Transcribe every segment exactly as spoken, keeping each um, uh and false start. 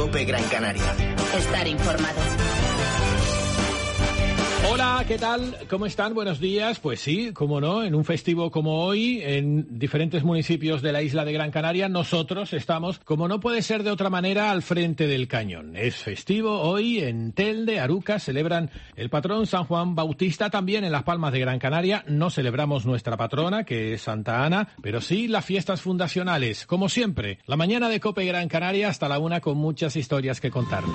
COPE Gran Canaria. Estar informado. Hola, ¿qué tal? ¿Cómo están? Buenos días. Pues sí, cómo no, en un festivo como hoy, en diferentes municipios de la isla de Gran Canaria, nosotros estamos, como no puede ser de otra manera, al frente del cañón. Es festivo hoy en Telde, Aruca, celebran el patrón San Juan Bautista. También en Las Palmas de Gran Canaria no celebramos nuestra patrona, que es Santa Ana, pero sí las fiestas fundacionales. Como siempre, la mañana de COPE Gran Canaria hasta la una con muchas historias que contarte.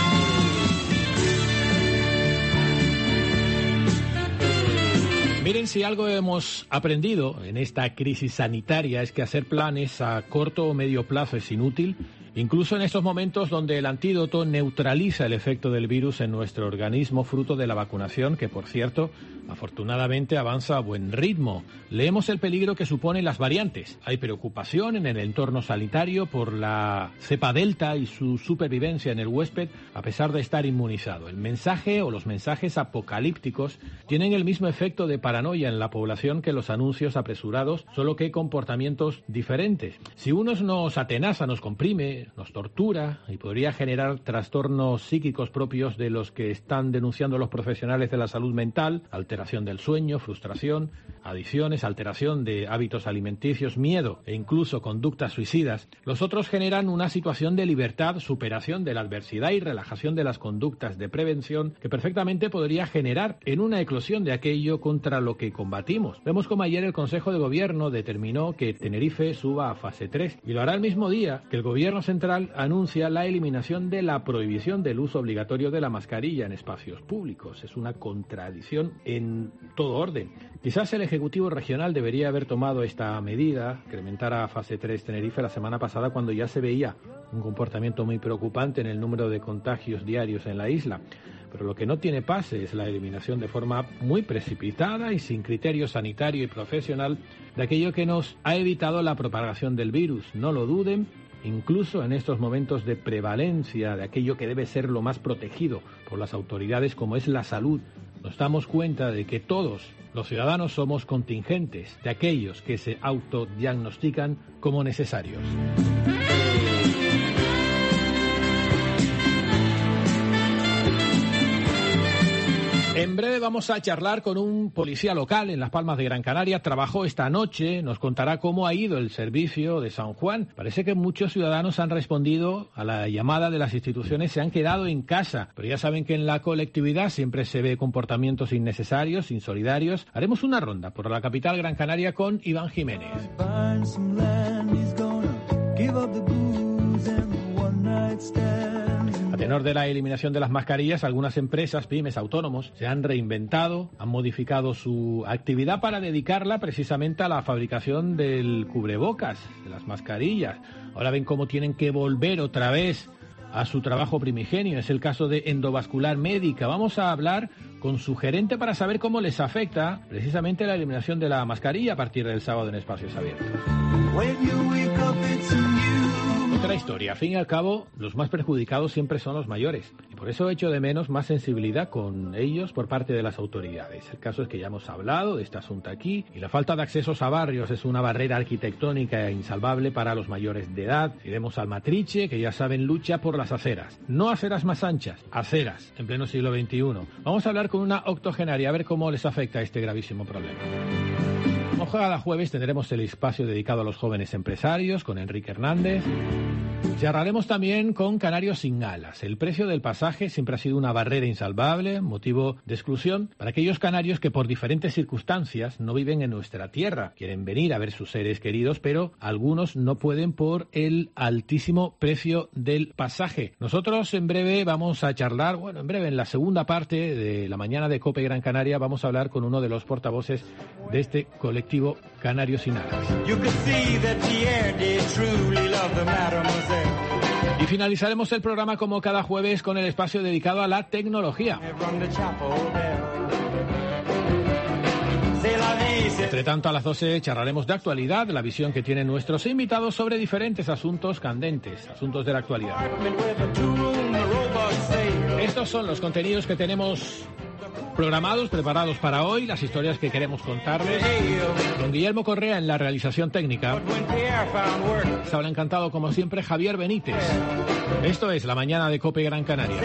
Miren, si algo hemos aprendido en esta crisis sanitaria es que hacer planes a corto o medio plazo es inútil, incluso en estos momentos donde el antídoto neutraliza el efecto del virus en nuestro organismo, fruto de la vacunación, que por cierto, afortunadamente avanza a buen ritmo. Leemos el peligro que suponen las variantes. Hay preocupación en el entorno sanitario por la cepa Delta y su supervivencia en el huésped a pesar de estar inmunizado. El mensaje o los mensajes apocalípticos tienen el mismo efecto de paranoia en la población que los anuncios apresurados, solo que comportamientos diferentes. Si unos nos atenaza, nos comprime, nos tortura y podría generar trastornos psíquicos propios de los que están denunciando los profesionales de la salud mental, alteración del sueño, frustración, adicciones, alteración de hábitos alimenticios, miedo e incluso conductas suicidas. Los otros generan una situación de libertad, superación de la adversidad y relajación de las conductas de prevención que perfectamente podría generar en una eclosión de aquello contra lo que combatimos. Vemos como ayer el Consejo de Gobierno determinó que Tenerife suba a fase tres y lo hará el mismo día que el Gobierno Central anuncia la eliminación de la prohibición del uso obligatorio de la mascarilla en espacios públicos. Es una contradicción en todo orden. Quizás el Ejecutivo Regional debería haber tomado esta medida, incrementar a fase tres Tenerife la semana pasada cuando ya se veía un comportamiento muy preocupante en el número de contagios diarios en la isla. Pero lo que no tiene pase es la eliminación de forma muy precipitada y sin criterio sanitario y profesional de aquello que nos ha evitado la propagación del virus. No lo duden, incluso en estos momentos de prevalencia de aquello que debe ser lo más protegido por las autoridades como es la salud, nos damos cuenta de que todos los ciudadanos somos contingentes de aquellos que se autodiagnostican como necesarios. En breve vamos a charlar con un policía local en Las Palmas de Gran Canaria. Trabajó esta noche, nos contará cómo ha ido el servicio de San Juan. Parece que muchos ciudadanos han respondido a la llamada de las instituciones, se han quedado en casa. Pero ya saben que en la colectividad siempre se ve comportamientos innecesarios, insolidarios. Haremos una ronda por la capital Gran Canaria con Iván Jiménez. A tenor de la eliminación de las mascarillas, algunas empresas, pymes, autónomos, se han reinventado, han modificado su actividad para dedicarla precisamente a la fabricación del cubrebocas, de las mascarillas. Ahora ven cómo tienen que volver otra vez a su trabajo primigenio. Es el caso de Endovascular Médica. Vamos a hablar con su gerente para saber cómo les afecta precisamente la eliminación de la mascarilla a partir del sábado en espacios abiertos. Otra historia. Al fin y al cabo, los más perjudicados siempre son los mayores. Y por eso echo de menos más sensibilidad con ellos por parte de las autoridades. El caso es que ya hemos hablado de este asunto aquí. Y la falta de accesos a barrios es una barrera arquitectónica insalvable para los mayores de edad. Iremos al Matriche, que ya saben, lucha por las aceras. No aceras más anchas, aceras, en pleno siglo veintiuno. Vamos a hablar con una octogenaria a ver cómo les afecta este gravísimo problema. Como cada jueves tendremos el espacio dedicado a los jóvenes empresarios con Enrique Hernández. Charlaremos también con Canarios sin alas. El precio del pasaje siempre ha sido una barrera insalvable, motivo de exclusión para aquellos canarios que por diferentes circunstancias no viven en nuestra tierra. Quieren venir a ver sus seres queridos, pero algunos no pueden por el altísimo precio del pasaje. Nosotros en breve vamos a charlar, bueno, en breve en la segunda parte de la mañana de COPE Gran Canaria vamos a hablar con uno de los portavoces de este colectivo Canarios sin alas. Y finalizaremos el programa como cada jueves con el espacio dedicado a la tecnología. Entre tanto, a las doce charlaremos de actualidad, la visión que tienen nuestros invitados sobre diferentes asuntos candentes, asuntos de la actualidad. Estos son los contenidos que tenemos programados, preparados para hoy, las historias que queremos contarles. Don Guillermo Correa en la realización técnica. Estaba encantado, como siempre, Javier Benítez. Esto es La Mañana de COPE Gran Canaria.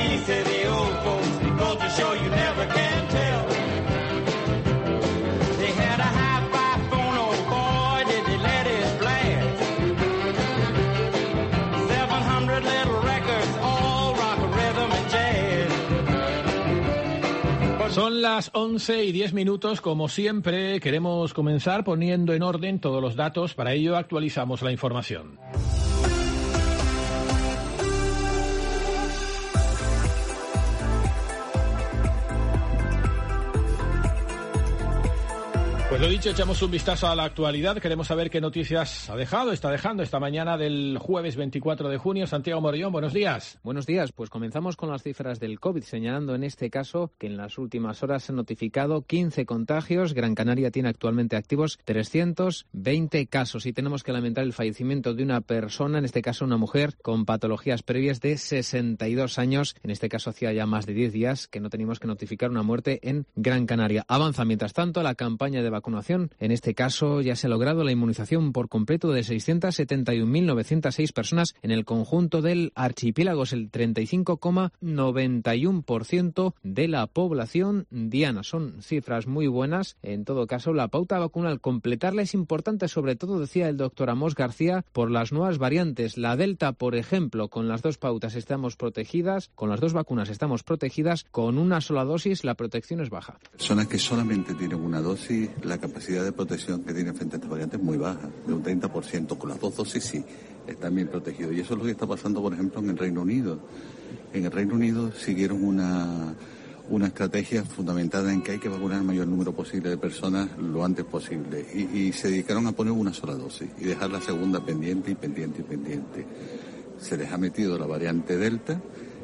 Son las once y diez minutos. Como siempre, queremos comenzar poniendo en orden todos los datos. Para ello, actualizamos la información. Pues lo dicho, echamos un vistazo a la actualidad. Queremos saber qué noticias ha dejado, está dejando esta mañana del jueves veinticuatro de junio. Santiago Morillón, buenos días. Buenos días, pues comenzamos con las cifras del COVID, señalando en este caso que en las últimas horas se han notificado quince contagios. Gran Canaria tiene actualmente activos trescientos veinte casos y tenemos que lamentar el fallecimiento de una persona, en este caso una mujer, con patologías previas de sesenta y dos años. En este caso hacía ya más de diez días que no teníamos que notificar una muerte en Gran Canaria. Avanza, mientras tanto, la campaña de vacunación. En este caso ya se ha logrado la inmunización por completo de seiscientas setenta y un mil novecientas seis personas en el conjunto del archipiélago. Es el treinta y cinco coma noventa y uno por ciento de la población diana. Son cifras muy buenas. En todo caso, la pauta vacunal, completarla es importante, sobre todo, decía el doctor Amos García, por las nuevas variantes. La Delta, por ejemplo, con las dos pautas estamos protegidas, con las dos vacunas estamos protegidas, con una sola dosis la protección es baja. Personas que solamente tienen una dosis, la capacidad de protección que tienen frente a estas variantes es muy baja, de un treinta por ciento. Con las dos dosis sí, están bien protegidos. Y eso es lo que está pasando, por ejemplo, en el Reino Unido. En el Reino Unido siguieron una, una estrategia fundamentada en que hay que vacunar el mayor número posible de personas lo antes posible. Y, y se dedicaron a poner una sola dosis y dejar la segunda pendiente y pendiente y pendiente. Se les ha metido la variante Delta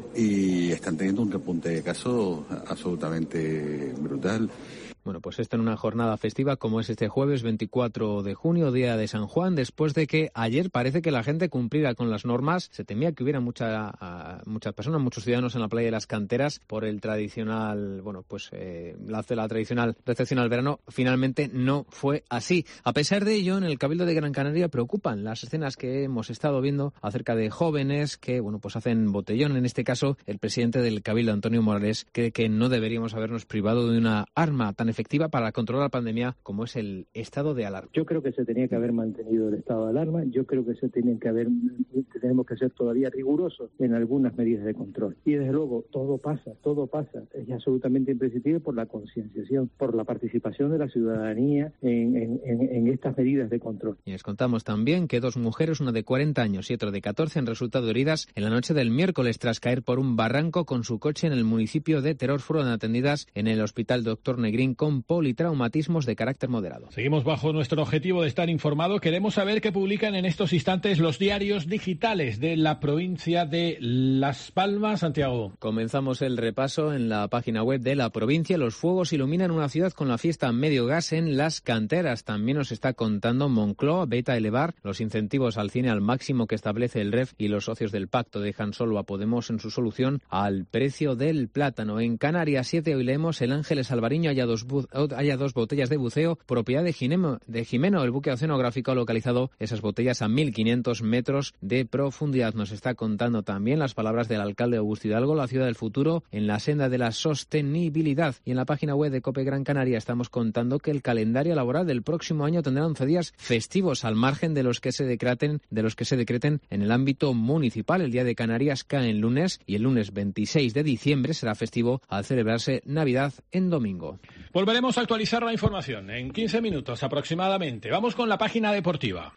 y están teniendo un repunte de casos absolutamente brutal. Bueno, pues esto en una jornada festiva como es este jueves veinticuatro de junio, día de San Juan, después de que ayer parece que la gente cumpliera con las normas. Se temía que hubiera mucha, uh, muchas personas, muchos ciudadanos en la playa de las Canteras por el tradicional, bueno, pues eh, la, la tradicional recepción al verano. Finalmente no fue así. A pesar de ello, en el Cabildo de Gran Canaria preocupan las escenas que hemos estado viendo acerca de jóvenes que, bueno, pues hacen botellón. En este caso, el presidente del Cabildo, Antonio Morales, cree que no deberíamos habernos privado de una arma tan efectiva para controlar la pandemia como es el estado de alarma. Yo creo que se tenía que haber mantenido el estado de alarma. Yo creo que se tienen que haber, tenemos que ser todavía rigurosos en algunas medidas de control. Y desde luego, todo pasa, todo pasa. Es absolutamente imprescindible por la concienciación, por la participación de la ciudadanía en, en, en, en estas medidas de control. Y les contamos también que dos mujeres, una de cuarenta años y otra de catorce, han resultado heridas en la noche del miércoles tras caer por un barranco con su coche en el municipio de Teror. Fueron atendidas en el Hospital Doctor Negrín con politraumatismos de carácter moderado. Seguimos bajo nuestro objetivo de estar informado. Queremos saber qué publican en estos instantes los diarios digitales de la provincia de Las Palmas. Santiago. Comenzamos el repaso en la página web de la provincia. Los fuegos iluminan una ciudad con la fiesta medio gas en Las Canteras. También nos está contando Moncloa, veta elevar los incentivos al cine al máximo que establece el R E F y los socios del pacto dejan solo a Podemos en su solución al precio del plátano. En Canarias siete hoy leemos el Ángeles Alvariño haya dos bu- haya dos botellas de buceo, propiedad de Jimeno, de Jimeno, el buque oceanográfico ha localizado esas botellas a mil quinientos metros de profundidad. Nos está contando también las palabras del alcalde Augusto Hidalgo, la ciudad del futuro en la senda de la sostenibilidad. Y en la página web de COPE Gran Canaria estamos contando que el calendario laboral del próximo año tendrá once días festivos al margen de los que se decreten, de los que se decreten en el ámbito municipal. El Día de Canarias cae en lunes y el lunes veintiséis de diciembre será festivo al celebrarse Navidad en domingo. Volveremos a actualizar la información en quince minutos aproximadamente. Vamos con la página deportiva.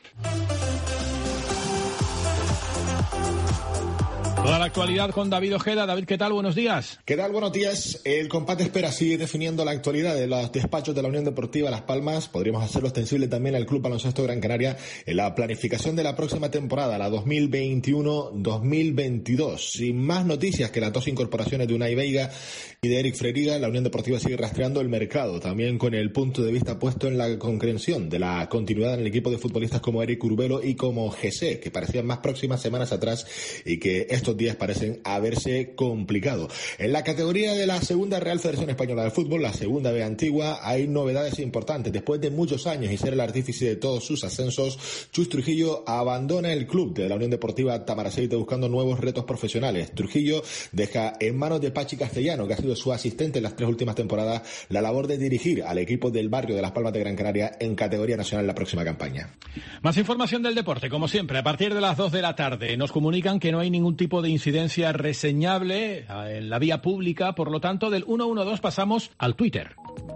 Toda la actualidad con David Ojeda. David, ¿qué tal? Buenos días. ¿Qué tal? Buenos días. El Compás Espera sigue definiendo la actualidad de los despachos de la Unión Deportiva Las Palmas. Podríamos hacerlo extensible también al Club Baloncesto Gran Canaria en la planificación de la próxima temporada, la dos mil veintiuno dos mil veintidós. Sin más noticias que las dos incorporaciones de Unai Veiga y de Eric Freriga, la Unión Deportiva sigue rastreando el mercado, también con el punto de vista puesto en la concreción de la continuidad en el equipo de futbolistas como Eric Urbelo y como G C, que parecían más próximas semanas atrás y que estos días parecen haberse complicado. En la categoría de la segunda Real Federación Española de Fútbol, la segunda B antigua, hay novedades importantes. Después de muchos años y ser el artífice de todos sus ascensos, Chus Trujillo abandona el club de la Unión Deportiva Tamaraceite buscando nuevos retos profesionales. Trujillo deja en manos de Pachi Castellano, que ha sido su asistente en las tres últimas temporadas, la labor de dirigir al equipo del barrio de Las Palmas de Gran Canaria en categoría nacional en la próxima campaña. Más información del deporte, como siempre, a partir de las dos de la tarde. Nos comunican que no hay ningún tipo de incidencia reseñable en la vía pública, por lo tanto, del ciento doce pasamos al Twitter.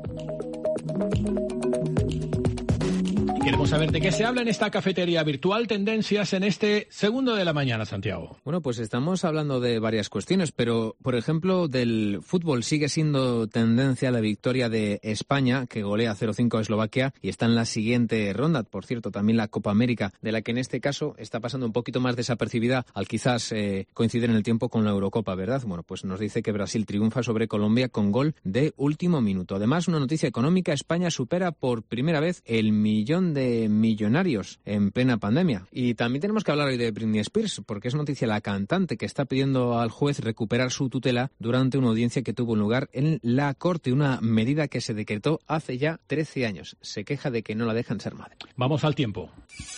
Queremos saber de qué se habla en esta cafetería virtual, tendencias en este segundo de la mañana, Santiago. Bueno, pues estamos hablando de varias cuestiones, pero, por ejemplo, del fútbol sigue siendo tendencia la victoria de España, que golea cero cinco a Eslovaquia y está en la siguiente ronda. Por cierto, también la Copa América, de la que en este caso está pasando un poquito más desapercibida al quizás eh, coincidir en el tiempo con la Eurocopa, ¿verdad? Bueno, pues nos dice que Brasil triunfa sobre Colombia con gol de último minuto. Además, una noticia económica, España supera por primera vez el millón de millonarios en plena pandemia. Y también tenemos que hablar hoy de Britney Spears, porque es noticia la cantante que está pidiendo al juez recuperar su tutela durante una audiencia que tuvo lugar en la corte, una medida que se decretó hace ya trece años. Se queja de que no la dejan ser madre. Vamos al tiempo.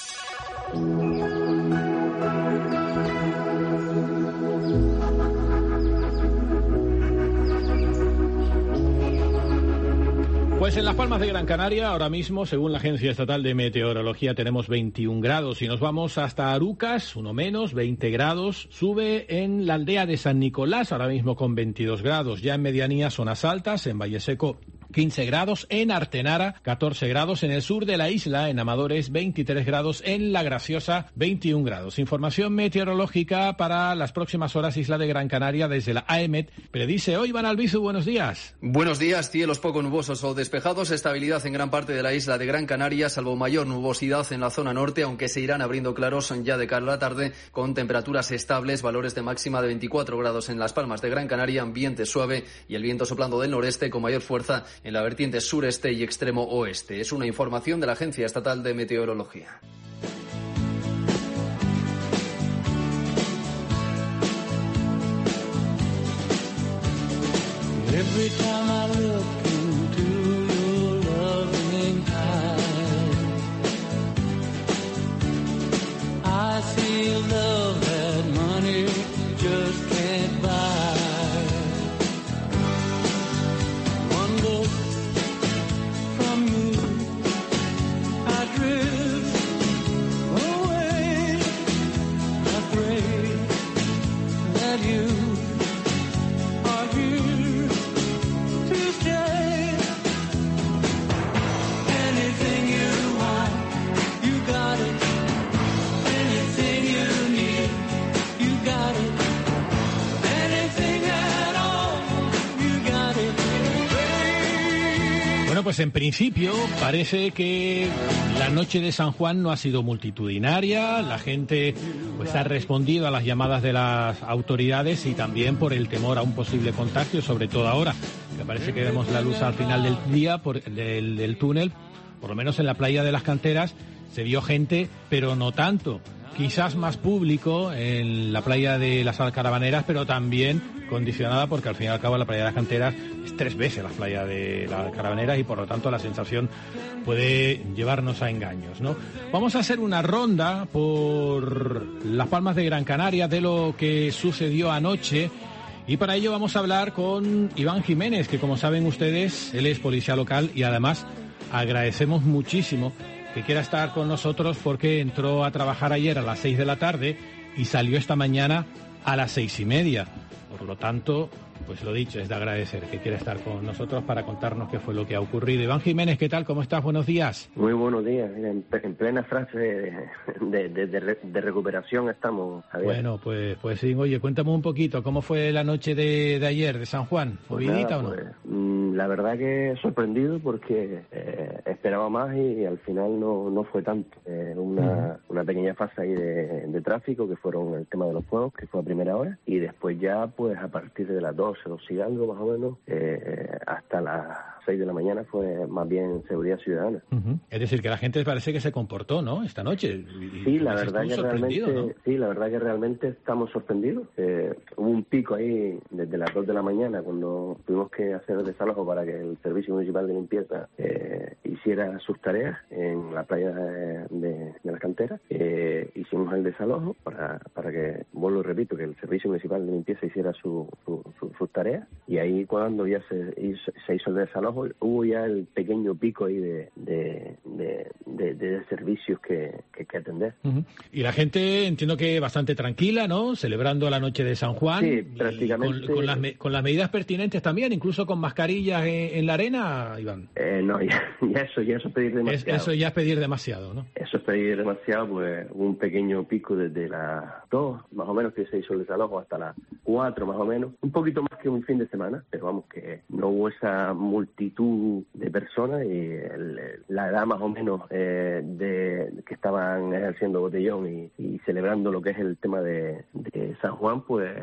Pues en Las Palmas de Gran Canaria, ahora mismo, según la Agencia Estatal de Meteorología, tenemos veintiún grados. Y nos vamos hasta Arucas, uno menos, veinte grados. Sube en la aldea de San Nicolás, ahora mismo con veintidós grados. Ya en medianía, zonas altas, en Valle Seco, quince grados, en Artenara, catorce grados, en el sur de la isla, en Amadores, veintitrés grados, en La Graciosa, veintiún grados. Información meteorológica para las próximas horas, isla de Gran Canaria, desde la AEMET. Predice hoy, Iván Albizu, buenos días. Buenos días, cielos poco nubosos o despejados, estabilidad en gran parte de la isla de Gran Canaria, salvo mayor nubosidad en la zona norte, aunque se irán abriendo claros ya de cara a la tarde, con temperaturas estables, valores de máxima de veinticuatro grados en Las Palmas de Gran Canaria, ambiente suave y el viento soplando del noreste con mayor fuerza en la vertiente sureste y extremo oeste. Es una información de la Agencia Estatal de Meteorología. Every time I look into your loving eyes, I see love that money just can't buy. One look from you, I drift away. I pray that you are here to stay. Anything you want, you got it. Anything you need, you got it. Anything at all, you got it. Bueno, pues en principio parece que la noche de San Juan no ha sido multitudinaria, la gente pues ha respondido a las llamadas de las autoridades y también por el temor a un posible contagio, sobre todo ahora, que parece que vemos la luz al final del día, por, del, del túnel, por lo menos en la playa de las Canteras se vio gente, pero no tanto. Quizás más público en la playa de las Alcarabaneras, pero también condicionada porque al fin y al cabo la playa de las Canteras es tres veces la playa de las Alcarabaneras y por lo tanto la sensación puede llevarnos a engaños, ¿no? Vamos a hacer una ronda por Las Palmas de Gran Canaria de lo que sucedió anoche y para ello vamos a hablar con Iván Jiménez, que como saben ustedes, él es policía local y además agradecemos muchísimo que quiera estar con nosotros porque entró a trabajar ayer a las seis de la tarde y salió esta mañana a las seis y media. Por lo tanto, pues lo dicho, es de agradecer que quiera estar con nosotros para contarnos qué fue lo que ha ocurrido. Iván Jiménez, ¿qué tal? ¿Cómo estás? Buenos días. Muy buenos días. En, en plena fase de, de, de, de, de recuperación estamos, Javier. Bueno, pues, pues sí, oye, cuéntame un poquito, ¿cómo fue la noche de, de ayer, de San Juan? ¿Movidita pues o no? Pues, la verdad que sorprendido porque eh, esperaba más y, y al final no, no fue tanto. Eh, una, uh-huh. una pequeña fase ahí de, de tráfico, que fueron el tema de los fuegos, que fue a primera hora, y después ya, pues a partir de las doce, doce y algo más o menos, eh, hasta las seis de la mañana fue más bien seguridad ciudadana. Uh-huh. Es decir, que la gente parece que se comportó, ¿no?, esta noche. Y, sí, la verdad que realmente, ¿no? sí, la verdad que realmente estamos sorprendidos. Eh, hubo un pico ahí desde las dos de la mañana cuando tuvimos que hacer el desalojo para que el Servicio Municipal de Limpieza eh, hiciera sus tareas en la playa de, de, de las Canteras. Eh, hicimos el desalojo para, para que, vuelvo y repito, que el Servicio Municipal de Limpieza hiciera su, su, su, sus tareas, y ahí cuando ya se hizo, se hizo el desalojo, hubo ya el pequeño pico ahí de, de, de, de, de servicios que, que, que atender. Uh-huh. Y la gente, entiendo que bastante tranquila, ¿no?, celebrando la noche de San Juan. Sí, prácticamente. Con, con, las, con las medidas pertinentes también, incluso con mascarillas en, en la arena, Iván. Eh, no, ya, ya eso ya eso es pedir demasiado. Es, eso ya es pedir demasiado, ¿no? Eso es pedir demasiado, pues hubo un pequeño pico desde las dos, más o menos, que se hizo el desalojo, hasta las cuatro, más o menos. Un poquito más que un fin de semana, pero vamos, que no hubo esa multitud de personas, y el, la edad más o menos eh, de que estaban ejerciendo botellón y, y celebrando lo que es el tema de, de San Juan, pues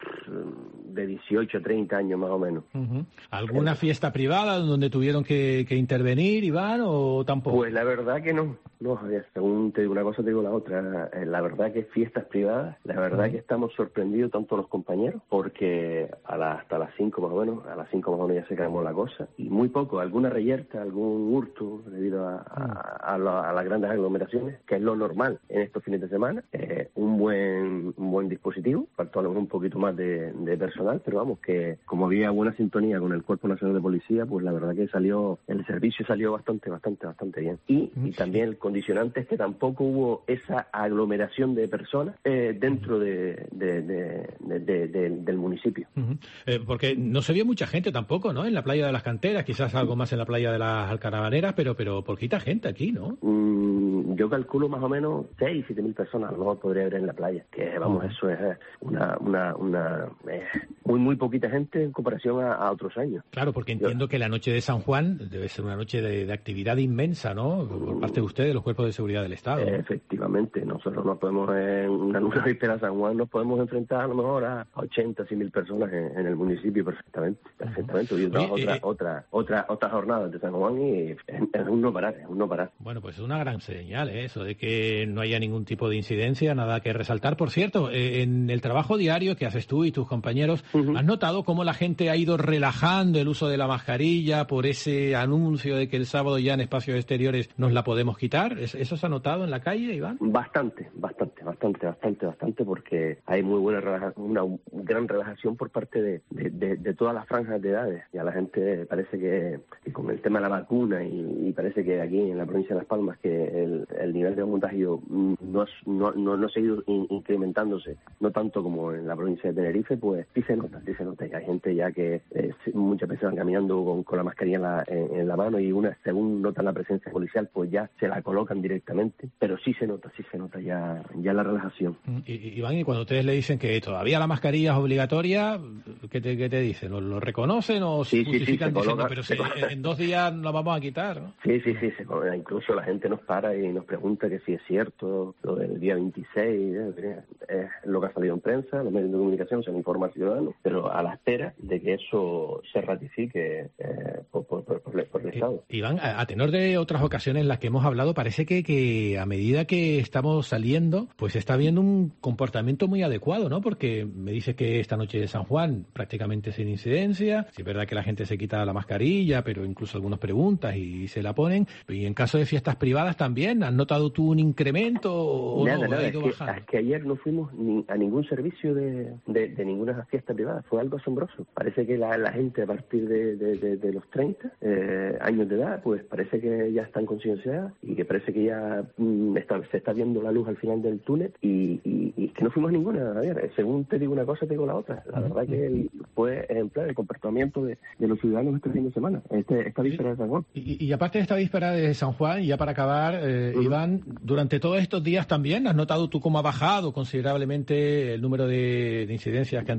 de dieciocho a treinta años más o menos. Uh-huh. ¿Alguna fiesta privada donde tuvieron que, que intervenir, Iván, o tampoco? Pues la verdad que no. No, Javier, según te digo una cosa, te digo la otra. La verdad que fiestas privadas, la verdad uh-huh. que estamos sorprendidos tanto los compañeros, porque a la, hasta las cinco más o menos, a las cinco más o menos ya se calmó la cosa, y muy poco, alguna reyerta, algún hurto debido a, a, a, la, a las grandes aglomeraciones, que es lo normal en estos fines de semana. Eh, un buen un buen dispositivo, faltó a lo mejor un poquito más de, de personal, pero vamos, que como había buena sintonía con el Cuerpo Nacional de Policía, pues la verdad que salió, el servicio salió bastante, bastante, bastante bien. Y, y también el condicionante es que tampoco hubo esa aglomeración de personas eh, dentro de, de, de, de, de, de, del municipio. Uh-huh. Eh, porque no se vio mucha gente tampoco, ¿no?, en la playa de las Canteras, quizás algo más en la playa de las Alcaravaneras, pero pero poquita gente aquí, ¿no? Mm, yo calculo más o menos seis, siete mil personas a lo mejor podría haber en la playa, que vamos, uh-huh. eso es una, una, una eh, muy, muy poquita gente en comparación a, a otros años. Claro, porque entiendo yo... que la noche de San Juan debe ser una noche de, de actividad inmensa, ¿no?, por parte de ustedes, los cuerpos de seguridad del Estado. Eh, efectivamente, nosotros nos podemos, en una, una víspera de San Juan, nos podemos enfrentar a lo mejor a ochenta, cien mil personas en, en el municipio perfectamente, perfectamente. Uh-huh. Y otra, Oye, otra, eh, otra, otra, otra jornada de San Juan, y es, es un no parar, es un no parar. Bueno, pues es una gran señal, ¿eh? Eso de que no haya ningún tipo de incidencia, nada que resaltar. Por cierto, eh, en el trabajo diario que haces tú y tus compañeros, uh-huh. ¿has notado cómo la gente ha ido relajando el uso de la mascarilla por ese anuncio de que el sábado ya en espacios exteriores nos la podemos quitar? ¿Eso se ha notado en la calle, Iván? Bastante, bastante, bastante, bastante, bastante, porque hay muy buena relajación, una gran relajación por parte de, de, de, de todas las franjas de edades. Ya la gente parece que, que con el tema de la vacuna, y, y parece que aquí en la provincia de Las Palmas que el, el nivel de contagio no, no, no, no ha seguido in, incrementándose, no tanto como en la provincia de Tenerife, pues sí se nota, sí se nota. Y hay gente ya que eh, muchas veces van caminando con, con la mascarilla en la, en, en la mano, y una, según notan la presencia policial, pues ya se la colocan directamente, pero sí se nota, sí se nota ya, ya la relajación. Y, Iván, y cuando ustedes le dicen que todavía la mascarilla es obligatoria, ¿qué te, qué te dicen? ¿Lo, lo reconocen o sí, se justifican sí, sí, se diciendo, coloca, pero se si en, en dos días la vamos a quitar, ¿no? Sí, sí, sí, se, incluso la gente nos para y nos pregunta que si es cierto lo del día veintiséis, eh, es lo que ha salido en prensa, los medios de comunicación se han informado al ciudadano, pero a la espera de que eso se ratifique eh, por, por, por, por, por el Estado. Eh, Iván, a, a tenor de otras ocasiones en las que hemos hablado, parece que, que a medida que estamos saliendo, pues está habiendo un comportamiento muy adecuado, ¿no? Porque me dice que esta noche de San Juan prácticamente sin incidencia, sí es verdad que la gente se quita la mascarilla, pero incluso algunos preguntas y se la ponen, y en caso de fiestas privadas también, ¿has notado tú un incremento o nada, no? Nada, es que, es que ayer no fuimos ni a ningún servicio de, de, de ninguna fiesta privada, fue algo asombroso. Parece que la, la gente a partir de, de, de, de los treinta eh, años de edad, pues parece que ya están concienciadas y que parece que ya mm, está, se está viendo la luz al final del túnel, y, y, y que no fuimos ninguna. A ver, según te digo una cosa, te digo la otra. La verdad que el, fue ejemplar el comportamiento de, de los ciudadanos este fin de semana, este, esta víspera de San Juan. Y, y aparte de esta víspera de San Juan, y ya para acabar, eh, uh-huh. Iván, durante todos estos días también, ¿has notado tú cómo ha bajado considerablemente el número de, de incidencias que han tenido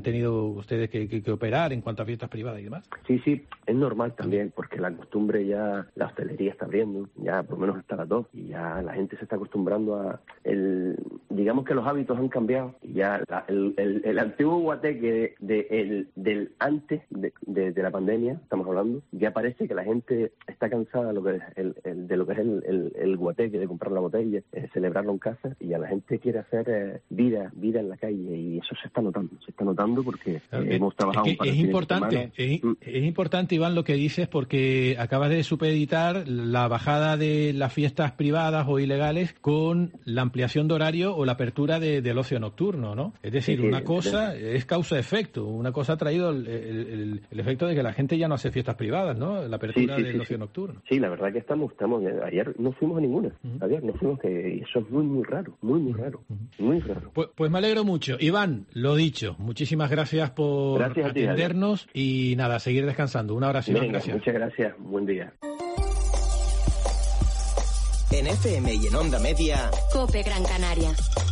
ustedes que, que, que operar en cuanto a fiestas privadas y demás. Sí, sí, es normal también, porque la costumbre ya, la hostelería está abriendo, ya por lo menos hasta las dos, y ya la gente se está acostumbrando a, el, digamos que los hábitos han cambiado, y ya la, el, el, el antiguo guateque de, de, el, del antes de, de, de la pandemia, estamos hablando, ya parece que la gente está cansada de lo que es el, el, de lo que es el, el, el guateque, de comprar la botella, eh, celebrarlo en casa, y ya la gente quiere hacer eh, vida, vida en la calle, y eso se está notando, se está notando porque eh, hemos trabajado es, que es importante, es, es importante, Iván, lo que dices, porque acabas de supeditar la bajada de las fiestas privadas o ilegales con la ampliación de horario o la apertura de, del ocio nocturno, ¿no? Es decir, sí, sí, una cosa sí. es causa-efecto, una cosa ha traído el, el, el, el efecto de que la gente ya no hace fiestas privadas, ¿no? La apertura sí, sí, del sí, ocio sí. nocturno. Sí, la verdad que estamos, estamos, ayer no fuimos a ninguna, uh-huh. ayer no fuimos, que eso es muy, muy raro, muy, muy raro, uh-huh. muy raro. Pues, pues me alegro mucho. Iván, lo dicho, muchísimas gracias por gracias atendernos ti, y nada, seguir descansando. Un abrazo. Venga, gracias. Muchas gracias, buen día. En F M y en Onda Media, COPE Gran Canaria.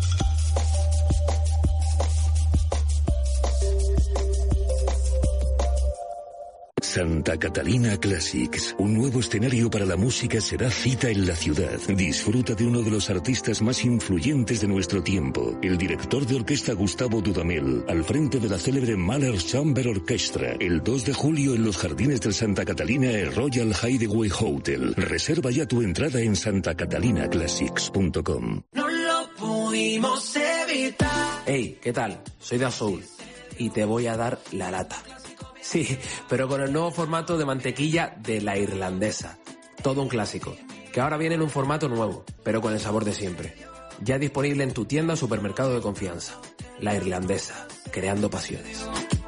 Santa Catalina Classics, un nuevo escenario para la música será cita en la ciudad. Disfruta de uno de los artistas más influyentes de nuestro tiempo, el director de orquesta Gustavo Dudamel, al frente de la célebre Mahler Chamber Orchestra, el dos de julio en los jardines del Santa Catalina el Royal Hideaway Hotel. Reserva ya tu entrada en santa catalina classics punto com. No lo pudimos evitar. Hey, ¿qué tal? Soy Da Soul y te voy a dar la lata. Sí, pero con el nuevo formato de mantequilla de La Irlandesa. Todo un clásico, que ahora viene en un formato nuevo, pero con el sabor de siempre. Ya disponible en tu tienda o supermercado de confianza. La Irlandesa, creando pasiones.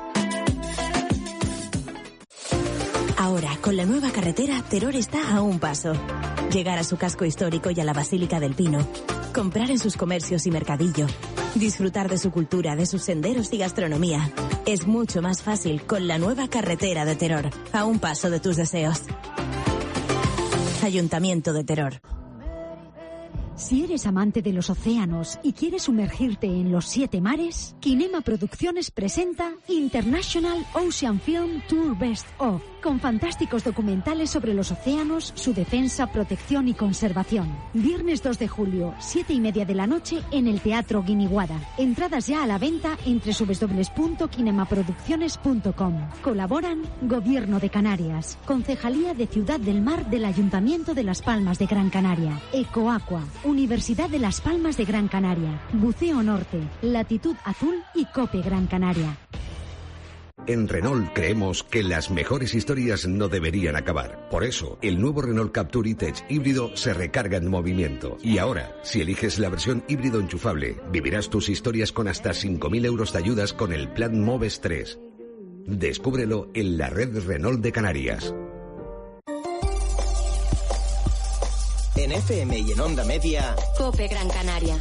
Ahora, con la nueva carretera, Teror está a un paso. Llegar a su casco histórico y a la Basílica del Pino. Comprar en sus comercios y mercadillo. Disfrutar de su cultura, de sus senderos y gastronomía. Es mucho más fácil con la nueva carretera de Teror, a un paso de tus deseos. Ayuntamiento de Teror. Si eres amante de los océanos y quieres sumergirte en los siete mares, Kinema Producciones presenta International Ocean Film Tour Best Of, con fantásticos documentales sobre los océanos, su defensa, protección y conservación. Viernes dos de julio, siete y media de la noche, en el Teatro Guiniguada. Entradas ya a la venta en doble u doble u doble u punto kinemaproducciones punto com. Colaboran Gobierno de Canarias, Concejalía de Ciudad del Mar del Ayuntamiento de Las Palmas de Gran Canaria, Ecoaqua, Universidad de Las Palmas de Gran Canaria, Buceo Norte, Latitud Azul y COPE Gran Canaria. En Renault creemos que las mejores historias no deberían acabar. Por eso, el nuevo Renault Captur E-Tech híbrido se recarga en movimiento. Y ahora, si eliges la versión híbrido enchufable, vivirás tus historias con hasta cinco mil euros de ayudas con el plan Moves tres. Descúbrelo en la red Renault de Canarias. En F M y en Onda Media, COPE Gran Canaria.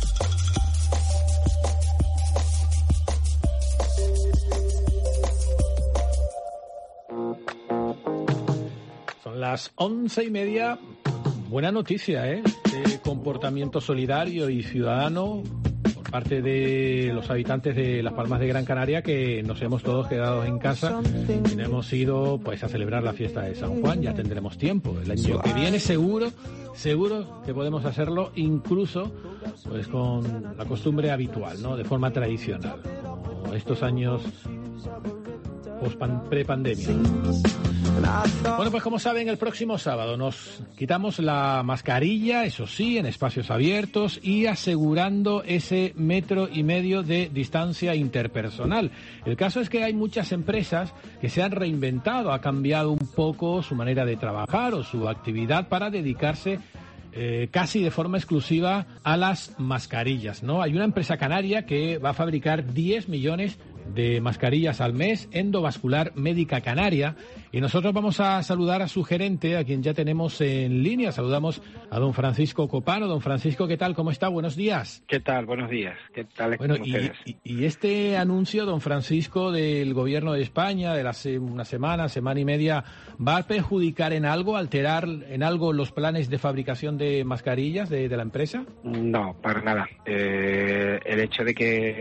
Son las once y media. Buena noticia, ¿eh? De comportamiento solidario y ciudadano por parte de los habitantes de Las Palmas de Gran Canaria, que nos hemos todos quedado en casa y no hemos ido pues a celebrar la fiesta de San Juan. Ya tendremos tiempo. El año que viene seguro, seguro que podemos hacerlo, incluso pues con la costumbre habitual, ¿no? De forma tradicional, como estos años pre-pandemia. Bueno, pues como saben, el próximo sábado nos quitamos la mascarilla, eso sí, en espacios abiertos y asegurando ese metro y medio de distancia interpersonal. El caso es que hay muchas empresas que se han reinventado, ha cambiado un poco su manera de trabajar o su actividad para dedicarse Eh, casi de forma exclusiva a las mascarillas, ¿no? Hay una empresa canaria que va a fabricar diez millones de mascarillas al mes, Endovascular Médica Canaria, y nosotros vamos a saludar a su gerente, a quien ya tenemos en línea. Saludamos a don Francisco Copano. Don Francisco, ¿qué tal? ¿Cómo está? Buenos días. ¿Qué tal? Buenos días. ¿Qué tal? Bueno, y, y, y este anuncio, don Francisco, del Gobierno de España, de hace una semana, semana y media, ¿va a perjudicar en algo, alterar en algo los planes de fabricación de mascarillas de, de la empresa? No, para nada. Eh, el hecho de que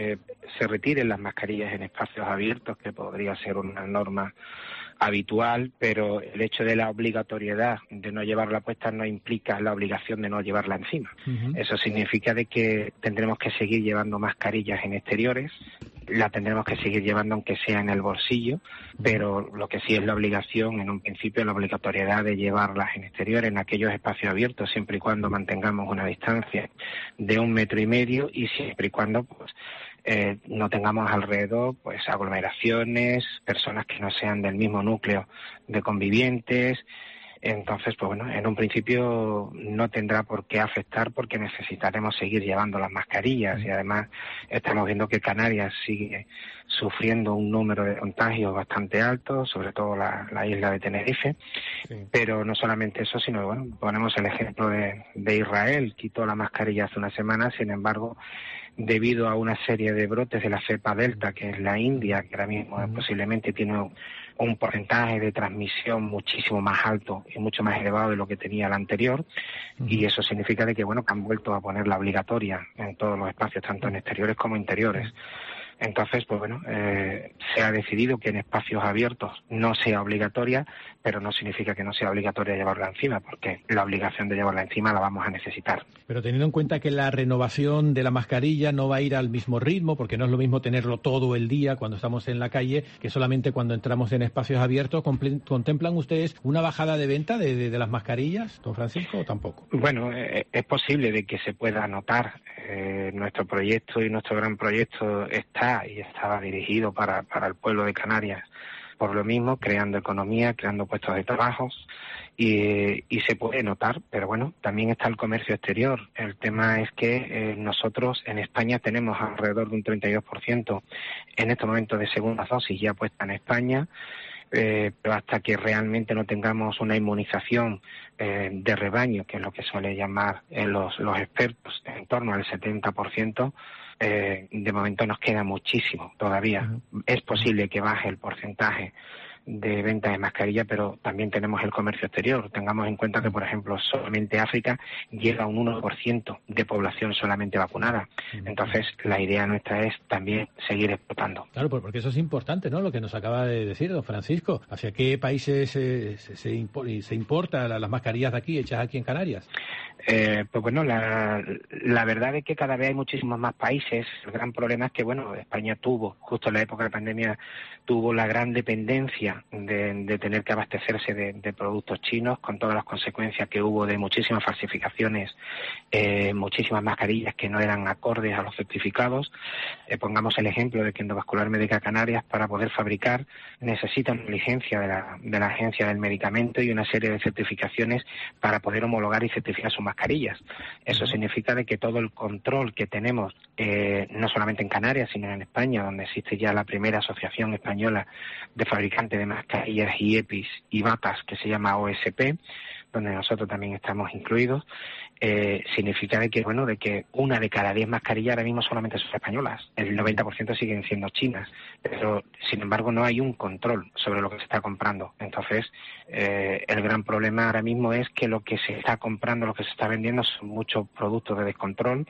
se retiren las mascarillas en espacios abiertos, que podría ser una norma habitual, pero el hecho de la obligatoriedad de no llevarla puesta no implica la obligación de no llevarla encima. Uh-huh. Eso significa de que tendremos que seguir llevando mascarillas en exteriores, la tendremos que seguir llevando aunque sea en el bolsillo, pero lo que sí es la obligación, en un principio, la obligatoriedad de llevarlas en exteriores, en aquellos espacios abiertos, siempre y cuando mantengamos una distancia de un metro y medio y siempre y cuando pues Eh, no tengamos alrededor pues aglomeraciones, personas que no sean del mismo núcleo de convivientes. Entonces, pues bueno, en un principio no tendrá por qué afectar porque necesitaremos seguir llevando las mascarillas y además estamos viendo que Canarias sigue sufriendo un número de contagios bastante alto, sobre todo la, la isla de Tenerife, sí. Pero no solamente eso, sino, bueno, ponemos el ejemplo de, de Israel, quitó la mascarilla hace una semana, sin embargo, debido a una serie de brotes de la cepa Delta, que es la India, que ahora mismo uh-huh. posiblemente tiene un, un porcentaje de transmisión muchísimo más alto y mucho más elevado de lo que tenía la anterior, uh-huh. y eso significa de que, bueno, que han vuelto a ponerla obligatoria en todos los espacios, tanto en exteriores como interiores. Entonces, pues bueno, eh, se ha decidido que en espacios abiertos no sea obligatoria, pero no significa que no sea obligatoria llevarla encima, porque la obligación de llevarla encima la vamos a necesitar. Pero teniendo en cuenta que la renovación de la mascarilla no va a ir al mismo ritmo, porque no es lo mismo tenerlo todo el día cuando estamos en la calle que solamente cuando entramos en espacios abiertos, ¿contemplan ustedes una bajada de venta de, de, de las mascarillas, don Francisco, o tampoco? Bueno, eh, es posible de que se pueda notar. Eh, nuestro proyecto y nuestro gran proyecto está y estaba dirigido para, para el pueblo de Canarias, por lo mismo, creando economía, creando puestos de trabajo y, y se puede notar, pero bueno, también está el comercio exterior. El tema es que eh, nosotros en España tenemos alrededor de un treinta y dos por ciento en este momento de segunda dosis ya puesta en España, eh, pero hasta que realmente no tengamos una inmunización eh, de rebaño, que es lo que suele llamar eh, los, los expertos, en torno al setenta por ciento, Eh, de momento nos queda muchísimo todavía. Uh-huh. Es posible que baje el porcentaje de venta de mascarilla, pero también tenemos el comercio exterior. Tengamos en cuenta que, por ejemplo, solamente África llega a un uno por ciento de población solamente vacunada. Entonces, la idea nuestra es también seguir exportando. Claro, porque eso es importante, ¿no? Lo que nos acaba de decir don Francisco. ¿Hacia qué países eh, se, se, impo- se importa las mascarillas de aquí, hechas aquí en Canarias? Eh, pues bueno, la, la verdad es que cada vez hay muchísimos más países. El gran problema es que, bueno, España tuvo, justo en la época de pandemia, tuvo la gran dependencia de, de tener que abastecerse de, de productos chinos, con todas las consecuencias que hubo de muchísimas falsificaciones, eh, muchísimas mascarillas que no eran acordes a los certificados. Eh, pongamos el ejemplo de que Endovascular Médica Canarias, para poder fabricar, necesita una licencia de la, de la Agencia del Medicamento y una serie de certificaciones para poder homologar y certificar sus mascarillas. Eso significa de que todo el control que tenemos, eh, no solamente en Canarias, sino en España, donde existe ya la primera asociación española de fabricantes de mascarillas y EPIs y batas, que se llama O S P, donde nosotros también estamos incluidos, eh, significa de que, bueno, de que una de cada diez mascarillas ahora mismo solamente son españolas. El noventa por ciento siguen siendo chinas, pero sin embargo no hay un control sobre lo que se está comprando. Entonces, eh, el gran problema ahora mismo es que lo que se está comprando, lo que se está vendiendo son muchos productos de descontrol,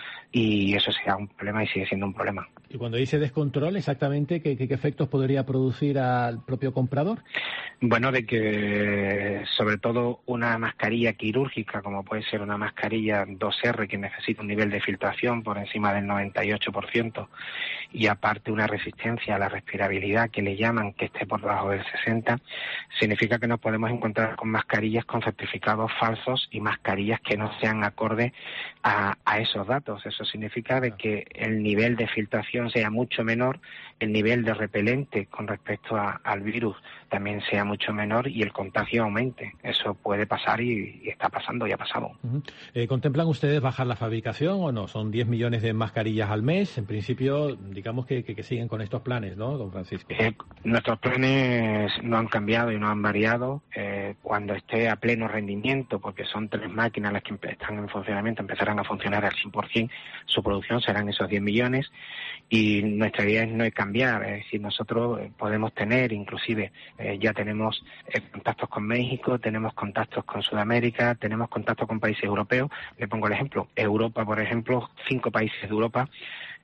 y eso será un problema y sigue siendo un problema. Y cuando dice descontrol, exactamente, ¿qué, qué efectos podría producir al propio comprador? Bueno, de que sobre todo una mascarilla quirúrgica, como puede ser una mascarilla dos erre, que necesita un nivel de filtración por encima del noventa y ocho por ciento, y aparte una resistencia a la respirabilidad, que le llaman, que esté por debajo del sesenta, significa que nos podemos encontrar con mascarillas con certificados falsos y mascarillas que no sean acordes a, a esos datos. Eso significa de que el nivel de filtración sea mucho menor, el nivel de repelente con respecto a, al virus también sea mucho menor y el contagio aumente. Eso puede pasar y, y está pasando y ha pasado. Uh-huh. Eh, ¿Contemplan ustedes bajar la fabricación o no? Son diez millones de mascarillas al mes. En principio, digamos que, que, que siguen con estos planes, ¿no, don Francisco? Eh, nuestros planes no han cambiado y no han variado. Eh, cuando esté a pleno rendimiento, porque son tres máquinas las que están en funcionamiento, empezarán a funcionar al cien por ciento, su producción serán esos diez millones. Y nuestra idea es no cambiar, es decir, nosotros podemos tener, inclusive eh, ya tenemos eh, contactos con México, tenemos contactos con Sudamérica, tenemos contactos con países europeos. Le pongo el ejemplo, Europa, por ejemplo, cinco países de Europa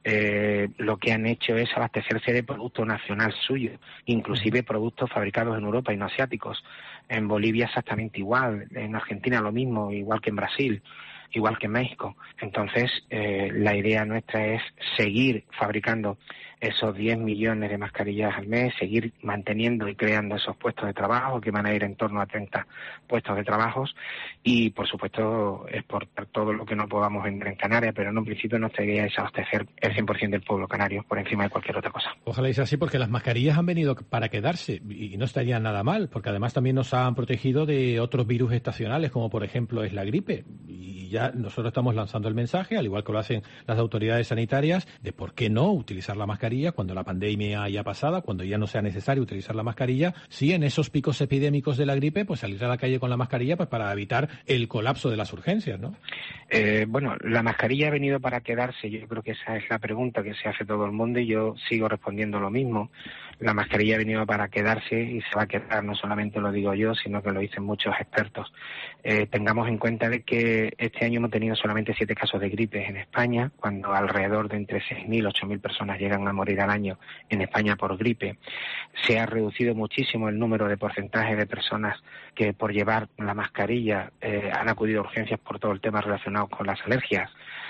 eh, lo que han hecho es abastecerse de producto nacional suyo, inclusive productos fabricados en Europa y no asiáticos. En Bolivia exactamente igual, en Argentina lo mismo, igual que en Brasil, igual que en México. Entonces, eh, la idea nuestra es seguir fabricando esos diez millones de mascarillas al mes, seguir manteniendo y creando esos puestos de trabajo, que van a ir en torno a treinta puestos de trabajo, y por supuesto exportar todo lo que no podamos vender en Canarias, pero en un principio nuestra idea es abastecer el cien por ciento del pueblo canario por encima de cualquier otra cosa. Ojalá sea así, porque las mascarillas han venido para quedarse y no estaría nada mal, porque además también nos han protegido de otros virus estacionales, como por ejemplo es la gripe, y ya nosotros estamos lanzando el mensaje, al igual que lo hacen las autoridades sanitarias, de por qué no utilizar la mascarilla cuando la pandemia haya pasado, cuando ya no sea necesario utilizar la mascarilla, sí, en esos picos epidémicos de la gripe, pues salir a la calle con la mascarilla, pues para evitar el colapso de las urgencias, ¿no? Eh, bueno, la mascarilla ha venido para quedarse, yo creo que esa es la pregunta que se hace todo el mundo y yo sigo respondiendo lo mismo. La mascarilla ha venido para quedarse y se va a quedar, no solamente lo digo yo, sino que lo dicen muchos expertos. Eh, tengamos en cuenta de que este año hemos tenido solamente siete casos de gripe en España, cuando alrededor de entre seis mil y ocho mil personas llegan a morir al año en España por gripe. Se ha reducido muchísimo el número de porcentaje de personas que por llevar la mascarilla eh, han acudido a urgencias por todo el tema relacionado con las alergias.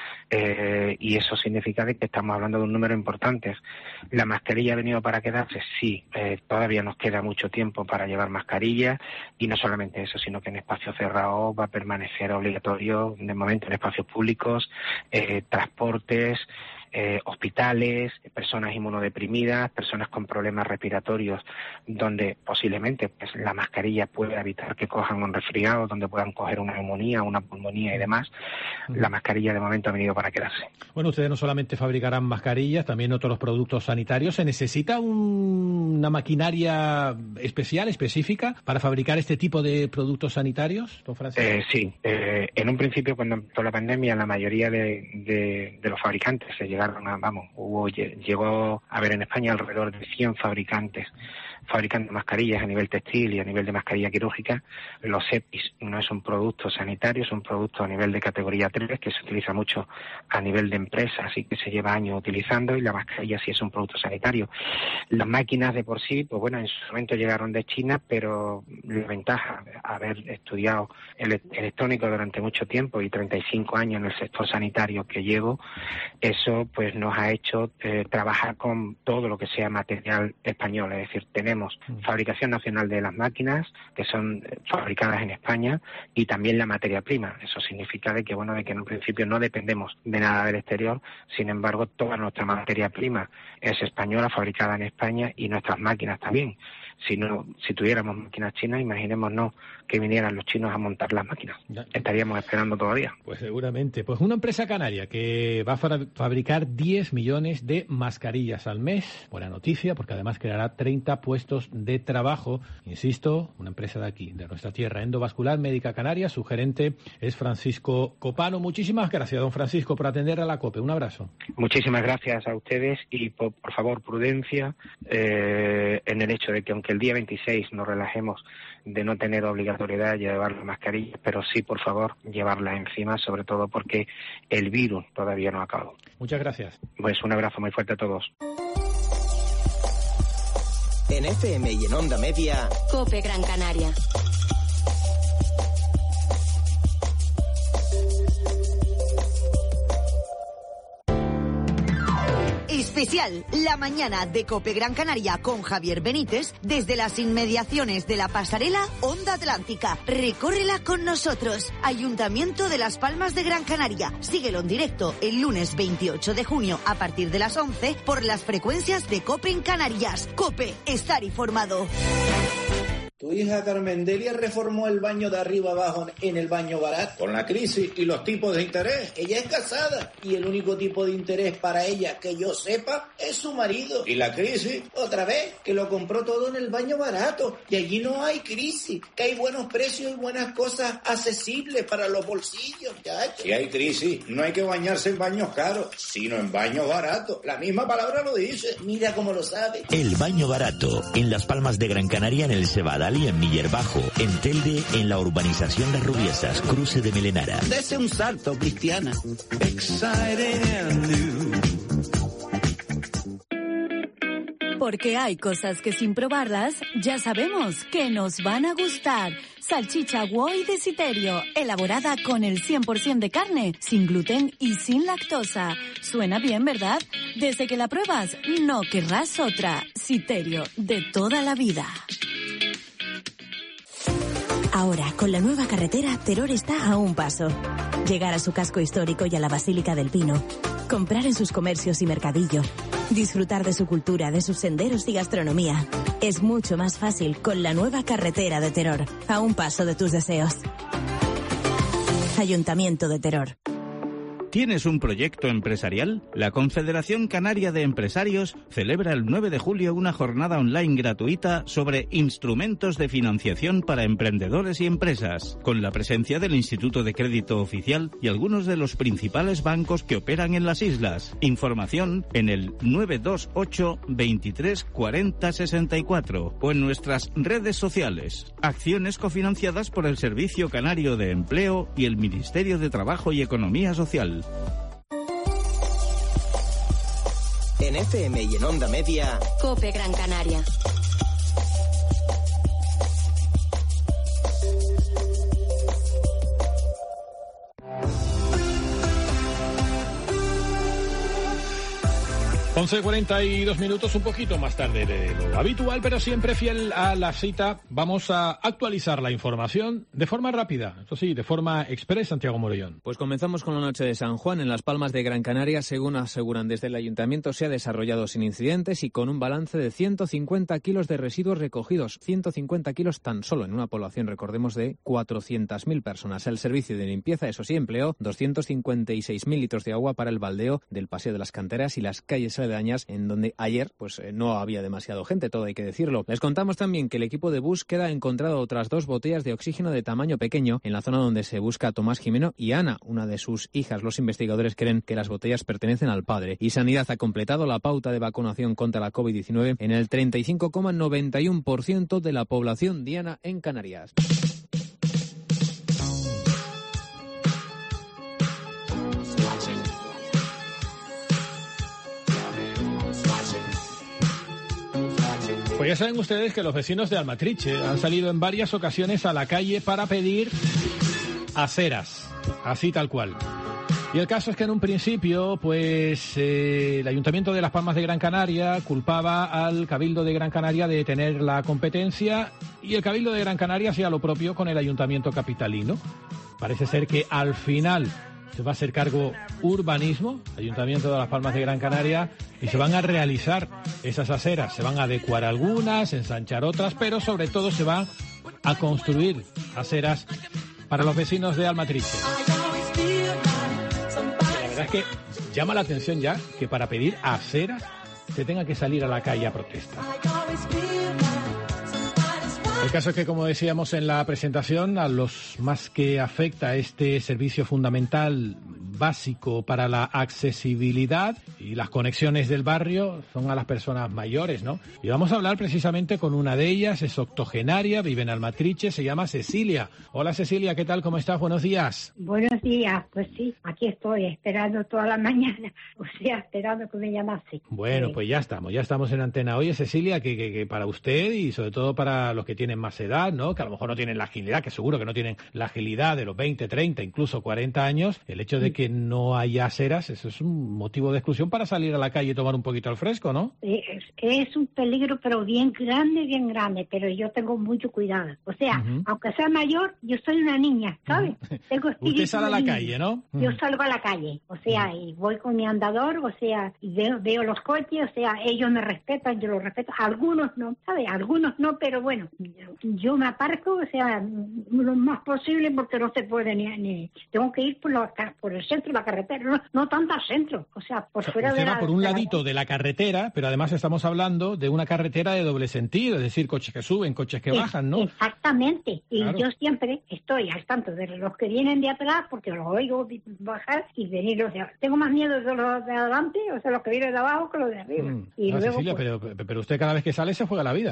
Eh, y eso significa de que estamos hablando de un número importante. ¿La mascarilla ha venido para quedarse? Sí, eh, todavía nos queda mucho tiempo para llevar mascarilla y no solamente eso, sino que en espacios cerrados va a permanecer obligatorio, de momento en espacios públicos, eh, transportes, Eh, hospitales, personas inmunodeprimidas, personas con problemas respiratorios, donde posiblemente pues, la mascarilla puede evitar que cojan un resfriado, donde puedan coger una neumonía, una pulmonía y demás. La mascarilla de momento ha venido para quedarse. Bueno, ustedes no solamente fabricarán mascarillas, también otros productos sanitarios. ¿Se necesita un, una maquinaria especial, específica, para fabricar este tipo de productos sanitarios, don Francisco? Eh, sí, eh, en un principio cuando empezó la pandemia la mayoría de, de, de los fabricantes se llegaron a, vamos, hubo, llegó a haber en España alrededor de cien fabricantes fabricando mascarillas a nivel textil y a nivel de mascarilla quirúrgica. Los EPIs no es un producto sanitario, es un producto a nivel de categoría tres que se utiliza mucho a nivel de empresas y que se lleva años utilizando, y la mascarilla sí es un producto sanitario. Las máquinas de por sí, pues bueno, en su momento llegaron de China, pero la ventaja de haber estudiado el electrónico durante mucho tiempo y treinta y cinco años en el sector sanitario que llevo, eso pues nos ha hecho eh, trabajar con todo lo que sea material español, es decir, tenemos fabricación nacional de las máquinas que son fabricadas en España y también la materia prima. Eso significa de que bueno de que en un principio no dependemos de nada del exterior, sin embargo toda nuestra materia prima es española, fabricada en España, y nuestras máquinas también. Si no, si tuviéramos máquinas chinas, imaginémonos que vinieran los chinos a montar las máquinas. Estaríamos esperando todavía. Pues seguramente. Pues una empresa canaria que va a fabricar diez millones de mascarillas al mes. Buena noticia, porque además creará treinta puestos de trabajo. Insisto, una empresa de aquí, de nuestra tierra, Endovascular Médica Canaria. Su gerente es Francisco Copano. Muchísimas gracias, don Francisco, por atender a la COPE. Un abrazo. Muchísimas gracias a ustedes y, por, por favor, prudencia eh, en el hecho de que aunque el día veintiséis nos relajemos de no tener obligatoriedad de llevar la mascarilla, pero sí, por favor, llevarla encima, sobre todo porque el virus todavía no ha acabado. Muchas gracias. Pues un abrazo muy fuerte a todos. En F M y en Onda Media, COPE Gran Canaria. Especial, la mañana de COPE Gran Canaria con Javier Benítez desde las inmediaciones de la pasarela Onda Atlántica. Recórrela con nosotros. Ayuntamiento de Las Palmas de Gran Canaria. Síguelo en directo el lunes veintiocho de junio a partir de las once por las frecuencias de COPE en Canarias. COPE, estar informado. Tu hija Carmen Delia reformó el baño de arriba abajo en el baño barato. Con la crisis y los tipos de interés, ella es casada y el único tipo de interés para ella que yo sepa es su marido. Y la crisis, otra vez, que lo compró todo en el baño barato. Y allí no hay crisis, que hay buenos precios y buenas cosas accesibles para los bolsillos, chacho. Si hay crisis, no hay que bañarse en baños caros, sino en baños baratos. La misma palabra lo dice. Mira cómo lo sabe. El baño barato, en Las Palmas de Gran Canaria, en el Cebadal y en Miller Bajo, en Telde, en la urbanización Las Rubiesas, cruce de Melenara. Dese un salto, Cristiana. Exciting and new. Porque hay cosas que sin probarlas ya sabemos que nos van a gustar. Salchicha Woi de Siterio, elaborada con el cien por ciento de carne, sin gluten y sin lactosa. Suena bien, ¿verdad? Desde que la pruebas, no querrás otra. Siterio, de toda la vida. Ahora, con la nueva carretera, Teror está a un paso. Llegar a su casco histórico y a la Basílica del Pino. Comprar en sus comercios y mercadillo. Disfrutar de su cultura, de sus senderos y gastronomía. Es mucho más fácil con la nueva carretera de Teror. A un paso de tus deseos. Ayuntamiento de Teror. ¿Tienes un proyecto empresarial? La Confederación Canaria de Empresarios celebra el nueve de julio una jornada online gratuita sobre instrumentos de financiación para emprendedores y empresas, con la presencia del Instituto de Crédito Oficial y algunos de los principales bancos que operan en las islas. Información en el nueve dos ocho, veintitrés, cuarenta, sesenta y cuatro o en nuestras redes sociales. Acciones cofinanciadas por el Servicio Canario de Empleo y el Ministerio de Trabajo y Economía Social. En F M y en Onda Media, COPE Gran Canaria. once cuarenta y dos minutos, un poquito más tarde de lo habitual, pero siempre fiel a la cita. Vamos a actualizar la información de forma rápida, eso sí, de forma express, Santiago Morellón. Pues comenzamos con la noche de San Juan en Las Palmas de Gran Canaria. Según aseguran desde el ayuntamiento, se ha desarrollado sin incidentes y con un balance de ciento cincuenta kilos de residuos recogidos. ciento cincuenta kilos tan solo en una población, recordemos, de cuatrocientas mil personas. El servicio de limpieza, eso sí, empleó doscientos cincuenta y seis mil litros de agua para el baldeo del Paseo de las Canteras y las calles aledañas, en donde ayer pues eh, no había demasiado gente, todo hay que decirlo. Les contamos también que el equipo de búsqueda ha encontrado otras dos botellas de oxígeno de tamaño pequeño en la zona donde se busca a Tomás Jimeno y Ana, una de sus hijas. Los investigadores creen que las botellas pertenecen al padre. Y Sanidad ha completado la pauta de vacunación contra la covid diecinueve en el treinta y cinco coma noventa y uno por ciento de la población diana en Canarias. Pues ya saben ustedes que los vecinos de Almatriche han salido en varias ocasiones a la calle para pedir aceras, así tal cual. Y el caso es que en un principio, pues eh, el Ayuntamiento de Las Palmas de Gran Canaria culpaba al Cabildo de Gran Canaria de tener la competencia y el Cabildo de Gran Canaria hacía lo propio con el Ayuntamiento capitalino. Parece ser que al final se va a hacer cargo Urbanismo, Ayuntamiento de Las Palmas de Gran Canaria, y se van a realizar esas aceras. Se van a adecuar algunas, ensanchar otras, pero sobre todo se va a construir aceras para los vecinos de Almatriche. La verdad es que llama la atención ya que para pedir aceras se tenga que salir a la calle a protestar. El caso es que, como decíamos en la presentación, a los más que afecta este servicio fundamental básico para la accesibilidad y las conexiones del barrio son a las personas mayores, ¿no? Y vamos a hablar precisamente con una de ellas, es octogenaria, vive en Almatriche, se llama Cecilia. Hola Cecilia, ¿qué tal? ¿Cómo estás? Buenos días. Buenos días, pues sí, aquí estoy esperando toda la mañana, o sea, esperando que me llamase. Bueno, Sí. pues ya estamos, ya estamos en antena. Oye Cecilia, que, que, que para usted y sobre todo para los que tienen más edad, ¿no? Que a lo mejor no tienen la agilidad, que seguro que no tienen la agilidad de los veinte, treinta, incluso cuarenta años, el hecho de que no haya aceras, eso es un motivo de exclusión para salir a la calle y tomar un poquito al fresco, ¿no? Eh, Es, es un peligro, pero bien grande, bien grande, pero yo tengo mucho cuidado. O sea, Ujú. aunque sea mayor, yo soy una niña, ¿sabes? Tengo espíritu Usted sale a de la niña. calle, ¿no? Yo Ujú. salgo a la calle, o sea, y voy con mi andador, o sea, y veo, veo los coches, o sea, ellos me respetan, yo los respeto. Algunos no, ¿sabes? Algunos no, pero bueno, yo, yo me aparco, o sea, lo más posible porque no se puede ni... ni tengo que ir por, la, ca- por el centro de la carretera, no, no tanto al centro, o sea, por O sea, fuera usted de va la... por un de la- ladito de la carretera, pero además estamos hablando de una carretera de doble sentido, es decir, coches que suben, coches que Sí, bajan, ¿no? Exactamente. Y Claro. yo siempre estoy al tanto de los que vienen de atrás porque los oigo vi- bajar y venir los de atrás. Tengo más miedo de los de adelante, o sea, los que vienen de abajo que los de arriba. Mm. Y Ah, luego, Cecilia, pues, pero, pero usted cada vez que sale se juega la vida. sí,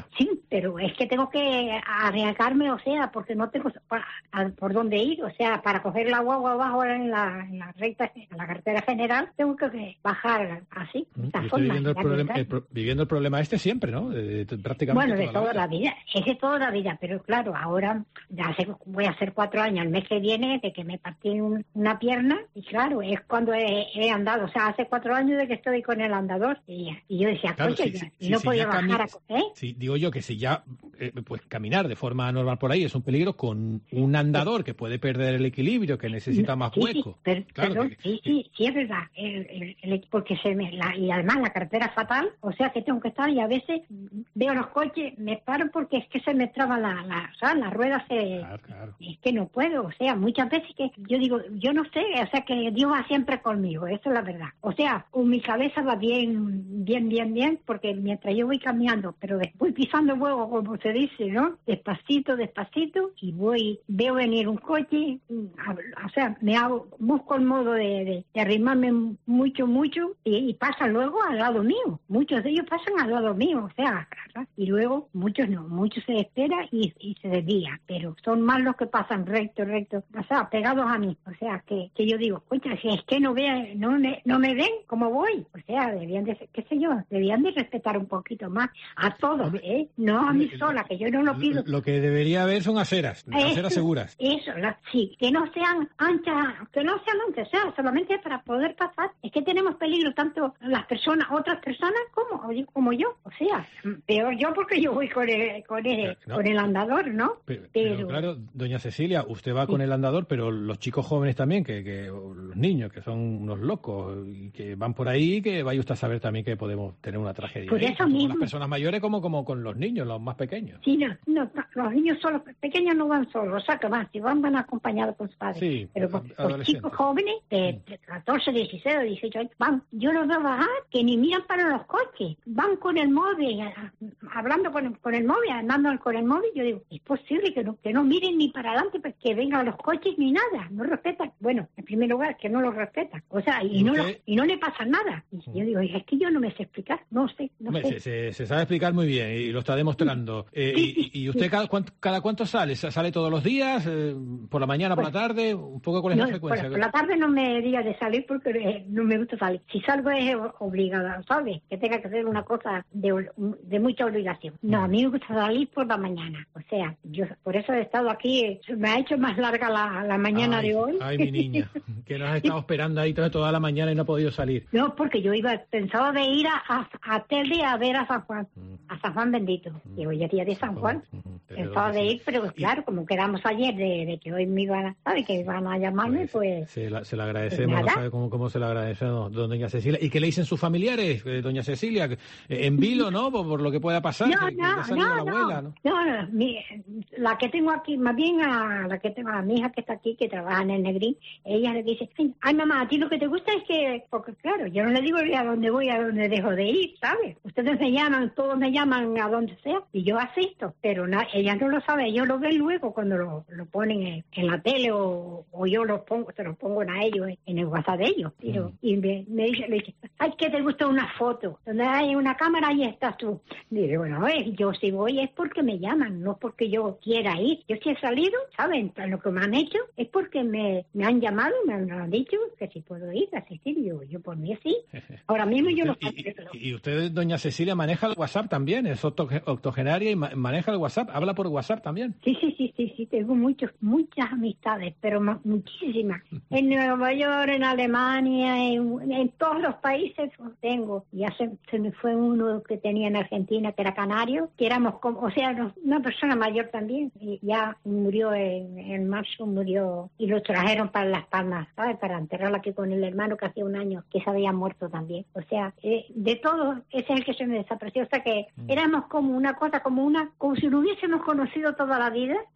pero es que tengo que arriesgarme, o sea, porque no tengo pa- a- por dónde ir, o sea, para coger la guagua abajo en la, en la recta, en la carretera general, tengo que que bajar así, de esta Y usted forma. viviendo el, y problema, el arriesgarme. pro- viviendo el problema este siempre, ¿no? De- de- prácticamente Bueno, de toda toda la vida, es de toda la vida, pero claro, ahora ya hace, voy a hacer cuatro años el mes que viene de que me partí un- una pierna y claro, es cuando he, he andado, o sea, hace cuatro años de que estoy con el andador y, y yo decía, Claro, coño, sí, ya, sí, y no sí, podía ya cami- bajar a... ¿eh? Sí, digo yo que si ya eh, pues caminar de forma normal por ahí es un peligro, con un andador que puede perder el equilibrio, que necesita más Sí, sí, hueco. per- Claro perdón, que- sí, sí, sí, es verdad. El- el- el- porque se me, la, y además la carretera es fatal, o sea que tengo que estar y a veces veo los coches, me paro porque es que se me traba la, la, o sea, la rueda se... Es que no puedo, o sea, muchas veces que yo digo, yo no sé, o sea que Dios va siempre conmigo, eso es la verdad. O sea, o mi cabeza va bien, bien, bien, bien, porque mientras yo voy caminando, pero voy pisando huevo, como se dice, ¿no? Despacito, despacito, y voy, veo venir un coche, o sea, me hago, busco el modo de, de, de arrimarme mucho, mucho, y, y pasan luego al lado mío. Muchos de ellos pasan al lado mío, o sea, y luego muchos no, muchos se esperan y, y se desvían, pero son más los que pasan recto, recto, o sea, pegados a mí, o sea, que, que yo digo, oye, si es que no vean, no me, no me ven cómo voy, o sea, debían de, qué sé yo, debían de respetar un poquito más a todos, ¿eh? No a mí sola, que yo no lo pido. Lo que debería haber son aceras, aceras Eso, seguras. Eso, la- sí, que no sean anchas, que no sean anchas, o sea, solamente para poder pasar. Es que tenemos peligro tanto las personas, otras personas como, como yo, o sea, peor yo porque yo voy con el, con el, No. con el andador, ¿no? Pero, Pero, pero, claro, doña Cecilia, usted va con el andador, pero los chicos jóvenes también, que, que o los niños, que son unos locos y que van por ahí, que vaya usted a saber también que podemos tener una tragedia. Por ahí, eso tanto con mismo. las personas mayores como, como con los niños, los más pequeños. sí, no, no, los niños solos, pequeños no van solos, o sea que van, si van, van acompañados con sus padres. Sí, Pero los, los adolescentes. chicos jóvenes de, de catorce, dieciséis o dieciocho años van, yo los veo bajar que ni miran para los coches, van con el móvil, a- hablando con, el- con el móvil, andando con el móvil. Yo digo, es posible que no, que no miren ni para adelante, pues, que vengan los coches ni nada, no respetan. Bueno, en primer lugar, que no los respetan, o sea, y, ¿Y no, usted? lo- y no le pasa nada. Y yo digo, es que yo no me sé explicar, no sé, no Hombre, sé. se, se- se sabe explicar muy bien y lo está demostrando. Eh, y, y usted cada cuánto, cada cuánto sale? ¿Sale todos los días? Eh, ¿Por la mañana, por la tarde? ¿Un poco con esa No, frecuencia? por, por la tarde no me diga de salir porque eh, no me gusta salir. Si salgo es o- obligada, ¿sabes? Que tenga que hacer una cosa de, ol- de mucha obligación. No, a mí me gusta salir por la mañana. O sea, yo por eso he estado aquí. eh, Me ha hecho más larga la, la mañana Ay, de hoy. Ay, mi niña, que nos ha estado esperando ahí toda, toda la mañana y no ha podido salir. No, porque yo iba pensaba de ir a, a, a Telde a ver a San Juan, a San Juan bendito. Y hoy es día de San Juan. Pensaba de ir, pero claro, como quedamos ayer de, de que hoy me iban a, ¿sabes? Que iban a llamarme, pues... Se, la, se le agradecemos, Pues no nada. sabe cómo, cómo se le agradecemos, don- doña Cecilia. ¿Y qué le dicen sus familiares, eh, doña Cecilia? Eh, En vilo, ¿no? Por, por lo que pueda pasar, No, que, que no, ya salió no, la abuela, ¿no? No, no, mi- la que tengo aquí, más bien a la que tengo, a mi hija que está aquí, que trabaja en el Negrín, ella le dice, ay mamá, a ti lo que te gusta es que, porque claro, yo no le digo a dónde voy, a dónde dejo de ir, ¿sabes? Ustedes me llaman, todos me llaman a donde sea, y yo asisto, pero na- ella no lo sabe, ellos lo ven luego cuando lo, lo ponen en, en la tele o, o yo lo pongo, se lo pongo a ellos en, en el WhatsApp de ellos, pero, y me, me dice, le dice, ay, que te gusta una foto, donde hay una cámara, ahí estás tú. Dice, bueno, a ver, yo si voy es porque me llaman, no porque yo quiera ir. Yo si he salido, ¿saben? Lo que me han hecho es porque me, me han llamado, me han, me han dicho que si puedo ir a asistir. Y yo, yo por mí sí. Ahora mismo yo no sé. Y usted, doña Cecilia, maneja el WhatsApp también, es octo- octogenaria y ma- maneja el WhatsApp, habla por WhatsApp también. Sí, sí, sí, sí, sí, tengo muchos, muchas amistades, pero ma- muchísimas. En Nueva York, en Alemania, en, en todos los países los tengo. Ya se, se me fue uno que tenía en Argentina, que era canario, que éramos como, o sea, no- una persona mayor también, y ya murió en, en marzo, murió, y lo trajeron para Las Palmas, ¿sabes? Para enterrarlo aquí con el hermano que hacía un año que se había muerto también. O sea, eh, de todo, ese es el que se me desapareció. O sea que éramos como una cosa, como una, como si lo hubiésemos conocido toda la vida, una amistad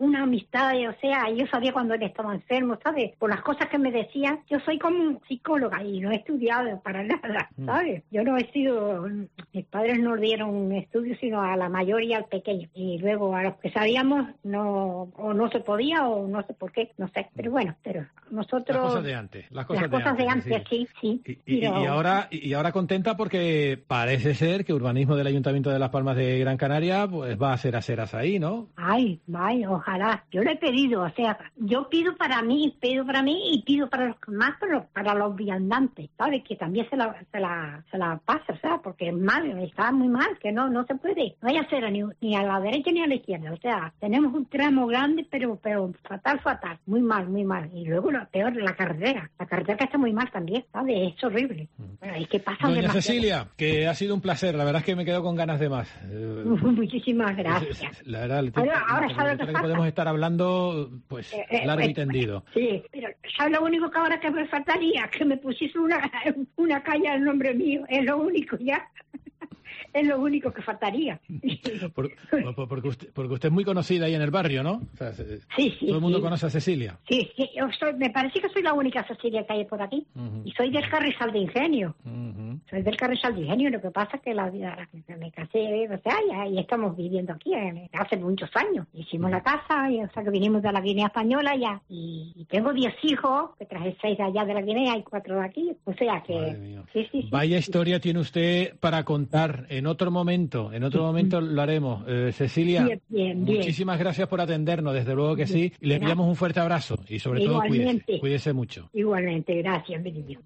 ¿sabes? O sea, yo sabía cuando él estaba enfermo, ¿sabes? Por las cosas que me decía, yo soy como psicóloga y no he estudiado para nada, ¿sabes? Yo no he sido, mis padres no dieron un estudio sino a la mayor y al pequeño, y luego a los que sabíamos no, o no se podía o no sé por qué, no sé, pero bueno, pero nosotros... Las cosas de antes, las cosas, las cosas de antes, de antes sí, sí. sí y, y, pero... y, ahora, y ahora contenta porque parece ser que urbanismo del Ayuntamiento de Las Palmas de Gran Canaria pues va a hacer aceras ahí, ¿no? Ay, ay, ojalá. Yo le he pedido, o sea, yo pido para mí, pido para mí y pido para los más para los, para los viandantes, ¿sabes? Que también se la, se la, se la pasa, o sea, porque es mal, está muy mal, que no, no se puede. No hay acera ni, ni a la derecha ni a la izquierda, o sea, tenemos un tramo grande, pero, pero fatal, fatal, muy mal, muy mal. Y luego lo peor, la carretera, la carretera que está muy mal también, ¿sabes? Es horrible. Bueno, es que pasa Doña demasiado. Cecilia, que ha sido un placer, la verdad es que me quedo con ganas de más. Muchísimas gracias. La verdad, ahora, ahora ¿sabes lo que pasa? Podemos estar hablando, pues, eh, eh, largo pues, y tendido. Sí, pero ¿sabes lo único que ahora que me faltaría? Que me pusiese una, una calle al nombre mío, es lo único ya. Es lo único que faltaría. Por, por, porque, usted, porque usted es muy conocida ahí en el barrio, ¿no? O sea, se, sí, sí. Todo el mundo sí. conoce a Cecilia. Sí, sí. Yo soy, me parece que soy la única Cecilia que hay por aquí. Uh-huh. Y soy del Carrizal de Ingenio. Uh-huh. Soy del Carrizal de Ingenio. Lo que pasa es que la vida que me casé, o sea, ya, ya estamos viviendo aquí eh, hace muchos años. Hicimos uh-huh. la casa, y, o sea, que vinimos de la Guinea Española ya. Y, y tengo diez hijos, que traje seis de allá de la Guinea y cuatro de aquí. O sea que... Sí, sí, sí, Vaya sí, historia sí. tiene usted para contar en otro momento. En otro momento lo haremos. Eh, Cecilia, bien, bien, bien. muchísimas gracias por atendernos, desde luego que sí. Y le enviamos un fuerte abrazo y sobre Igualmente. todo cuídese, cuídese mucho. Igualmente, gracias, mi niño.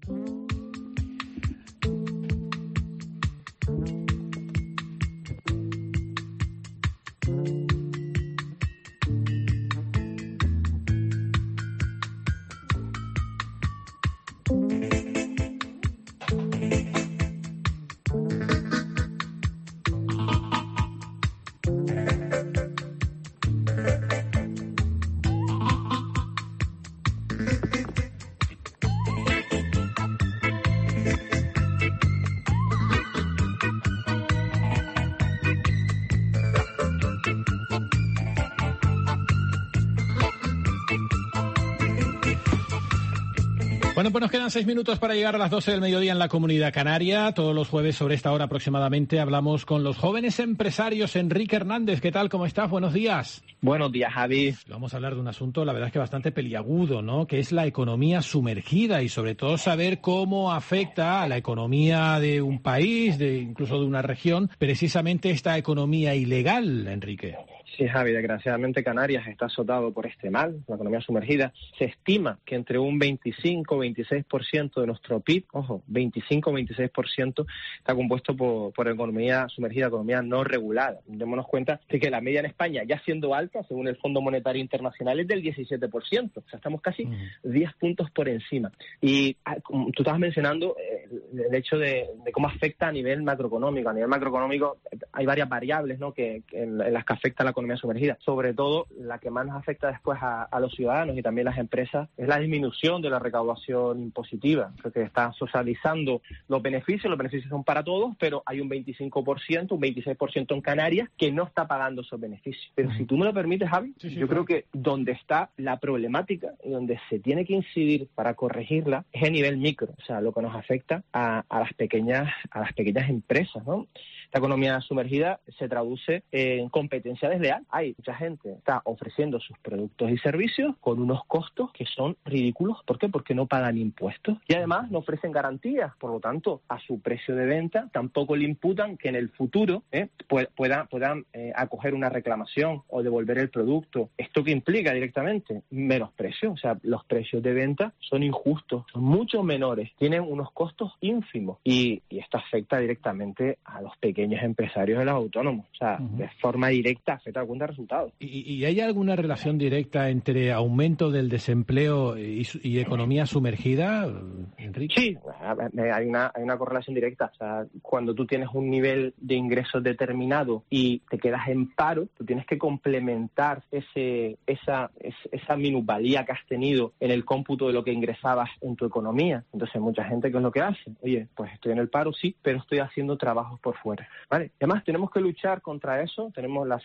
Bueno, pues nos quedan seis minutos para llegar a las doce del mediodía en la Comunidad Canaria. Todos los jueves sobre esta hora aproximadamente hablamos con los jóvenes empresarios. Enrique Hernández, ¿qué tal? ¿Cómo estás? Buenos días. Buenos días, Javi. Vamos a hablar de un asunto, la verdad es que bastante peliagudo, ¿no? Que es la economía sumergida y sobre todo saber cómo afecta a la economía de un país, de incluso de una región, precisamente esta economía ilegal, Enrique. Sí, Javi, desgraciadamente Canarias está azotado por este mal, la economía sumergida. Se estima que entre un veinticinco o veintiséis por ciento de nuestro P I B, ojo, veinticinco o veintiséis por ciento está compuesto por, por economía sumergida, economía no regulada. Démonos cuenta de que la media en España, ya siendo alta, según el Fondo Monetario Internacional, es del diecisiete por ciento. O sea, estamos casi uh-huh. diez puntos por encima. Y como tú estabas mencionando eh, el hecho de, de cómo afecta a nivel macroeconómico. A nivel macroeconómico hay varias variables, ¿no?, que, que en, en las que afecta la economía sumergida. Sobre todo, la que más nos afecta después a, a los ciudadanos y también las empresas es la disminución de la recaudación impositiva, porque está socializando los beneficios, los beneficios son para todos, pero hay un veinticinco por ciento, un veintiséis por ciento en Canarias que no está pagando esos beneficios. Pero uh-huh. si tú me lo permites, Javi, sí, sí, yo claro. creo que donde está la problemática y donde se tiene que incidir para corregirla es a nivel micro, o sea, lo que nos afecta a, a las pequeñas a las pequeñas empresas, ¿no? La economía sumergida se traduce en competencia desleal. Hay mucha gente que está ofreciendo sus productos y servicios con unos costos que son ridículos. ¿Por qué? Porque no pagan impuestos y además no ofrecen garantías. Por lo tanto, a su precio de venta tampoco le imputan que en el futuro eh, puedan, puedan eh, acoger una reclamación o devolver el producto. ¿Esto qué implica directamente? Menos precios. O sea, los precios de venta son injustos, son mucho menores, tienen unos costos ínfimos y, y esto afecta directamente a los pequeños empresarios de los autónomos. O sea, uh-huh. de forma directa afecta a la cuenta de resultados. ¿Y, ¿Y hay alguna relación directa entre aumento del desempleo y, y economía sumergida, Enrique? Sí, hay una, hay una correlación directa. O sea, cuando tú tienes un nivel de ingresos determinado y te quedas en paro, tú tienes que complementar ese esa, esa minusvalía que has tenido en el cómputo de lo que ingresabas en tu economía. Entonces, mucha gente, ¿qué es lo que hace? Oye, pues estoy en el paro, sí, pero estoy haciendo trabajos por fuera. ¿Vale? Además, tenemos que luchar contra eso. Tenemos, la sociedad tiene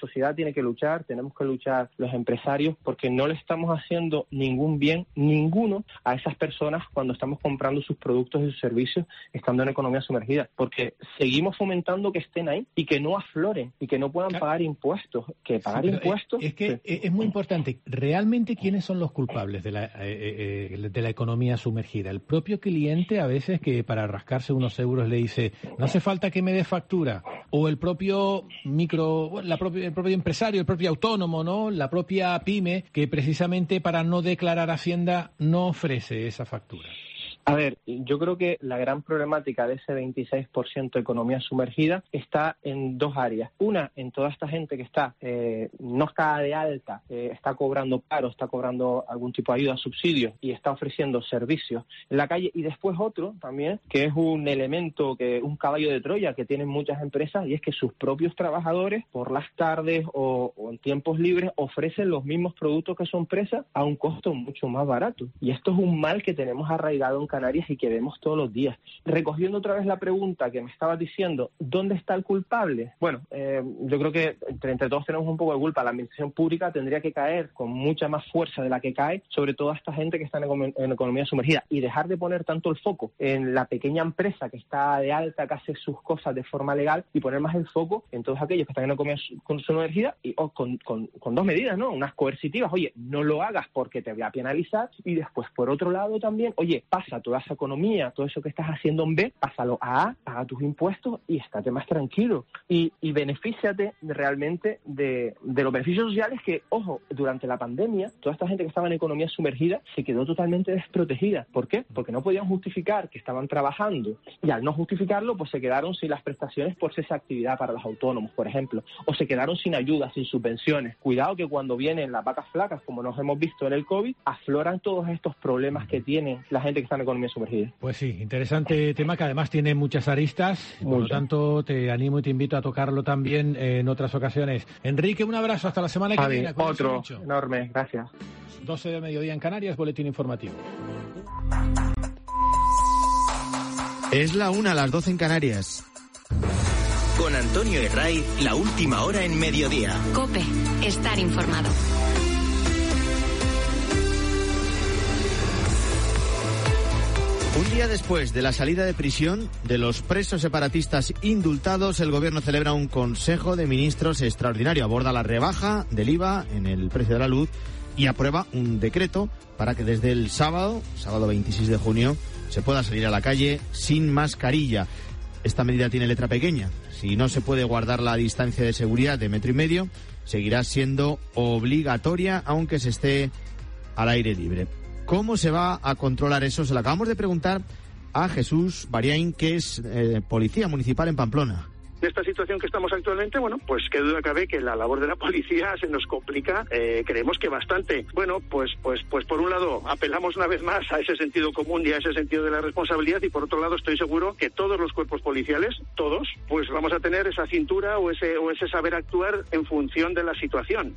tiene que luchar, tenemos que luchar los empresarios, porque no le estamos haciendo ningún bien, ninguno, a esas personas cuando estamos comprando sus productos y sus servicios estando en economía sumergida, porque seguimos fomentando que estén ahí y que no afloren y que no puedan claro. pagar impuestos, que pagar sí, impuestos... Es, es que sí. es muy importante, ¿realmente quiénes son los culpables de la, eh, eh, de la economía sumergida? El propio cliente, a veces, que para rascarse unos euros le dice, no hace falta que me dé factura, o el propio micro, la propia, el propio empresario, el propio autónomo, ¿no? La propia pyme, que precisamente para no declarar Hacienda no ofrece esa factura. A ver, yo creo que la gran problemática de ese veintiséis por ciento de economía sumergida está en dos áreas. Una, en toda esta gente que está eh, no está de alta, eh, está cobrando paro, está cobrando algún tipo de ayuda, subsidios y está ofreciendo servicios en la calle. Y después otro también, que es un elemento, que un caballo de Troya que tienen muchas empresas, y es que sus propios trabajadores por las tardes o, o en tiempos libres ofrecen los mismos productos que su empresa a un costo mucho más barato. Y esto es un mal que tenemos arraigado en Canarias y que vemos todos los días. Recogiendo otra vez la pregunta que me estabas diciendo, ¿dónde está el culpable? Bueno, eh, yo creo que entre, entre todos tenemos un poco de culpa. La administración pública tendría que caer con mucha más fuerza de la que cae sobre toda esta gente que está en, en economía sumergida, y dejar de poner tanto el foco en la pequeña empresa que está de alta, que hace sus cosas de forma legal, y poner más el foco en todos aquellos que están en economía sumergida y oh, con, con, con dos medidas, ¿no? Unas coercitivas, oye, no lo hagas porque te voy a penalizar, y después, por otro lado también, oye, pasa toda esa economía, todo eso que estás haciendo en B, pásalo a A, paga tus impuestos y estate más tranquilo. Y, y benefíciate realmente de, de los beneficios sociales que, ojo, durante la pandemia, toda esta gente que estaba en economía sumergida se quedó totalmente desprotegida. ¿Por qué? Porque no podían justificar que estaban trabajando, y al no justificarlo, pues se quedaron sin las prestaciones por esa actividad para los autónomos, por ejemplo, o se quedaron sin ayudas, sin subvenciones. Cuidado que cuando vienen las vacas flacas, como nos hemos visto en el COVID, afloran todos estos problemas que tiene la gente que está en economía sumergida. Pues sí, interesante tema que además tiene muchas aristas, y por lo tanto te animo y te invito a tocarlo también en otras ocasiones. Enrique, un abrazo, hasta la semana que Javi, viene. Otro enorme, gracias. doce de mediodía en Canarias, boletín informativo. Es la una, a las doce en Canarias. Con Antonio Herray, la última hora en mediodía. COPE, estar informado. Un día después de la salida de prisión de los presos separatistas indultados, el Gobierno celebra un Consejo de Ministros extraordinario. Aborda la rebaja del I V A en el precio de la luz y aprueba un decreto para que desde el sábado, sábado veintiséis de junio, se pueda salir a la calle sin mascarilla. Esta medida tiene letra pequeña. Si no se puede guardar la distancia de seguridad de metro y medio, seguirá siendo obligatoria aunque se esté al aire libre. ¿Cómo se va a controlar eso? Se lo acabamos de preguntar a Jesús Bariain, que es eh, policía municipal en Pamplona. En esta situación que estamos actualmente, bueno, pues qué duda cabe que la labor de la policía se nos complica, eh, creemos que bastante. Bueno, pues, pues, pues por un lado apelamos una vez más a ese sentido común y a ese sentido de la responsabilidad, y por otro lado estoy seguro que todos los cuerpos policiales, todos, pues vamos a tener esa cintura o ese, o ese saber actuar en función de la situación.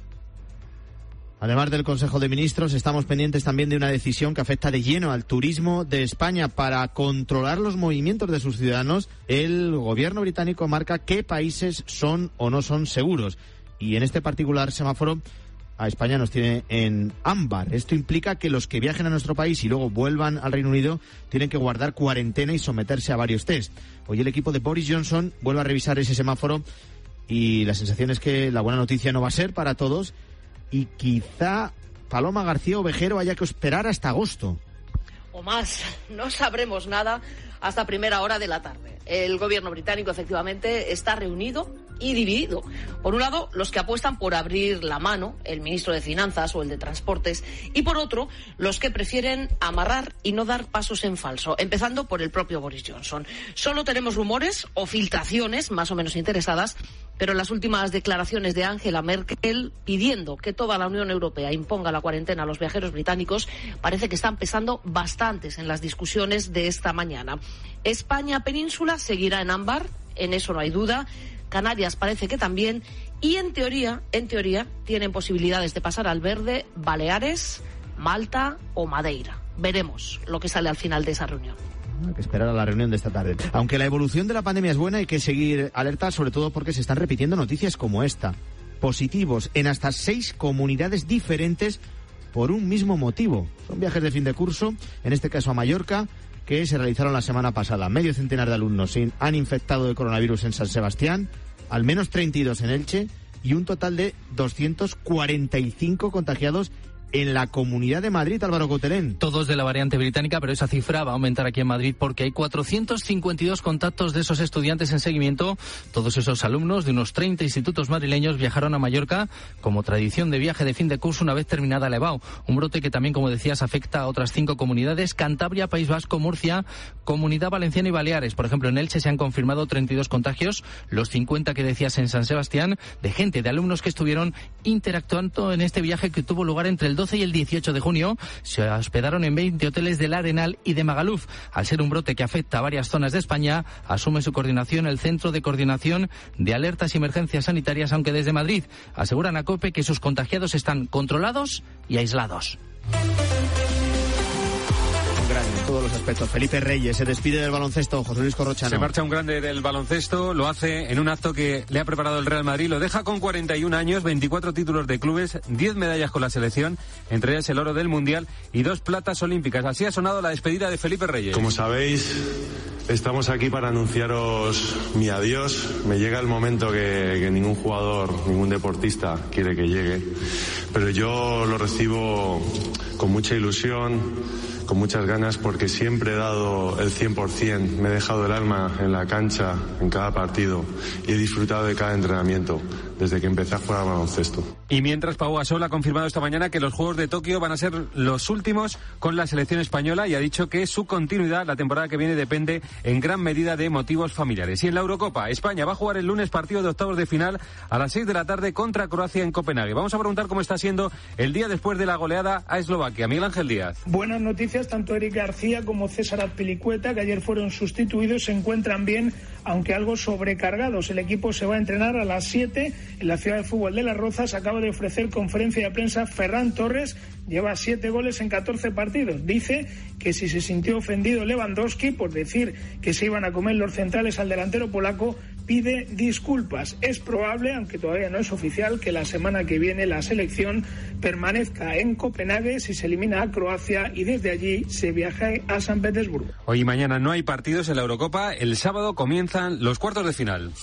Además del Consejo de Ministros, estamos pendientes también de una decisión que afecta de lleno al turismo de España. Para controlar los movimientos de sus ciudadanos, el gobierno británico marca qué países son o no son seguros. Y en este particular semáforo, a España nos tiene en ámbar. Esto implica que los que viajen a nuestro país y luego vuelvan al Reino Unido tienen que guardar cuarentena y someterse a varios test. Hoy el equipo de Boris Johnson vuelve a revisar ese semáforo y la sensación es que la buena noticia no va a ser para todos, y quizá Paloma García Ovejero haya que esperar hasta agosto. O más, no sabremos nada hasta primera hora de la tarde. El gobierno británico efectivamente está reunido y dividido. Por un lado, los que apuestan por abrir la mano, el ministro de Finanzas o el de Transportes, y por otro, los que prefieren amarrar y no dar pasos en falso, empezando por el propio Boris Johnson. Solo tenemos rumores o filtraciones más o menos interesadas, pero las últimas declaraciones de Angela Merkel pidiendo que toda la Unión Europea imponga la cuarentena a los viajeros británicos parece que están pesando bastantes en las discusiones de esta mañana. España península seguirá en ámbar, en eso no hay duda. Canarias parece que también, y en teoría, en teoría, tienen posibilidades de pasar al verde Baleares, Malta o Madeira. Veremos lo que sale al final de esa reunión. Hay que esperar a la reunión de esta tarde. Aunque la evolución de la pandemia es buena, hay que seguir alerta, sobre todo porque se están repitiendo noticias como esta. positivos en hasta seis comunidades diferentes por un mismo motivo. Son viajes de fin de curso, en este caso a Mallorca, que se realizaron la semana pasada. Medio centenar de alumnos han infectado de coronavirus en San Sebastián, al menos treinta y dos en Elche y un total de doscientos cuarenta y cinco contagiados en la Comunidad de Madrid. Álvaro Cotelén. Todos de la variante británica, pero esa cifra va a aumentar aquí en Madrid porque hay cuatrocientos cincuenta y dos contactos de esos estudiantes en seguimiento. Todos esos alumnos de unos treinta institutos madrileños viajaron a Mallorca como tradición de viaje de fin de curso una vez terminada la EBAU. Un brote que también, como decías, afecta a otras cinco comunidades: Cantabria, País Vasco, Murcia, Comunidad Valenciana y Baleares. Por ejemplo, en Elche se han confirmado treinta y dos contagios, los cincuenta que decías en San Sebastián, de gente, de alumnos que estuvieron interactuando en este viaje que tuvo lugar entre el doce y el dieciocho de junio. Se hospedaron en veinte hoteles del Arenal y de Magaluf. Al ser un brote que afecta a varias zonas de España, asume su coordinación el Centro de Coordinación de Alertas y Emergencias Sanitarias, aunque desde Madrid aseguran a COPE que sus contagiados están controlados y aislados. En todos los aspectos. Felipe Reyes se despide del baloncesto. José Luis Corrochano. Se marcha un grande del baloncesto, lo hace en un acto que le ha preparado el Real Madrid. Lo deja con cuarenta y un años, veinticuatro títulos de clubes, diez medallas con la selección, entre ellas el oro del Mundial y dos platas olímpicas. Así ha sonado la despedida de Felipe Reyes. Como sabéis, estamos aquí para anunciaros mi adiós. Me llega el momento que, que ningún jugador, ningún deportista quiere que llegue, pero yo lo recibo con mucha ilusión, con muchas ganas, porque siempre he dado el cien por ciento, me he dejado el alma en la cancha, en cada partido, y he disfrutado de cada entrenamiento desde que empecé a jugar al baloncesto. Y mientras, Pau Gasol ha confirmado esta mañana que los Juegos de Tokio van a ser los últimos con la selección española y ha dicho que su continuidad la temporada que viene depende en gran medida de motivos familiares. Y en la Eurocopa, España va a jugar el lunes partido de octavos de final a las seis de la tarde contra Croacia en Copenhague. Vamos a preguntar cómo está siendo el día después de la goleada a Eslovaquia. Miguel Ángel Díaz. Buenas noticias, tanto Eric García como César Azpilicueta, que ayer fueron sustituidos, se encuentran bien, aunque algo sobrecargados. El equipo se va a entrenar a las siete en la ciudad de fútbol de Las Rozas. Acaba de ofrecer conferencia de prensa Ferran Torres, lleva siete goles en catorce partidos. Dice que si se sintió ofendido Lewandowski por decir que se iban a comer los centrales al delantero polaco, pide disculpas. Es probable, aunque todavía no es oficial, que la semana que viene la selección permanezca en Copenhague si se elimina a Croacia y desde allí se viaje a San Petersburgo. Hoy y mañana no hay partidos en la Eurocopa. El sábado comienzan los cuartos de final.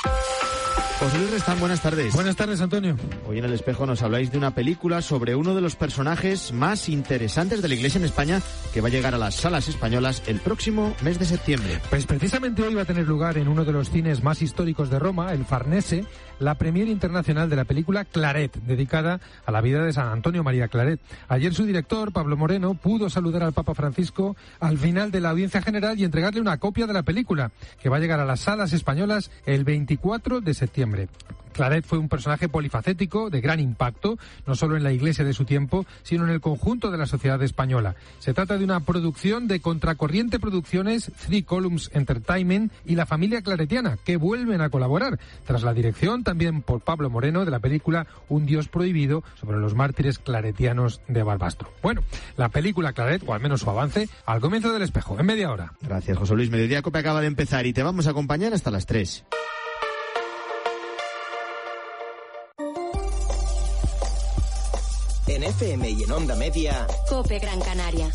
José Luis Restán, buenas tardes. Buenas tardes, Antonio. Hoy en El Espejo nos habláis de una película sobre uno de los personajes más interesantes de la Iglesia en España, que va a llegar a las salas españolas el próximo mes de septiembre. Pues precisamente hoy va a tener lugar en uno de los cines más históricos de Roma, el Farnese, la premier internacional de la película Claret, dedicada a la vida de San Antonio María Claret. Ayer su director, Pablo Moreno, pudo saludar al Papa Francisco al final de la audiencia general y entregarle una copia de la película, que va a llegar a las salas españolas el veinticuatro de septiembre. Claret fue un personaje polifacético de gran impacto, no solo en la Iglesia de su tiempo, sino en el conjunto de la sociedad española. Se trata de una producción de Contracorriente Producciones, Three Columns Entertainment y la familia claretiana, que vuelven a colaborar, tras la dirección también por Pablo Moreno de la película Un Dios Prohibido, sobre los mártires claretianos de Barbastro. Bueno, la película Claret, o al menos su avance, al comienzo del Espejo, en media hora. Gracias, José Luis. Mediodía Cope acaba de empezar y te vamos a acompañar hasta las tres. En F M y en Onda Media, Cope Gran Canaria.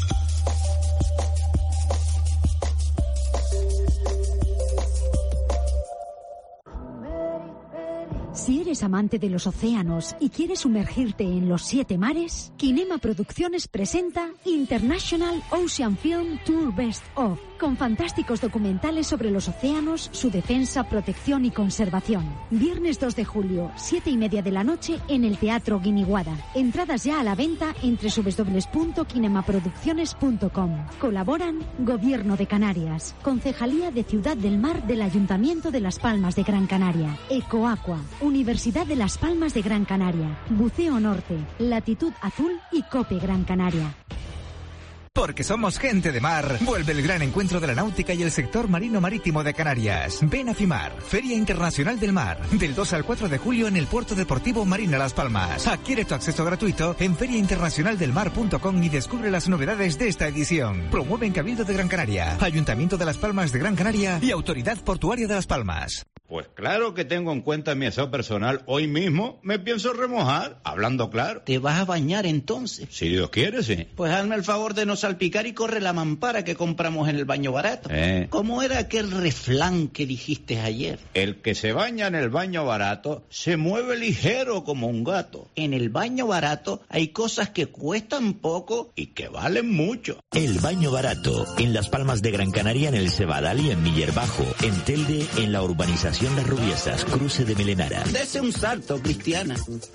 Si eres amante de los océanos y quieres sumergirte en los siete mares, Kinema Producciones presenta International Ocean Film Tour Best Of, con fantásticos documentales sobre los océanos, su defensa, protección y conservación. Viernes dos de julio, siete y media de la noche, en el Teatro Guiniguada. Entradas ya a la venta en doble u doble u doble u punto kinemaproducciones punto com. Colaboran Gobierno de Canarias, Concejalía de Ciudad del Mar del Ayuntamiento de Las Palmas de Gran Canaria, Ecoaqua, Universidad de Las Palmas de Gran Canaria, Buceo Norte, Latitud Azul y Cope Gran Canaria. Porque somos gente de mar, vuelve el gran encuentro de la náutica y el sector marino marítimo de Canarias. Ven a FIMAR, Feria Internacional del Mar, del dos al cuatro de julio en el Puerto Deportivo Marina Las Palmas. Adquiere tu acceso gratuito en feria internacional del mar punto com y descubre las novedades de esta edición. Promueven Cabildo de Gran Canaria, Ayuntamiento de Las Palmas de Gran Canaria y Autoridad Portuaria de Las Palmas. Pues claro que tengo en cuenta mi aseo personal. Hoy mismo me pienso remojar, hablando claro. ¿Te vas a bañar entonces? Si Dios quiere, sí. Pues hazme el favor de no salpicar y corre la mampara que compramos en el baño barato. Eh. ¿Cómo era aquel refrán que dijiste ayer? El que se baña en el baño barato se mueve ligero como un gato. En el baño barato hay cosas que cuestan poco y que valen mucho. El baño barato, en Las Palmas de Gran Canaria, en el Cebadal y en Miller Bajo. En Telde, en la urbanización Las Rubiesas, cruce de Melenara. Dese un salto, Cristiana.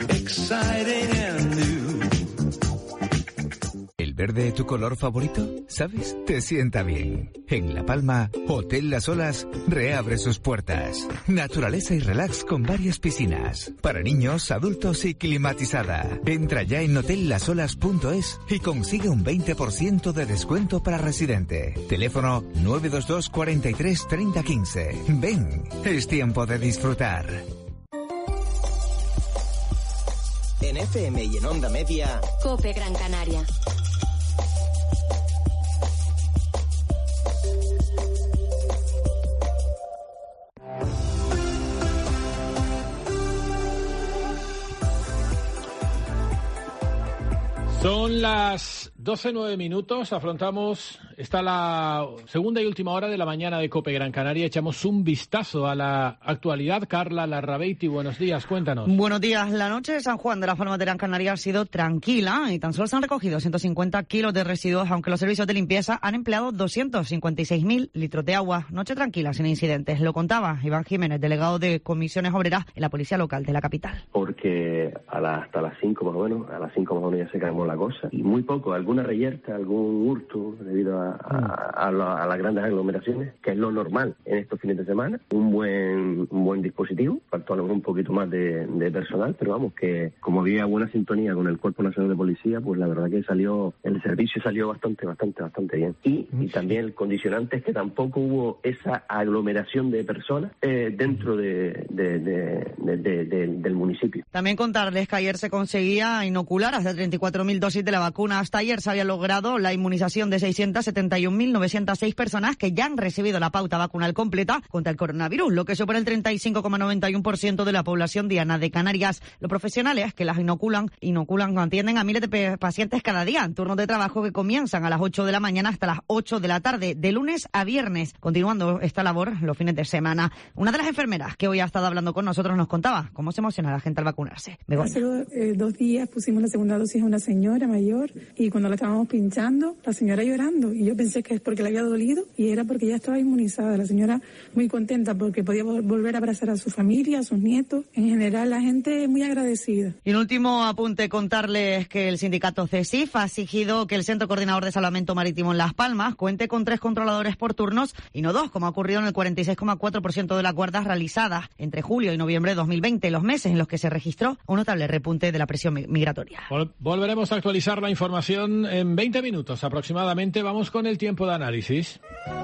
¿El verde tu color favorito? ¿Sabes? Te sienta bien. En La Palma, Hotel Las Olas reabre sus puertas. Naturaleza y relax con varias piscinas. Para niños, adultos y climatizada. Entra ya en hotel las olas punto es y consigue un veinte por ciento de descuento para residente. Teléfono nueve dos dos, cuarenta y tres, treinta, quince. Ven, es tiempo de disfrutar. En F M y en Onda Media, COPE Gran Canaria. Son las doce nueve minutos, afrontamos, está la segunda y última hora de la mañana de COPE Gran Canaria, echamos un vistazo a la actualidad. Carla Larrabeiti, buenos días, cuéntanos. Buenos días, la noche de San Juan de las Palmas de Gran Canaria ha sido tranquila y tan solo se han recogido ciento cincuenta kilos de residuos, aunque los servicios de limpieza han empleado doscientos cincuenta y seis mil litros de agua. Noche tranquila, sin incidentes, lo contaba Iván Jiménez, delegado de Comisiones Obreras en la Policía Local de la capital. Porque a la, hasta las cinco más o menos, a las cinco más o menos ya se calmó la cosa, y muy poco, alguna reyerta, algún hurto debido a, a, a, la, a las grandes aglomeraciones, que es lo normal en estos fines de semana. Un buen un buen dispositivo, faltó a lo mejor un poquito más de, de personal, pero vamos, que como había buena sintonía con el Cuerpo Nacional de Policía, pues la verdad que salió, el servicio salió bastante, bastante, bastante bien. Y, y también el condicionante es que tampoco hubo esa aglomeración de personas eh, dentro de, de, de, de, de, de, del municipio. También contarles que ayer se conseguía inocular hasta treinta y cuatro mil dosis de la vacuna. Hasta ayer se había logrado la inmunización de seiscientas setenta y un mil novecientas seis personas que ya han recibido la pauta vacunal completa contra el coronavirus, lo que supone el treinta y cinco coma noventa y uno por ciento de la población diana de Canarias. Los profesionales que las inoculan, inoculan, atienden a miles de pacientes cada día en turnos de trabajo que comienzan a las ocho de la mañana hasta las ocho de la tarde, de lunes a viernes, continuando esta labor los fines de semana. Una de las enfermeras que hoy ha estado hablando con nosotros nos contaba cómo se emociona la gente al vacunarse. Begoña. Hace eh, dos días pusimos la segunda dosis a una señora mayor y cuando la estábamos pinchando, la señora llorando, y yo pensé que es porque le había dolido y era porque ya estaba inmunizada. La señora muy contenta porque podía volver a abrazar a su familia, a sus nietos. En general, la gente muy agradecida. Y un último apunte, contarles que el sindicato CESIF ha exigido que el Centro Coordinador de Salvamento Marítimo en Las Palmas cuente con tres controladores por turnos y no dos, como ha ocurrido en el cuarenta y seis coma cuatro por ciento de las guardas realizadas entre julio y noviembre de dos mil veinte, los meses en los que se registró un notable repunte de la presión migratoria. Vol- volveremos a actualizar la información en veinte minutos aproximadamente. Vamos con el tiempo de análisis.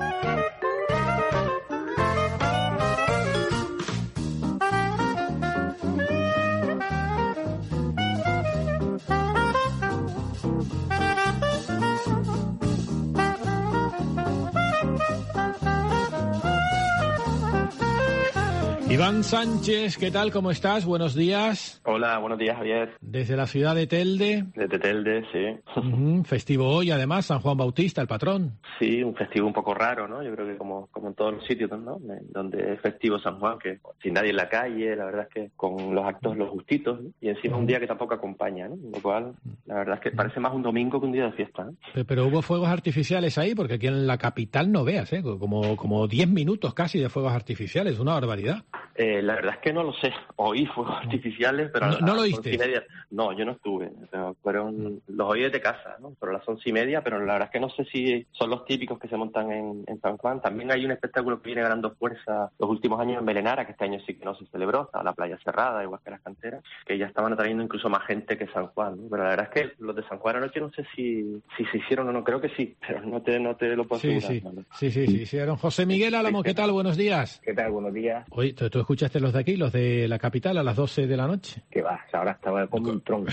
Iván Sánchez, ¿qué tal? ¿Cómo estás? Buenos días. Hola, buenos días, Javier. Desde la ciudad de Telde. Desde Telde, sí. Uh-huh. Festivo hoy, además, San Juan Bautista, el patrón. Sí, un festivo un poco raro, ¿no? Yo creo que como, como en todos los sitios, ¿no? Donde es festivo San Juan, que sin nadie en la calle, la verdad es que con los actos los justitos, ¿no? Y encima un día que tampoco acompaña, ¿no? Lo cual, la verdad es que parece más un domingo que un día de fiesta, ¿no? Pero, pero hubo fuegos artificiales ahí, porque aquí en la capital no veas, ¿eh? Como, como diez minutos casi de fuegos artificiales, una barbaridad. Eh, la verdad es que no lo sé. Oí fuegos artificiales, pero... ¿No, a no las lo once oíste? y media, no, yo no estuve. Pero fueron, los oí desde casa, ¿no? Pero a las once y media, pero la verdad es que no sé si son los típicos que se montan en, en San Juan. También hay un espectáculo que viene ganando fuerza los últimos años en Melenara, que este año sí que no se celebró, estaba la playa cerrada, igual que las canteras, que ya estaban atrayendo incluso más gente que San Juan, ¿no? Pero la verdad es que los de San Juan anoche no sé si, si se hicieron o no, creo que sí, pero no te, no te lo puedo Sí, asegurar. sí, ¿no? sí, sí, sí, sí. Don José Miguel Álamo, ¿qué tal? Buenos días. ¿Qué tal? Buenos días. Oye, ¿tú, tú escuchaste los de aquí, los de la capital, a las doce de la noche? Que va, ahora estaba como un tronco.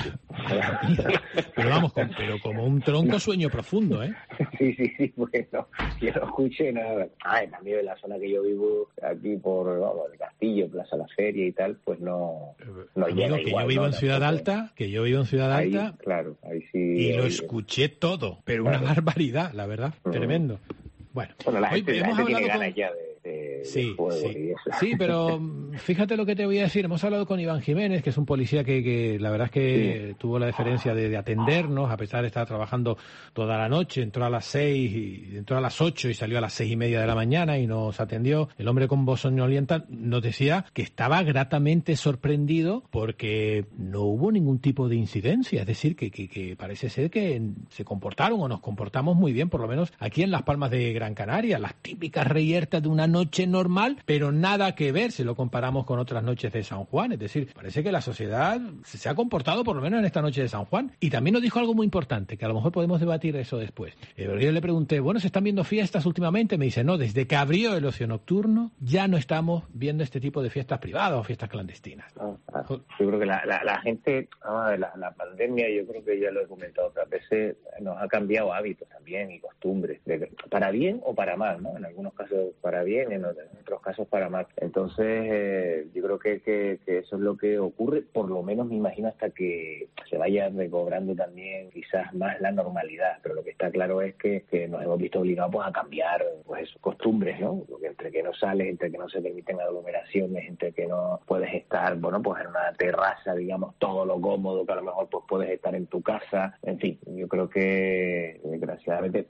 Pero vamos, con, pero como un tronco sueño profundo, ¿eh? Sí, sí, sí, bueno, yo no escuché nada. Ah, en cambio, en la zona que yo vivo, aquí por, vamos, el Castillo, Plaza La Feria y tal, pues no, no Amigo, llega que igual. yo vivo ¿no? en Ciudad Tampoco. Alta, que yo vivo en Ciudad Ahí, Alta. claro, ahí sí. Y lo ahí, escuché todo, pero claro. una barbaridad, la verdad, uh-huh. Tremendo. Bueno, bueno la hoy gente, la hemos gente hablado tiene con... ganas ya de, de, sí, de juego sí. y eso. Sí, pero fíjate lo que te voy a decir. Hemos hablado con Iván Jiménez, que es un policía que, que la verdad es que sí. tuvo la deferencia de, de atendernos, a pesar de estar trabajando toda la noche. Entró a las seis, y entró a las ocho y salió a las seis y media de la mañana y nos atendió. El hombre con voz soñolienta nos decía que estaba gratamente sorprendido porque no hubo ningún tipo de incidencia. Es decir, que, que, que parece ser que se comportaron o nos comportamos muy bien, por lo menos aquí en Las Palmas de Gran Canaria. Las típicas reyertas de una noche normal, pero nada que ver si lo comparamos con otras noches de San Juan. Es decir, parece que la sociedad se ha comportado por lo menos en esta noche de San Juan. Y también nos dijo algo muy importante, que a lo mejor podemos debatir eso después. Eh, yo le pregunté, bueno, ¿se están viendo fiestas últimamente? Me dice, no, desde que abrió el ocio nocturno ya no estamos viendo este tipo de fiestas privadas o fiestas clandestinas. No, yo creo que la, la, la gente, ah, la, la pandemia, yo creo que ya lo he comentado otras veces, nos ha cambiado hábitos también y costumbres, de, para bien o para mal, ¿no? En algunos casos para bien, en otros casos para mal. Entonces, eh, yo creo que, que, que eso es lo que ocurre, por lo menos me imagino hasta que se vaya recobrando también quizás más la normalidad, pero lo que está claro es que, que nos hemos visto obligados pues, a cambiar pues costumbres, ¿no? Porque entre que no sales, entre que no se permiten aglomeraciones, entre que no puedes estar, bueno, pues en una terraza, digamos, todo lo cómodo que a lo mejor pues puedes estar en tu casa, en fin, yo creo que desgraciadamente,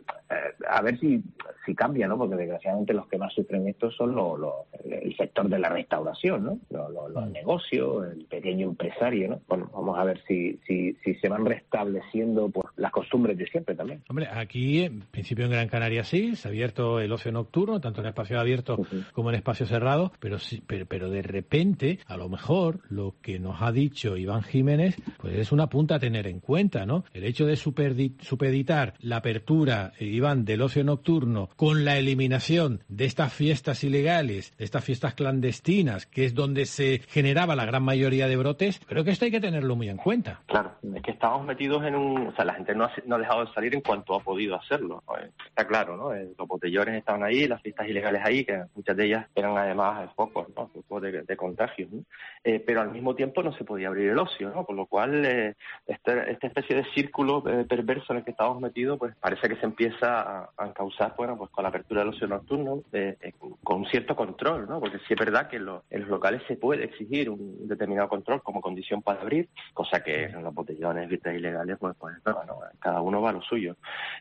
a ver si, si cambia, ¿no? Porque desgraciadamente los que más sufren esto son los, los, el sector de la restauración, ¿no? Los, los, los negocios, el pequeño empresario, ¿no? Bueno, vamos a ver si, si, si se van restableciendo pues las costumbres de siempre también. Hombre, aquí en principio en Gran Canaria sí, se ha abierto el ocio nocturno, tanto en espacios abiertos uh-huh. como en espacios cerrados, pero, sí, pero, pero de repente, a lo mejor, lo que nos ha dicho Iván Jiménez, pues es una punta a tener en cuenta, ¿no? El hecho de superdi- supeditar la apertura, eh, Iván, del ocio nocturno con la eliminación de estas fiestas ilegales, de estas fiestas clandestinas, que es donde se generaba la gran mayoría de brotes, creo que esto hay que tenerlo muy en cuenta. Claro, es que estamos metidos en un... O sea, la gente no ha, no ha dejado de salir en cuanto ha podido hacerlo. Está claro, ¿no? Los botellones estaban ahí, las fiestas ilegales ahí, que muchas de ellas eran además focos, ¿no? Focos de, de contagios, ¿no? Eh, pero al mismo tiempo no se podía abrir el ocio, ¿no? Con lo cual, eh, este, esta especie de círculo eh, perverso en el que estamos metidos, pues parece que se empieza a, a causar, bueno, pues con la apertura del ocio nocturno, eh, eh, con un cierto control, ¿no? Porque sí es verdad que en los, en los locales se puede exigir un determinado control como condición para abrir, cosa que en los botellones, fiestas ilegales, pues, pues no, no, cada uno va a lo suyo.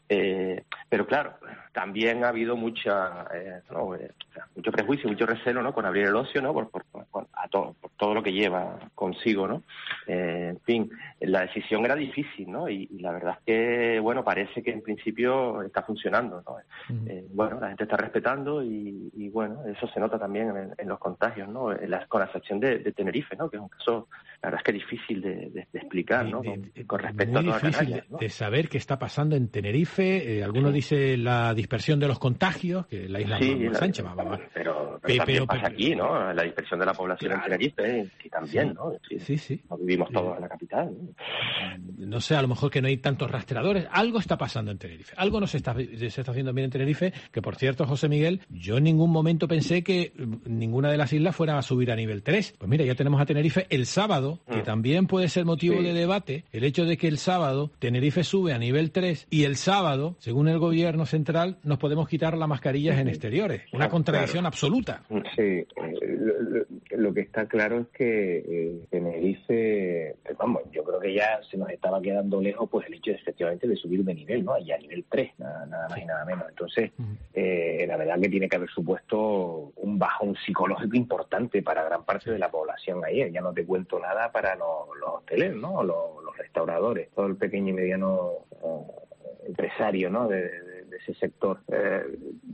Eh, pero claro, también ha habido mucha, eh, no, eh, mucho prejuicio, mucho recelo, ¿no? Con abrir el ocio, ¿no? Por, por, por, a todo, por todo lo que lleva consigo, ¿no? Eh, en fin, la decisión era difícil, ¿no? Y, y la verdad es que, bueno, parece que en principio está funcionando, ¿no? Uh-huh. Eh, bueno, la gente está respetando y, y bueno, eso se nota también en, en los contagios, ¿no? En la, con la excepción de, de Tenerife, ¿no? Que es un caso, la verdad es que difícil de, de, de explicar, ¿no? Con, con respecto muy a difícil Canarias, ¿no? de, de saber qué está pasando en Tenerife. Eh, algunos sí. dicen la dispersión de los contagios, que la isla sí, más la, ancha, va, va, va. Pero, pero Pe, también pero, pasa pero, aquí, ¿no? La dispersión de la población claro. en Tenerife, que también, sí. ¿no? Sí, sí. sí. No vivimos sí. todos en la capital, ¿no? No sé, a lo mejor que no hay tantos rastreadores. Algo está pasando en Tenerife. Algo no se está, se está haciendo bien en Tenerife, que por cierto, José Miguel, yo en ningún momento pensé que ninguna de las islas fuera a subir a nivel tres. Pues mira, ya tenemos a Tenerife el sábado, que mm. también puede ser motivo sí. de debate, el hecho de que el sábado Tenerife sube a nivel tres y el sábado, según el gobierno central, nos podemos quitar las mascarillas sí. en exteriores. Una contradicción claro. absoluta. Sí, eh, lo, lo, lo que está claro es que eh, Tenerife, vamos, yo creo que ya se nos estaba quedando lejos pues el hecho de, efectivamente de subir de nivel, ¿no? Allá a nivel tres, nada, nada más y nada menos. Entonces, uh-huh. eh, la verdad que tiene que haber supuesto un bajón psicológico importante para gran parte de la población ahí. Ya no te cuento nada para los, los hoteleros, ¿no? Los, los restauradores, todo el pequeño y mediano eh, empresario, ¿no? De, de, de ese sector. Eh,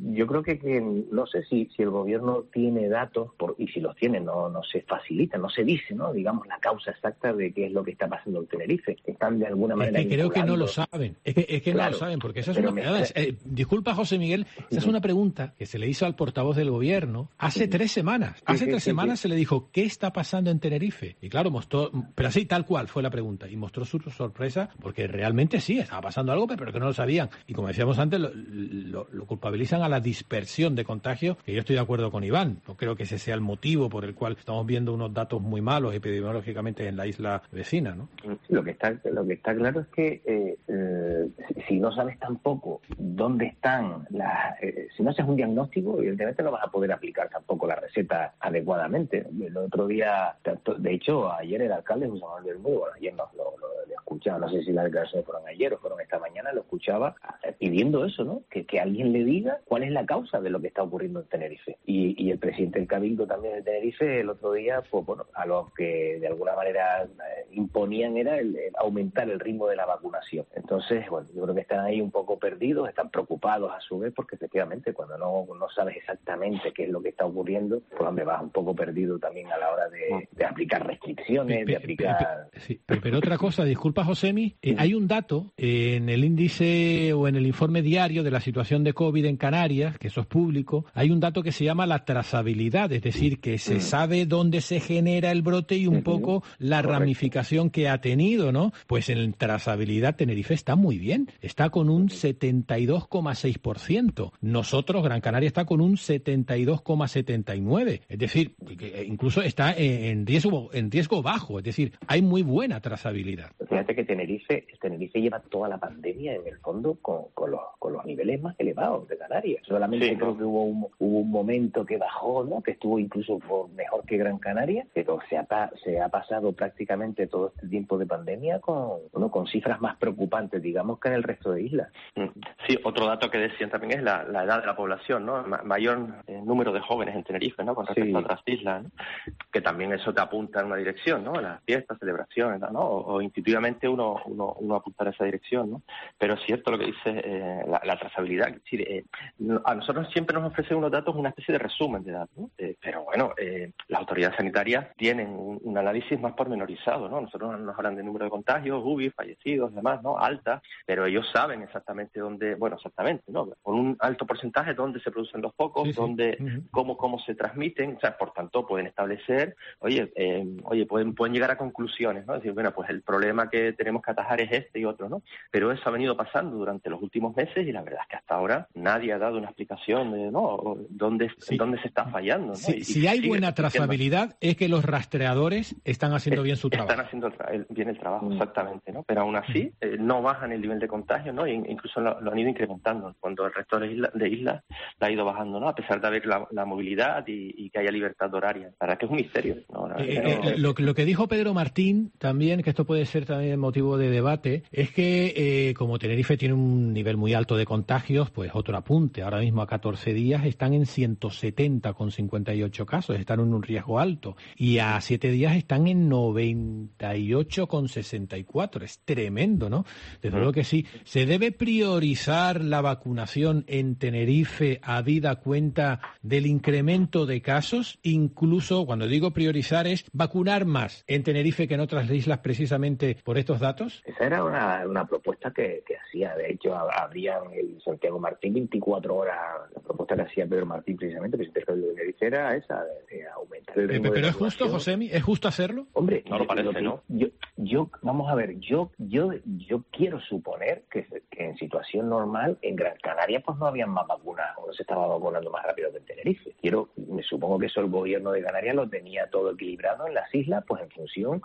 yo creo que, que no sé si, si el gobierno tiene datos, por, y si los tiene no, no se facilita, no se dice, ¿no? Digamos, la causa exacta de qué es lo que está pasando en Tenerife. Están de alguna manera... Es que creo que no lo saben, es que, es que claro, no lo saben, porque esa es una... me... Eh, disculpa, José Miguel, esa es una pregunta que se le hizo al portavoz del gobierno hace tres semanas. Hace sí, tres sí, semanas sí. se le dijo, ¿qué está pasando en Tenerife? Y claro, mostró, pero así tal cual fue la pregunta, y mostró su sorpresa, porque realmente sí, estaba pasando algo, pero que no lo sabían. Y como decíamos antes, lo, lo, lo culpabilizan a la dispersión de contagios, que yo estoy de acuerdo con Iván. No creo que ese sea el motivo por el cual estamos viendo unos datos muy malos epidemiológicamente en la isla vecina, ¿no? Lo que está, lo que está claro es que eh, eh, si no sabes tampoco dónde están las... Eh, si no haces un diagnóstico, evidentemente no vas a poder aplicar tampoco la receta adecuadamente. El otro día, de hecho, ayer el alcalde José Manuel Bermúdez, bueno, ayer no, lo, lo, lo escuchaba, no sé si las declaraciones fueron ayer o fueron esta mañana, lo escuchaba pidiendo eso, ¿no? Que, que alguien le diga cuál es la causa de lo que está ocurriendo en Tenerife. Y, y el presidente del Cabildo también de Tenerife el otro día, pues bueno, a lo que de alguna manera eh, imponían era el, el aumentar el ritmo de la vacunación. Entonces, bueno, yo creo que están ahí un poco perdidos, están preocupados a su vez, porque efectivamente cuando no, no sabes exactamente qué es lo que está ocurriendo, pues hombre, vas un poco perdido también a la hora de, de aplicar restricciones, pe, de aplicar... Pe, pe, sí, pero, pero otra cosa, disculpa Josemi, eh, hay un dato eh, en el índice o en el informe diario de la situación de COVID en Canarias, que eso es público, hay un dato que se llama la trazabilidad, es decir, que se sabe dónde se genera el brote y un poco la ramificación que ha tenido, ¿no? Pues en trazabilidad Tenerife está muy bien, está con un setenta y dos coma seis por ciento. Nosotros, Gran Canaria, está con un setenta y dos coma setenta y nueve por ciento. Es decir, que incluso está en riesgo, en riesgo bajo, es decir, hay muy buena trazabilidad. Fíjate que Tenerife, Tenerife lleva toda la pandemia en el fondo con, con, los, con los niveles más elevados de Canarias. Solamente sí, creo ¿no? que hubo un, hubo un momento que bajó, ¿no? Que estuvo incluso por mejor que Gran Canaria, pero se ha, se ha pasado prácticamente todo este tiempo de pandemia con, bueno, con cifras más preocupantes, digamos, que en el resto de islas. Sí, otro dato que decían también es la, la edad de la población, ¿no? Ma- mayor eh, número de jóvenes en Tenerife, ¿no? Con respecto sí. a otras islas, ¿no? Que también eso te apunta en una dirección, ¿no? Las fiestas, celebraciones, ¿no? O, o intuitivamente uno, uno, uno apunta en esa dirección, ¿no? Pero es cierto lo que dice eh, la, la trazabilidad. Es decir, eh, a nosotros siempre nos ofrecen unos datos, una especie de resumen de datos, ¿no? Eh, pero bueno, eh, las autoridades sanitarias tienen un, un análisis más pormenorizado, ¿no? Nosotros nos hablan de número de contagios, U B I, fallecidos, demás, ¿no? Alta, pero ellos saben exactamente dónde, bueno, exactamente, ¿no? Con un alto porcentaje dónde se producen los focos, sí, sí. dónde, uh-huh. cómo, cómo se transmiten, o sea, por tanto pueden establecer, oye, eh, oye, pueden, pueden llegar a conclusiones, ¿no? Decir, bueno, pues el problema que tenemos que atajar es este y otro, ¿no? Pero eso ha venido pasando durante los últimos meses y la verdad es que hasta ahora nadie ha dado una explicación de, ¿no? Dónde, sí. dónde se está fallando, ¿no? Sí, y, si y hay buena trazabilidad es que los rastreadores están haciendo es, bien su trabajo. Están haciendo el tra- el, bien el trabajo, mm. exactamente, ¿no? Pero aún así eh, no bajan el nivel de contagio, ¿no? E incluso lo, lo han ido incrementando cuando el resto de islas de isla la ha ido bajando, ¿no? A pesar de haber la, la movilidad y, y que haya libertad horaria. La verdad es que es un misterio, ¿no? Eh, no... Eh, lo, lo que dijo Pedro Martín también, que esto puede ser también motivo de debate, es que eh, como Tenerife tiene un nivel muy alto de contagios, pues otro apunte, ahora mismo a catorce días están en ciento setenta con cincuenta y ocho casos, están en un riesgo alto, y a siete días están en noventa y ocho con sesenta y cuatro, es tremendo, ¿no? Desde luego que sí. ¿Se debe priorizar la vacunación en Tenerife habida cuenta del incremento de casos? Incluso, cuando digo priorizar, es vacunar más en Tenerife que en otras islas precisamente por estos datos. Esa era una, una propuesta que, que hacía, de hecho, habría el Santiago Martín veinticuatro horas, la propuesta que hacía Pedro Martín precisamente, presidente de Tenerife, era esa, de, de aumentar el ritmo. Pero es justo, Josemi, ¿es justo hacerlo? Hombre, no lo parece, ¿no? Yo, yo, vamos a ver, yo, yo, yo quiero suponer que, que en situación normal en Gran Canaria pues no habían más vacunas, o no se estaba vacunando más rápido que en Tenerife. Quiero, me supongo que eso el gobierno de Canarias lo tenía todo equilibrado en las islas, pues en función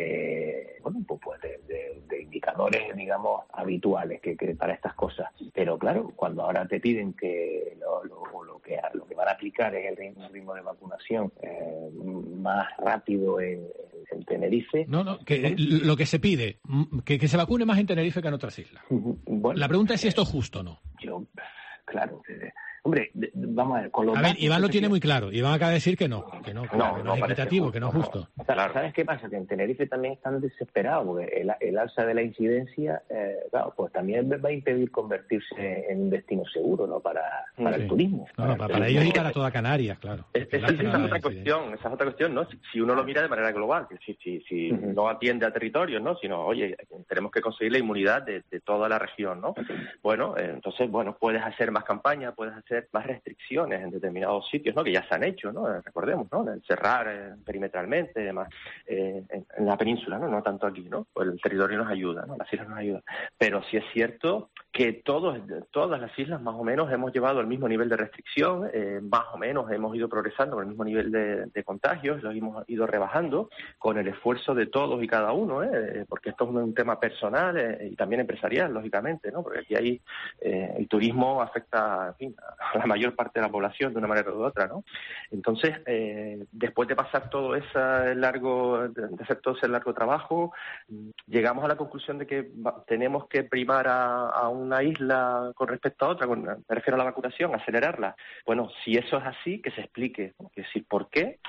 de, bueno, pues de, de, de indicadores, digamos, habituales que, que para estas cosas. Pero claro, cuando ahora te piden que lo, lo, lo que lo que van a aplicar es el ritmo, el ritmo de vacunación eh, más rápido en, en Tenerife. No, no, que lo que se pide, que, que se vacune más en Tenerife que en otras islas. Bueno, la pregunta es si esto es justo o no. Yo, claro, eh, hombre, vamos a ver. Con los a ver, Iván lo tiene muy claro. Iván acaba de decir que no, que no, No, que no no es parece equitativo, justo, que no es justo. O sea, ¿sabes qué pasa? Que en Tenerife también están desesperados, porque el, el alza de la incidencia, eh, claro, pues también va a impedir convertirse en un destino seguro, ¿no? Para, para Sí. el turismo. No, no, para, para ellos y para toda Canarias, claro. Es, es- esa es otra cuestión, esa es otra cuestión, ¿no? Si, si uno lo mira de manera global, que si, si, si uh-huh. no atiende a territorios, ¿no? Sino, oye, tenemos que conseguir la inmunidad de, de toda la región, ¿no? Bueno, eh, entonces, bueno, puedes hacer más campañas, puedes hacer más restricciones en determinados sitios, ¿no? Que ya se han hecho, ¿no? Eh, recordemos, ¿no? Cerrar eh, perimetralmente, además, eh, en, en la península, ¿no? No tanto aquí, ¿no? Pues el territorio nos ayuda, ¿no? Las islas nos ayudan. Pero sí es cierto que todos, todas las islas más o menos hemos llevado el mismo nivel de restricción, eh, más o menos hemos ido progresando con el mismo nivel de, de contagios, los hemos ido rebajando con el esfuerzo de todos y cada uno, ¿eh? Porque esto es un tema personal eh, y también empresarial, lógicamente, ¿no? Porque aquí hay, eh, el turismo afecta, en fin, a la mayor parte de la población de una manera u otra, ¿no? Entonces, eh, después de pasar todo ese largo, de hacer todo ese largo trabajo, llegamos a la conclusión de que va, tenemos que primar a, a una isla con respecto a otra, con, me refiero a la vacunación, acelerarla. Bueno, si eso es así, que se explique, ¿no? Que decir por qué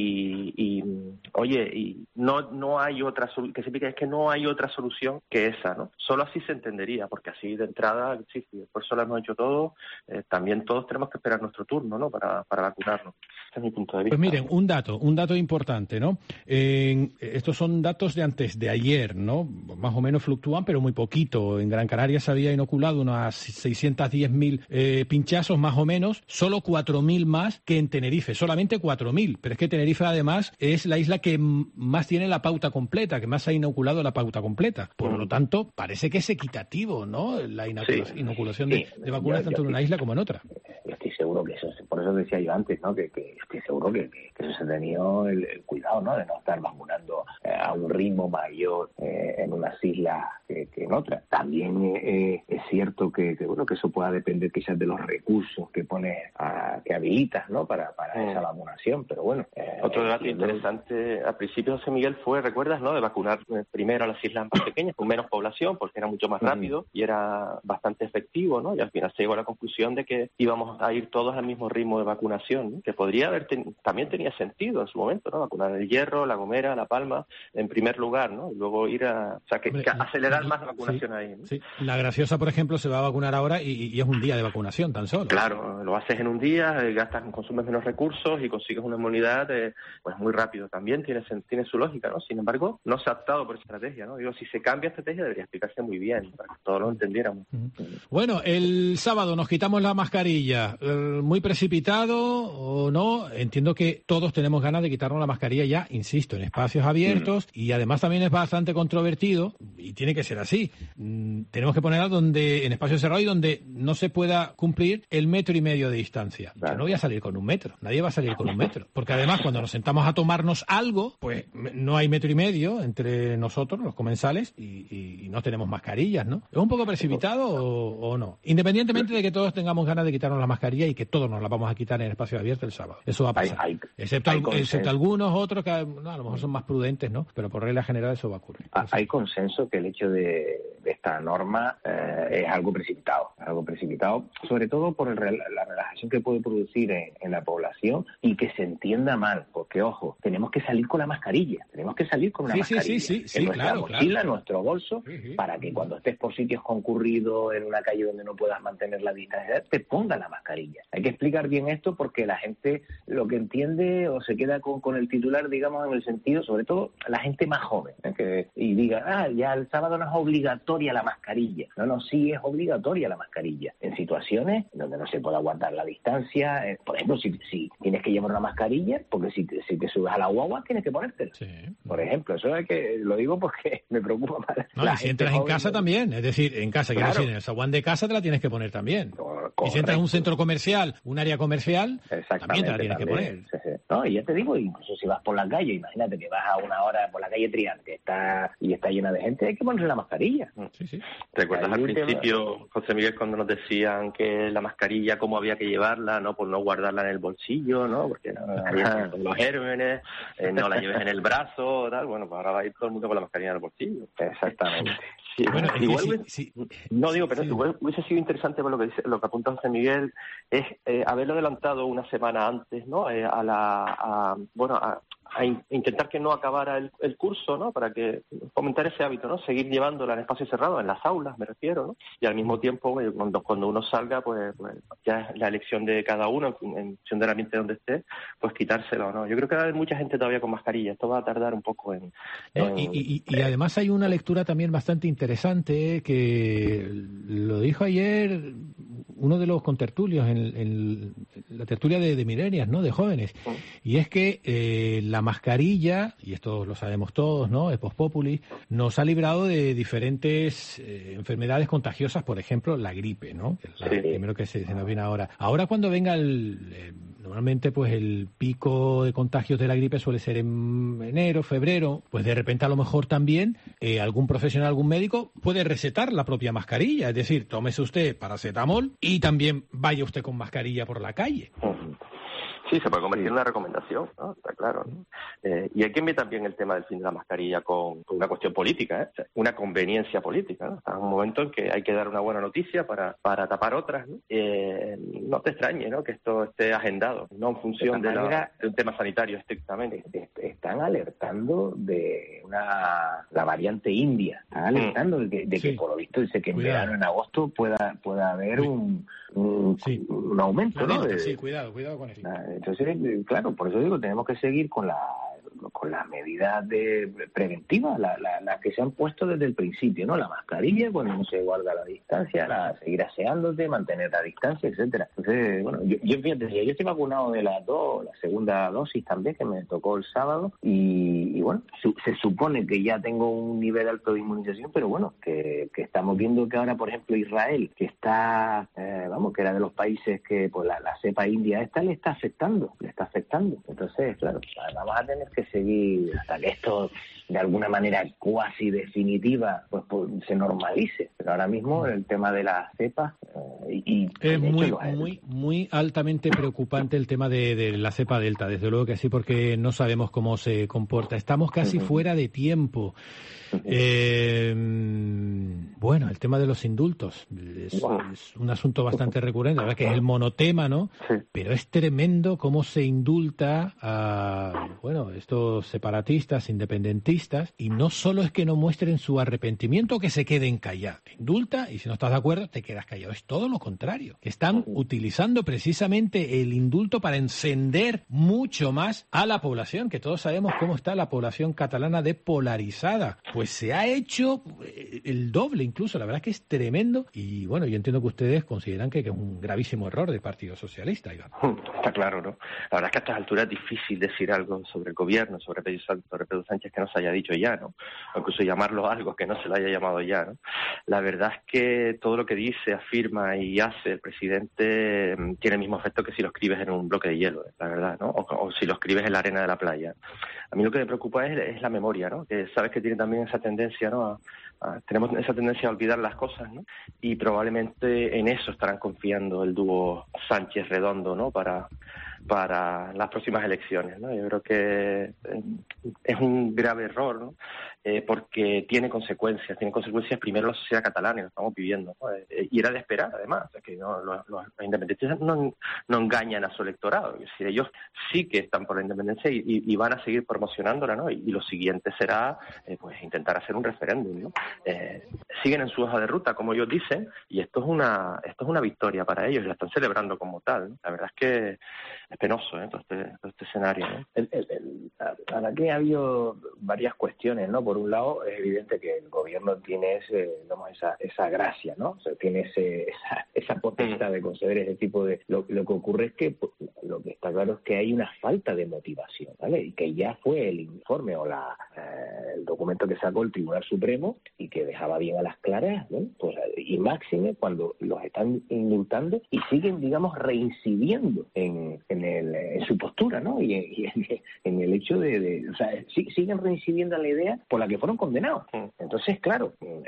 y, y oye, y no no hay otra solución, que se explique, es que no hay otra solución que esa, ¿no? Solo así se entendería, porque así de entrada, sí, sí, por eso lo hemos hecho todo, eh, también todos tenemos que esperar nuestro turno, ¿no? Para, para vacunarnos. Ese es mi punto de vista. Pues miren, un dato, un dato importante, ¿no? Eh, estos son datos de antes de ayer, ¿no? Más o menos fluctúan, pero muy poquito. En Gran Canaria se había inoculado unas seiscientos diez mil eh, pinchazos más o menos, solo cuatro mil más que en Tenerife, solamente cuatro mil. Pero es que Tenerife además es la isla que más tiene la pauta completa, que más ha inoculado la pauta completa. Por lo tanto, parece que es equitativo, ¿no? La inoculación, sí, inoculación de, sí, de vacunas yo, tanto yo, en una isla como en otra. Yo estoy seguro que eso, por eso decía yo antes, ¿no? Que, que estoy seguro que, que, que eso se ha tenido el, el cuidado, ¿no? De no estar vacunando eh, a un ritmo mayor eh, en unas islas que, que en otras. También eh, es cierto que, que, bueno, que eso pueda depender quizás de los recursos que pones, a, que habilitas, ¿no? Para, para mm. esa vacunación, pero bueno. Eh, Otro debate eh, interesante, al principio José Miguel fue, ¿recuerdas, no? De vacunar eh, primero a las islas más pequeñas, con menos población, porque era mucho más rápido mm. y era bastante efectivo, ¿no? Y al final se llegó a la conclusión de que íbamos a ir todos al mismo ritmo de vacunación, ¿no? Que podría haber, ten, también tenía sentido en su momento, ¿no? Vacunar el Hierro, La Gomera, La Palma, en primer lugar, ¿no? Y luego ir a, o sea, que, que acelerar más la vacunación sí, ahí, ¿no? Sí. La Graciosa, por ejemplo, se va a vacunar ahora y, y es un día de vacunación tan solo. Claro, lo haces en un día, gastas, consumes menos recursos y consigues una inmunidad eh, pues muy rápido. También tiene, tiene su lógica, ¿no? Sin embargo, no se ha optado por esa estrategia, ¿no? Digo, si se cambia estrategia debería explicarse muy bien, para que todos lo entendiéramos. Bueno, el sábado nos quitamos la mascarilla. ¿Muy precipitado o no? Entiendo que todos tenemos ganas de quitarnos la mascarilla ya, insisto, en espacios abiertos, mm. y además también es bastante controvertido, y tiene que ser así. Mm, tenemos que ponerla donde, en espacios cerrados y donde no se pueda cumplir el metro y medio de distancia. Claro. Yo no voy a salir con un metro, nadie va a salir con un metro, porque además cuando nos sentamos a tomarnos algo, pues no hay metro y medio entre nosotros, los comensales, y, y, y no tenemos mascarillas, ¿no? ¿Es un poco precipitado o, o no? Independientemente de que todos tengamos ganas de quitarnos la mascarilla y que todos nos la vamos a quitar en el espacio abierto el sábado. Eso va a pasar. Hay, hay, excepto, hay excepto algunos otros que no, a lo mejor son más prudentes, ¿no? Pero por regla general eso va a ocurrir. Hay consenso que el hecho de, de esta norma eh, es algo precipitado. Algo precipitado, sobre todo por el, la relajación que puede producir en, en la población y que se entienda mal. Porque, ojo, tenemos que salir con la mascarilla. Tenemos que salir con una sí, mascarilla. Sí, sí, sí, sí, en nuestra claro, mochila, claro. en nuestro bolso, sí, sí. Para que cuando estés por sitios concurridos, en una calle donde no puedas mantener la distancia, te pongas la mascarilla. Hay que explicar bien esto porque la gente lo que entiende o se queda con, con el titular, digamos, en el sentido, sobre todo la gente más joven, ¿eh? que, y diga, ah, ya el sábado no es obligatoria la mascarilla. No, no, sí es obligatoria la mascarilla. En situaciones donde no se pueda guardar la distancia, eh, por ejemplo, si, si tienes que llevar una mascarilla, porque si te, si te subes a la guagua tienes que ponértela. Sí. Por ejemplo, eso es que lo digo porque me preocupa más. No, y si entras en casa también, es decir, en casa, claro. Quiero decir, en el zaguán de casa te la tienes que poner también. Correcto. Y si entras en un centro comercial, un área comercial, también te la tienes también. que poner. Sí, sí. No, y ya te digo, incluso si vas por la calle, imagínate que vas a una hora por la calle Triante está y está llena de gente, hay que ponerse la mascarilla. Sí, sí. ¿Recuerdas al principio, José Miguel, cuando nos decían que la mascarilla, cómo había que llevarla, no, pues no guardarla en el bolsillo, ¿no? Porque no había los gérmenes, eh, no la lleves en el brazo, tal. Bueno, pues ahora va a ir todo el mundo con la mascarilla en el bolsillo. Exactamente. Sí, bueno, igual, que sí, sí. no digo, pero sí. igual hubiese sido interesante por lo que dice, lo que apunta José Miguel, es eh, haberlo adelantado una semana antes, ¿no? Eh, a la, a, bueno, a, a in, intentar que no acabara el, el curso, ¿no? Para que fomentar ese hábito, ¿no? Seguir llevándola en espacios cerrados, en las aulas, me refiero, ¿no? Y al mismo tiempo, eh, cuando, cuando uno salga, pues, pues ya es la elección de cada uno, en, en función del ambiente donde esté, pues quitárselo, ¿no? Yo creo que va a haber mucha gente todavía con mascarilla. Esto va a tardar un poco en... No, en y, y, y además hay una lectura también bastante interesante que lo dijo ayer uno de los contertulios en, en la tertulia de, de milenias, ¿no? De jóvenes. Y es que eh, la mascarilla, y esto lo sabemos todos, ¿no? Es post populi, nos ha librado de diferentes eh, enfermedades contagiosas, por ejemplo, la gripe, ¿no? Es la, sí. Primero que se, se nos viene ahora. Ahora cuando venga el... Eh, normalmente pues el pico de contagios de la gripe suele ser en enero, febrero, pues de repente a lo mejor también eh, algún profesional, algún médico puede recetar la propia mascarilla, es decir, tómese usted paracetamol y también vaya usted con mascarilla por la calle. Sí, se puede convertir en una recomendación, ¿no? Está claro, ¿no? Eh, y hay que ver también el tema del fin de la mascarilla con, con una cuestión política, ¿eh? O sea, una conveniencia política, ¿no? Está en un momento en que hay que dar una buena noticia para, para tapar otras, ¿no? Eh, no te extrañe, ¿no? Que esto esté agendado, no en función de, de, la, de un tema sanitario estrictamente. Están alertando de una la variante india, están alertando mm. de, que, de sí. que por lo visto dice que en cuidado. verano, en agosto, pueda, pueda haber un, un, sí. un aumento, ¿no? De, sí, cuidado, cuidado con eso. Entonces, claro, por eso digo, tenemos que seguir con la con las medidas de preventivas, las la, la que se han puesto desde el principio, ¿no? La mascarilla, cuando no se guarda la distancia, la, seguir aseándote, mantener la distancia, etcétera. Entonces, bueno, yo, yo fíjate, yo estoy vacunado de las dos, la segunda dosis también, que me tocó el sábado, y, y bueno, su, se supone que ya tengo un nivel alto de inmunización, pero bueno, que, que estamos viendo que ahora, por ejemplo, Israel, que está, eh, vamos, que era de los países que, pues la, la cepa india esta le está afectando, le está afectando. Entonces, claro, vamos a tener que seguir hasta que esto de alguna manera cuasi definitiva pues, pues se normalice, pero ahora mismo el tema de las cepas eh, y es muy muy muy altamente preocupante el tema de, de la cepa delta, desde luego que sí, porque no sabemos cómo se comporta, estamos casi uh-huh. fuera de tiempo. Uh-huh. Eh, bueno, el tema de los indultos es, wow. es un asunto bastante recurrente, la verdad que es el monotema, ¿no? Sí. Pero es tremendo cómo se indulta a, bueno, estos separatistas, independentistas, y no solo es que no muestren su arrepentimiento o que se queden callados. Te indulta y si no estás de acuerdo te quedas callado. Es todo lo contrario. Están uh-huh. utilizando precisamente el indulto para encender mucho más a la población, que todos sabemos cómo está la población catalana de polarizada. Pues se ha hecho el doble incluso, la verdad es que es tremendo y bueno, yo entiendo que ustedes consideran que, que es un gravísimo error del Partido Socialista, Iván. Está claro, ¿no? La verdad es que a estas alturas es difícil decir algo sobre el gobierno, sobre Pedro, sobre Pedro Sánchez que no se haya dicho ya, ¿no? O incluso llamarlo algo que no se lo haya llamado ya, ¿no? La verdad es que todo lo que dice, afirma y hace el presidente tiene el mismo efecto que si lo escribes en un bloque de hielo, la verdad, ¿no? O, o si lo escribes en la arena de la playa. A mí lo que me preocupa es, es la memoria, ¿no? Que sabes que tiene también esa tendencia, ¿no? A, a, tenemos esa tendencia a olvidar las cosas, ¿no? Y probablemente en eso estarán confiando el dúo Sánchez-Redondo, ¿no? Para para las próximas elecciones, ¿no? Yo creo que es un grave error, ¿no? Eh, porque tiene consecuencias, tiene consecuencias primero en la sociedad catalana y lo estamos viviendo, ¿no? Eh, y era de esperar, además, o sea, que no, los, los independentistas no, no engañan a su electorado, es decir, ellos sí que están por la independencia y, y, y van a seguir promocionándola, ¿no? Y, y lo siguiente será, eh, pues, intentar hacer un referéndum, ¿no? Eh, siguen en su hoja de ruta, como ellos dicen, y esto es una esto es una victoria para ellos, y la están celebrando como tal, ¿no? La verdad es que es penoso, ¿eh? Todo este, todo este escenario, ¿no? El, el, el, la verdad que ha habido varias cuestiones, ¿no? Por un lado, es evidente que el gobierno tiene ese, digamos, esa, esa gracia, ¿no? O sea, tiene ese, esa, esa potestad de conceder ese tipo de... Lo, lo que ocurre es que pues, lo que está claro es que hay una falta de motivación, ¿vale? Y que ya fue el informe o la eh, el documento que sacó el Tribunal Supremo y que dejaba bien a las claras, ¿no? Pues, y máxime cuando los están indultando y siguen, digamos, reincidiendo en, en, el, en su postura, ¿no? Y en, y en, en el hecho de... de o sea, sí, siguen reincidiendo en la idea por la que fueron condenados. Entonces, claro,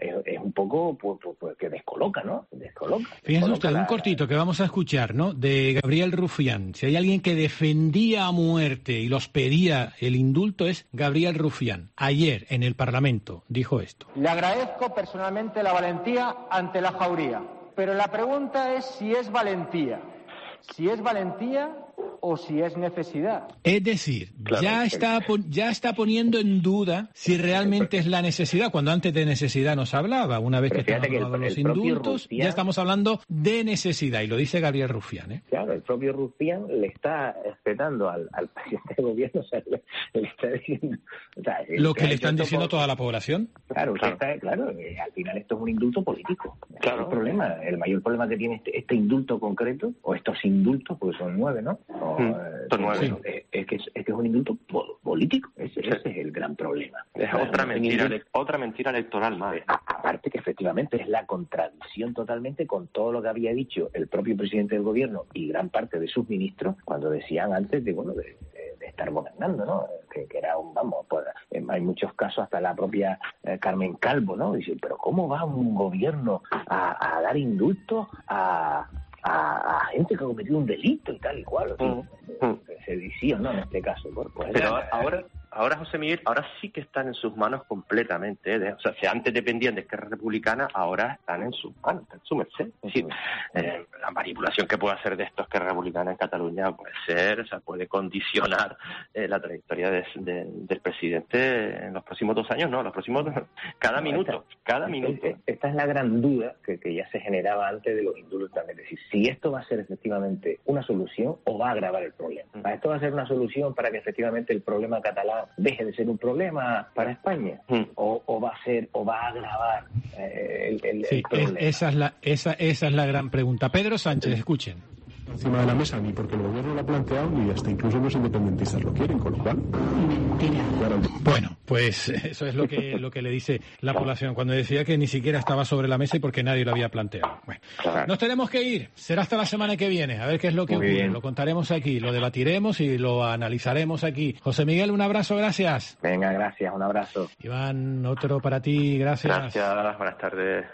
es, es un poco pues, pues, pues, que descoloca, ¿no? Descoloca. Fíjense descoloca usted, la... un cortito que vamos a escuchar, ¿no? De Gabriel Rufián. Si hay alguien que defendía a muerte y los pedía el indulto es Gabriel Rufián. Ayer en el Parlamento dijo esto. Le agradezco personalmente la valentía ante la jauría, pero la pregunta es si es valentía. Si es valentía o si es necesidad. Es decir, claro, ya está ya está poniendo en duda si realmente es la necesidad, cuando antes de necesidad nos hablaba. Una vez que estamos hablando de los indultos, Rufián, ya estamos hablando de necesidad, y lo dice Gabriel Rufián, ¿eh? Claro, el propio Rufián le está respetando al, al presidente del gobierno, o sea, le, le está diciendo... O sea, lo que le están diciendo a toda la población. Claro, claro. Está, claro eh, al final esto es un indulto político. Claro. El problema, el mayor problema que tiene este, este indulto concreto, o estos indultos, porque son nueve, ¿no? O, Mm, eh, nueve. Sí. Es, es, que es, es que es un indulto político. Ese, sí. ese es el gran problema. Es claro, otra mentira, indulto, otra mentira electoral más. Aparte que efectivamente es la contradicción totalmente con todo lo que había dicho el propio presidente del gobierno y gran parte de sus ministros cuando decían antes de, bueno, de, de, de estar gobernando, ¿no? Que, que era un, vamos, pues, hay muchos casos, hasta la propia eh, Carmen Calvo, ¿no? Dice, pero ¿cómo va un gobierno a, a dar indultos a A, a gente que ha cometido un delito y tal y cual, mm, mm. sedición, ¿no? En este caso. Pues, Pero era, ahora, ahora, José Miguel, ahora sí que están en sus manos completamente. ¿eh? O sea, si antes dependían de Esquerra Republicana, ahora están en sus manos, en su merced. Es decir, eh, la manipulación que puede hacer de esto Esquerra Republicana en Cataluña puede ser, o sea, puede condicionar eh, la trayectoria de, de, del presidente en los próximos dos años, ¿no? Los próximos, cada no, minuto, esta, cada minuto. Esta, esta es la gran duda que, que ya se generaba antes de los indultos también. Es decir, si esto va a ser efectivamente una solución o va a agravar el problema. Mm. ¿Esto va a ser una solución para que efectivamente el problema catalán deje de ser un problema para España? Mm. O, o va a ser o va a agravar eh, el, el, sí, el problema. Es, esa, es la, esa, esa es la gran pregunta. Pedro Sánchez, escuchen. Encima de la mesa, ni porque el gobierno lo ha planteado, ni hasta incluso los independentistas lo quieren, con lo cual... Mentira. Bueno, pues eso es lo que lo que le dice la población cuando decía que ni siquiera estaba sobre la mesa y porque nadie lo había planteado. Bueno, claro. Nos tenemos que ir. Será hasta la semana que viene. A ver qué es lo que Muy ocurre. Bien. Lo contaremos aquí, lo debatiremos y lo analizaremos aquí. José Miguel, un abrazo, gracias. Venga, gracias, un abrazo. Iván, otro para ti, gracias. Gracias, buenas tardes.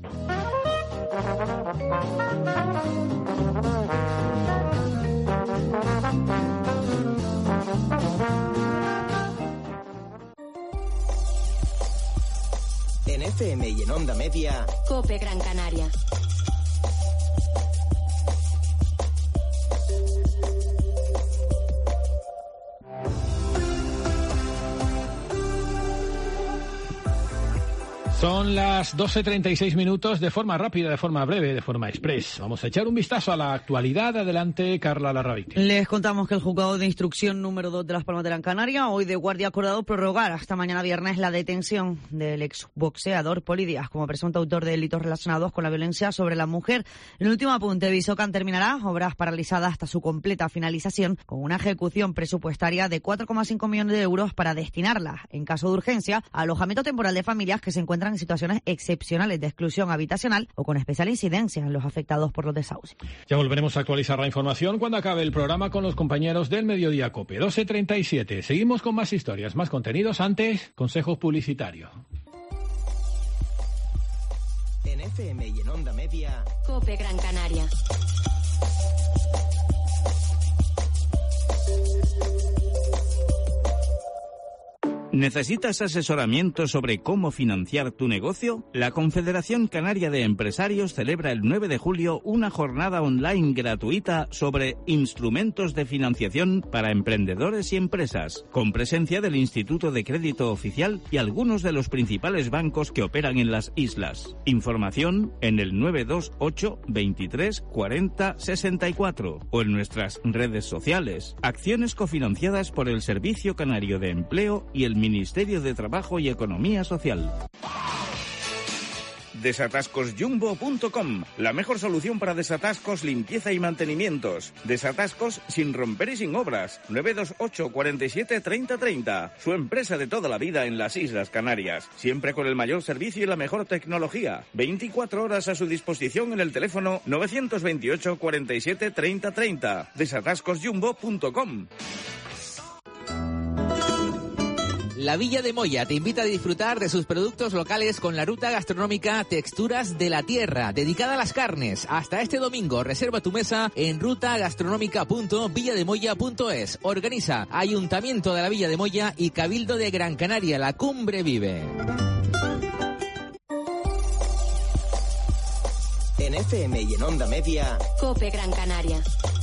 En F M y en Onda Media, COPE Gran Canaria. Son las doce treinta y seis minutos, de forma rápida, de forma breve, de forma express. Vamos a echar un vistazo a la actualidad. Adelante, Carla Larravín. Les contamos que el juzgado de instrucción número dos de Las Palmas de Gran Canaria, hoy de guardia, ha acordado prorrogar hasta mañana viernes la detención del exboxeador Poli Díaz como presunto autor de delitos relacionados con la violencia sobre la mujer. En el último apunte, Visocan terminará obras paralizadas hasta su completa finalización con una ejecución presupuestaria de cuatro coma cinco millones de euros para destinarla, en caso de urgencia, a alojamiento temporal de familias que se encuentran en situaciones excepcionales de exclusión habitacional o con especial incidencia en los afectados por los desahucios. Ya volveremos a actualizar la información cuando acabe el programa con los compañeros del Mediodía COPE. doce treinta y siete. Seguimos con más historias, más contenidos. Antes, consejos publicitarios. En F M y en Onda Media, COPE Gran Canaria. ¿Necesitas asesoramiento sobre cómo financiar tu negocio? La Confederación Canaria de Empresarios celebra el nueve de julio una jornada online gratuita sobre instrumentos de financiación para emprendedores y empresas, con presencia del Instituto de Crédito Oficial y algunos de los principales bancos que operan en las islas. Información en el nueve dos ocho, veintitrés, cuarenta, sesenta y cuatro o en nuestras redes sociales. Acciones cofinanciadas por el Servicio Canario de Empleo y el Ministerio de Trabajo y Economía Social. desatascos jumbo punto com, la mejor solución para desatascos, limpieza y mantenimientos. Desatascos sin romper y sin obras. nueve dos ocho, cuarenta y siete, treinta, treinta. Su empresa de toda la vida en las Islas Canarias. Siempre con el mayor servicio y la mejor tecnología. veinticuatro horas a su disposición en el teléfono nueve dos ocho, cuarenta y siete, treinta, treinta. desatascos jumbo punto com. La Villa de Moya te invita a disfrutar de sus productos locales con la ruta gastronómica Texturas de la Tierra, dedicada a las carnes. Hasta este domingo, reserva tu mesa en ruta gastronómica punto villademoya punto es. Organiza Ayuntamiento de la Villa de Moya y Cabildo de Gran Canaria. La cumbre vive. En F M y en Onda Media, COPE Gran Canaria.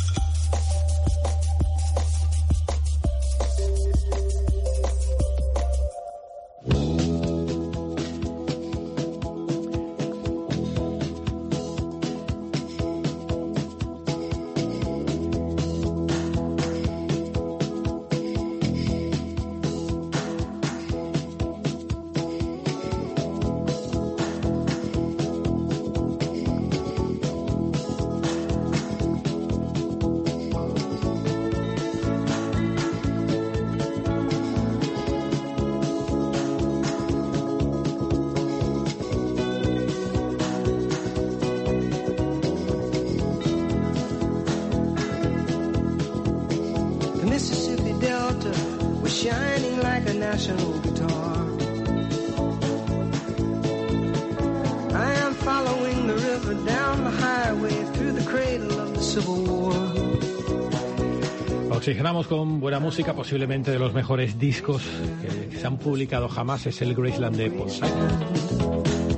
Oxigenamos con buena música, posiblemente de los mejores discos que se han publicado jamás, es el Graceland de Paul Simon.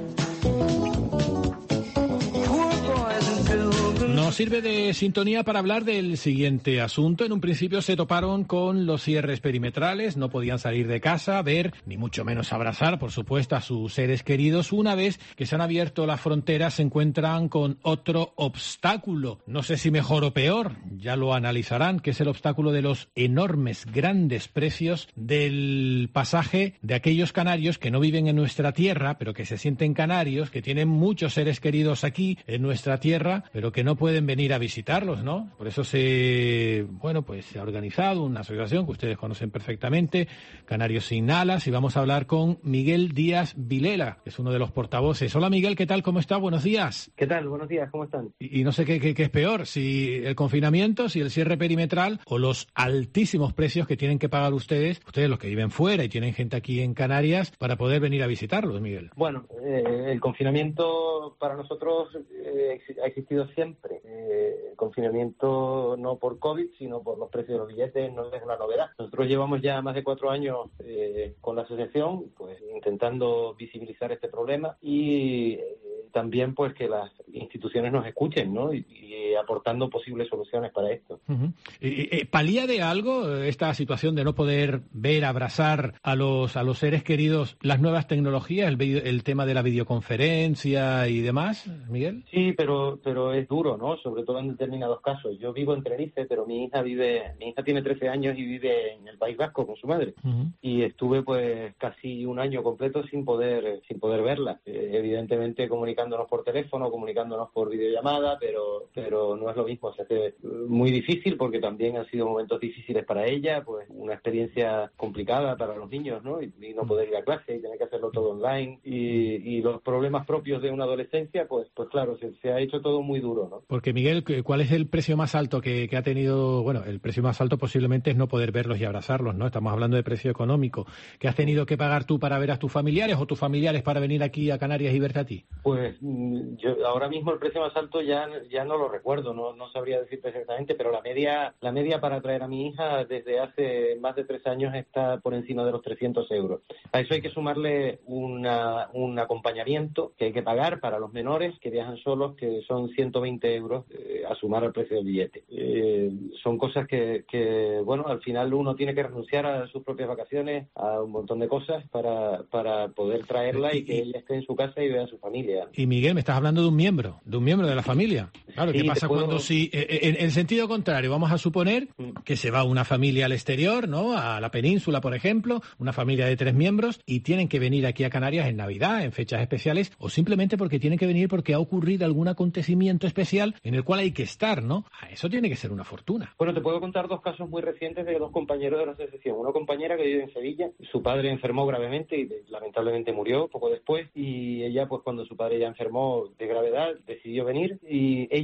Nos sirve de sintonía para hablar del siguiente asunto. En un principio se toparon con los cierres perimetrales, no podían salir de casa, ver, ni mucho menos abrazar, por supuesto, a sus seres queridos. Una vez que se han abierto las fronteras, se encuentran con otro obstáculo. No sé si mejor o peor, ya lo analizarán, que es el obstáculo de los enormes, grandes precios del pasaje de aquellos canarios que no viven en nuestra tierra, pero que se sienten canarios, que tienen muchos seres queridos aquí en nuestra tierra, pero que no pueden venir a visitarlos, ¿no? Por eso se, bueno, pues se ha organizado una asociación que ustedes conocen perfectamente, Canarios Sin Alas, y vamos a hablar con Miguel Díaz Vilela, que es uno de los portavoces. Hola Miguel, ¿qué tal? ¿Cómo está? Buenos días. ¿Qué tal? Buenos días, ¿cómo están? Y, y no sé qué, qué, qué es peor, si el confinamiento, si el cierre perimetral o los altísimos precios que tienen que pagar ustedes, ustedes los que viven fuera y tienen gente aquí en Canarias, para poder venir a visitarlos, Miguel. Bueno, eh, el confinamiento para nosotros eh, ha existido siempre. Eh, el confinamiento no por COVID, sino por los precios de los billetes, no es una novedad. Nosotros llevamos ya más de cuatro años eh, con la asociación, pues intentando visibilizar este problema y eh, también pues que las instituciones nos escuchen, ¿no? Y, y aportando posibles soluciones para esto. Uh-huh. ¿Y, y, ¿Palía de algo esta situación de no poder ver, abrazar a los a los seres queridos las nuevas tecnologías, el, video, el tema de la videoconferencia y demás, Miguel? Sí, pero pero es duro, ¿no? Sobre todo en determinados casos. Yo vivo en Tenerife, pero mi hija vive, mi hija tiene trece años y vive en el País Vasco con su madre. Uh-huh. Y estuve pues casi un año completo sin poder sin poder verla. Eh, evidentemente comunicándonos por teléfono, comunicándonos por videollamada, pero pero no es lo mismo. Se hace muy difícil porque también han sido momentos difíciles para ella, pues una experiencia complicada para los niños, ¿no? Y, y no poder ir a clase y tener que hacerlo todo online y, y los problemas propios de una adolescencia, pues pues claro, se, se ha hecho todo muy duro, ¿no? Porque Miguel, ¿cuál es el precio más alto que, que ha tenido? Bueno, el precio más alto posiblemente es no poder verlos y abrazarlos, ¿no? Estamos hablando de precio económico. ¿Qué has tenido que pagar tú para ver a tus familiares o tus familiares para venir aquí a Canarias y verte a ti? Pues yo ahora mismo el precio más alto ya ya no lo recuerdo, no no sabría decirte exactamente, pero la media la media para traer a mi hija desde hace más de tres años está por encima de los trescientos euros. A eso hay que sumarle una, un acompañamiento que hay que pagar para los menores que viajan solos, que son ciento veinte euros eh, a sumar al precio del billete. Eh, son cosas que, que, bueno, al final uno tiene que renunciar a sus propias vacaciones, a un montón de cosas para, para poder traerla y que ella esté en su casa y vea a su familia. Y Miguel, me estás hablando de un miembro, de un miembro de la familia. Claro, sí, ¿qué pasa puedo... cuando si, en, en sentido contrario, vamos a suponer que se va una familia al exterior, ¿no? A la península, por ejemplo, una familia de tres miembros y tienen que venir aquí a Canarias en Navidad, en fechas especiales, o simplemente porque tienen que venir porque ha ocurrido algún acontecimiento especial en el cual hay que estar, ¿no? A eso tiene que ser una fortuna. Bueno, te puedo contar dos casos muy recientes de dos compañeros de la asociación. Una compañera que vive en Sevilla, su padre enfermó gravemente y lamentablemente murió poco después, y ella, pues cuando su padre ya enfermó de gravedad, decidió venir, y ella y su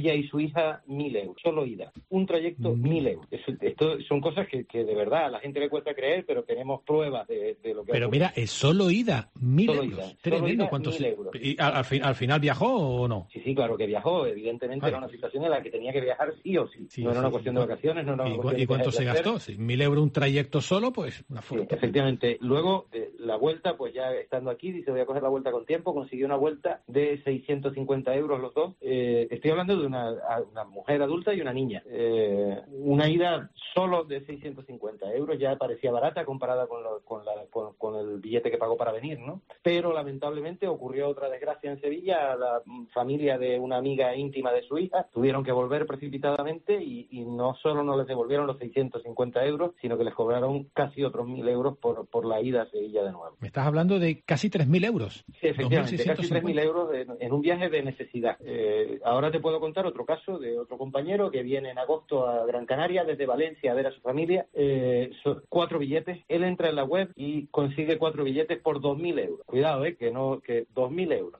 hija mil euros, solo ida. Un trayecto, mil euros. Eso, esto son cosas que, que de verdad a la gente le cuesta creer, pero tenemos pruebas de, de lo que Pero mira, es solo ida, mil solo euros. Ida. Tremendo. Solo ida, ¿cuántos? Mil euros. ¿Y al, al, fin, al final viajó o no? Sí, sí, claro que viajó. Evidentemente Ay. era una situación en la que tenía que viajar sí o sí. sí no era una sí, cuestión sí. de vacaciones, no era una ¿Y, cuestión ¿y cuánto se gastó? Sí, mil euros un trayecto solo, pues una fortuna. Sí, efectivamente. Luego, eh, la vuelta, pues ya estando aquí, dice voy a coger la vuelta con tiempo, consiguió una vuelta de seiscientos cincuenta euros los dos. Eh, estoy hablando de una, una mujer adulta y una niña. Eh, una ida solo de seiscientos cincuenta euros ya parecía barata comparada con, lo, con, la, con, con el billete que pagó para venir, ¿no? Pero lamentablemente ocurrió otra desgracia en Sevilla. La familia de una amiga íntima de su hija tuvieron que volver precipitadamente y, y no solo no les devolvieron los seiscientos cincuenta euros, sino que les cobraron casi otros mil euros por, por la ida a Sevilla de nuevo. Me estás hablando de casi tres mil euros. Sí, efectivamente, casi tres mil euros en, en un viaje de necesidad. Eh, ahora te puedo contar otro caso de otro compañero que viene en agosto a Gran Canaria desde Valencia a ver a su familia. Eh, son cuatro billetes. Él entra en la web y consigue cuatro billetes por dos mil euros. Cuidado, eh, que no, que dos mil euros.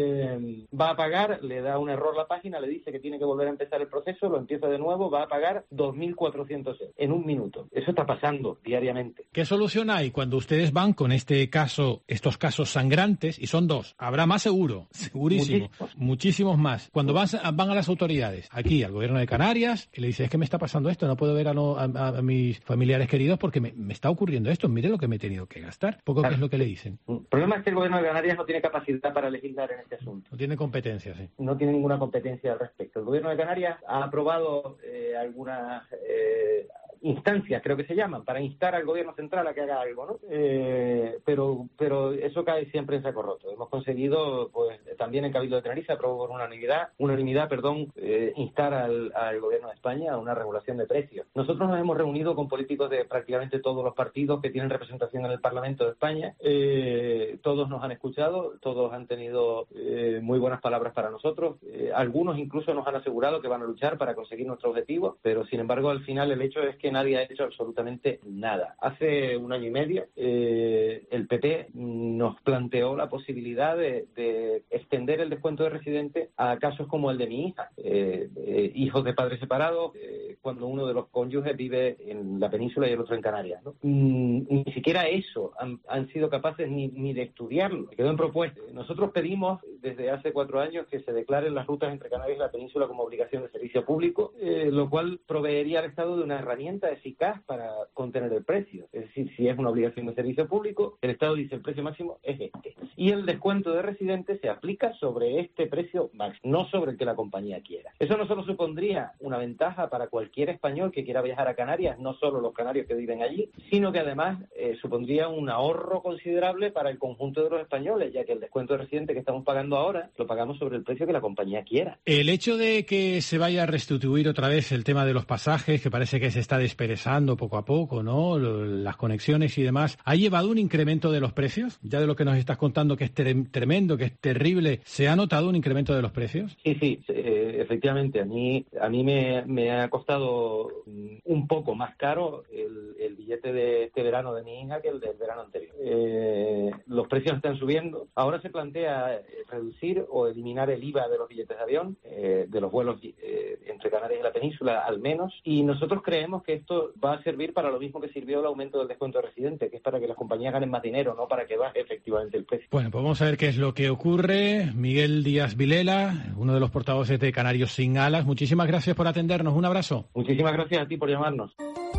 Eh, va a pagar, le da un error la página, le dice que tiene que volver a empezar el proceso, lo empieza de nuevo, va a pagar dos mil cuatrocientos euros en un minuto. Eso está pasando diariamente. ¿Qué solución hay cuando ustedes van con este caso, estos casos sangrantes, y son dos? Habrá más seguro, segurísimo, muchísimos, muchísimos más. Cuando van, van a las autoridades, aquí al gobierno de Canarias, y le dicen, es que me está pasando esto, no puedo ver a, no, a, a mis familiares queridos porque me, me está ocurriendo esto, mire lo que me he tenido que gastar. Poco claro. ¿Qué es lo que le dicen? El problema es que el gobierno de Canarias no tiene capacidad para legislar en este asunto. No tiene competencia, sí. No tiene ninguna competencia al respecto. El gobierno de Canarias ha aprobado eh, algunas eh, instancias, creo que se llaman, para instar al gobierno central a que haga algo, ¿no? Eh, pero pero eso cae siempre en saco roto. Hemos conseguido, pues, también en Cabildo de Tenerife, aprobó por unanimidad, unanimidad, perdón, eh, instar al, al gobierno de España a una regulación de precios. Nosotros nos hemos reunido con políticos de prácticamente todos los partidos que tienen representación en el Parlamento de España. Eh, todos nos han escuchado, todos han tenido eh, muy buenas palabras para nosotros. Eh, algunos incluso nos han asegurado que van a luchar para conseguir nuestro objetivo, pero sin embargo al final el hecho es que nadie ha hecho absolutamente nada. Hace un año y medio eh, el P P nos planteó la posibilidad de, de extender el descuento de residente a casos como el de mi hija, eh, eh, hijos de padres separados, eh, cuando uno de los cónyuges vive en la península y el otro en Canarias, ¿no? Mm, ni siquiera eso han, han sido capaces ni, ni de estudiarlo. Quedó en propuesta. Nosotros pedimos desde hace cuatro años que se declaren las rutas entre Canarias y la península como obligación de servicio público, eh, lo cual proveería al Estado de una herramienta eficaz para contener el precio. Es decir, si es una obligación de servicio público, el Estado dice el precio máximo es este. Y el descuento de residentes se aplica sobre este precio máximo, no sobre el que la compañía quiera. Eso no solo supondría una ventaja para cualquier español que quiera viajar a Canarias, no solo los canarios que viven allí, sino que además eh, supondría un ahorro considerable para el conjunto de los españoles, ya que el descuento de residente que estamos pagando ahora lo pagamos sobre el precio que la compañía quiera. El hecho de que se vaya a restituir otra vez el tema de los pasajes, que parece que se está desperezando poco a poco, ¿no? Las conexiones y demás, ¿ha llevado un incremento de los precios? Ya de lo que nos estás contando, que es tremendo, que es terrible, ¿se ha notado un incremento de los precios? Sí, sí, eh, efectivamente. A mí a mí me, me ha costado un poco más caro el, el billete de este verano de mi hija que el del verano anterior. Eh, los precios están subiendo. Ahora se plantea reducir o eliminar el I V A de los billetes de avión, eh, de los vuelos eh, entre Canarias y la península al menos, y nosotros creemos que esto va a servir para lo mismo que sirvió el aumento del descuento de residente, que es para que las compañías ganen más dinero, no para que baje efectivamente el precio. Bueno, pues vamos a ver qué es lo que ocurre. Miguel Díaz Vilela, uno de los portavoces de Canarios Sin Alas, muchísimas gracias por atendernos. Un abrazo. Muchísimas gracias a ti por llamarnos.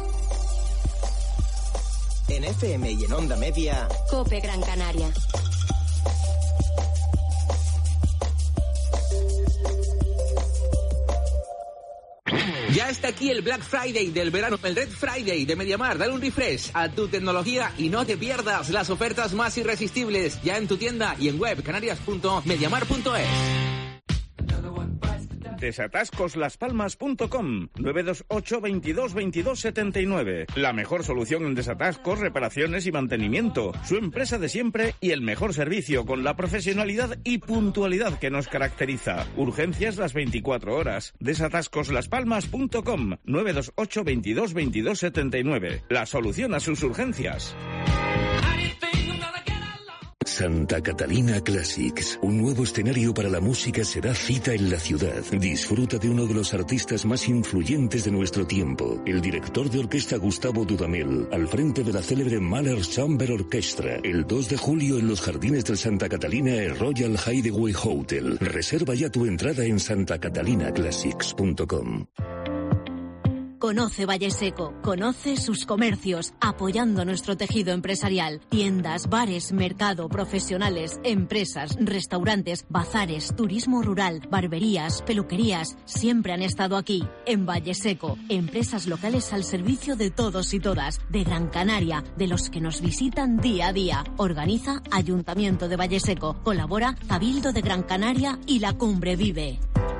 En F M y en Onda Media, COPE Gran Canaria. Ya está aquí el Black Friday del verano, el Red Friday de MediaMarkt. Dale un refresh a tu tecnología y no te pierdas las ofertas más irresistibles ya en tu tienda y en web canarias punto mediamar punto es. desatascos las palmas punto com nueve dos ocho veintidós veintidós setenta y nueve. La mejor solución en desatascos, reparaciones y mantenimiento. Su empresa de siempre y el mejor servicio con la profesionalidad y puntualidad que nos caracteriza. Urgencias las veinticuatro horas. desatascos las palmas punto com nueve dos ocho veintidós veintidós setenta y nueve. La solución a sus urgencias. Santa Catalina Classics, un nuevo escenario para la música se da cita en la ciudad. Disfruta de uno de los artistas más influyentes de nuestro tiempo, el director de orquesta Gustavo Dudamel, al frente de la célebre Mahler Chamber Orchestra, el dos de julio en los jardines del Santa Catalina Royal Hideaway Hotel. Reserva ya tu entrada en santa catalina classics punto com. Conoce Valle Seco, conoce sus comercios, apoyando nuestro tejido empresarial. Tiendas, bares, mercado, profesionales, empresas, restaurantes, bazares, turismo rural, barberías, peluquerías, siempre han estado aquí, en Valle Seco. Empresas locales al servicio de todos y todas, de Gran Canaria, de los que nos visitan día a día. Organiza Ayuntamiento de Valle Seco, colabora Cabildo de Gran Canaria y La Cumbre Vive.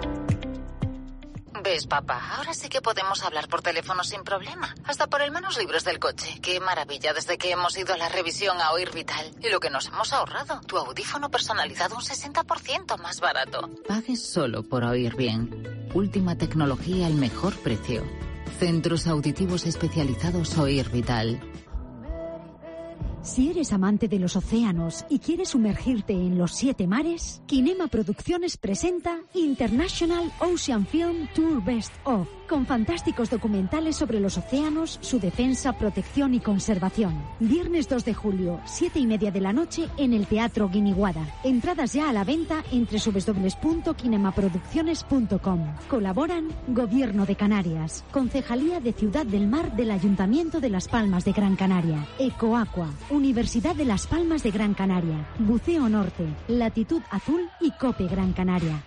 ¿Ves, papá? Ahora sí que podemos hablar por teléfono sin problema. Hasta por el manos libres del coche. Qué maravilla desde que hemos ido a la revisión a Oír Vital. Y lo que nos hemos ahorrado. Tu audífono personalizado un sesenta por ciento más barato. Pagues solo por oír bien. Última tecnología al mejor precio. Centros auditivos especializados Oír Vital. Si eres amante de los océanos y quieres sumergirte en los siete mares, Kinema Producciones presenta International Ocean Film Tour Best Of, con fantásticos documentales sobre los océanos, su defensa, protección y conservación. Viernes dos de julio, siete y media de la noche, en el Teatro Guiniguada. Entradas ya a la venta en doble u doble u doble u punto kinemaproducciones punto com. Colaboran Gobierno de Canarias, Concejalía de Ciudad del Mar del Ayuntamiento de Las Palmas de Gran Canaria, Ecoaqua, Universidad de Las Palmas de Gran Canaria, Buceo Norte, Latitud Azul y COPE Gran Canaria.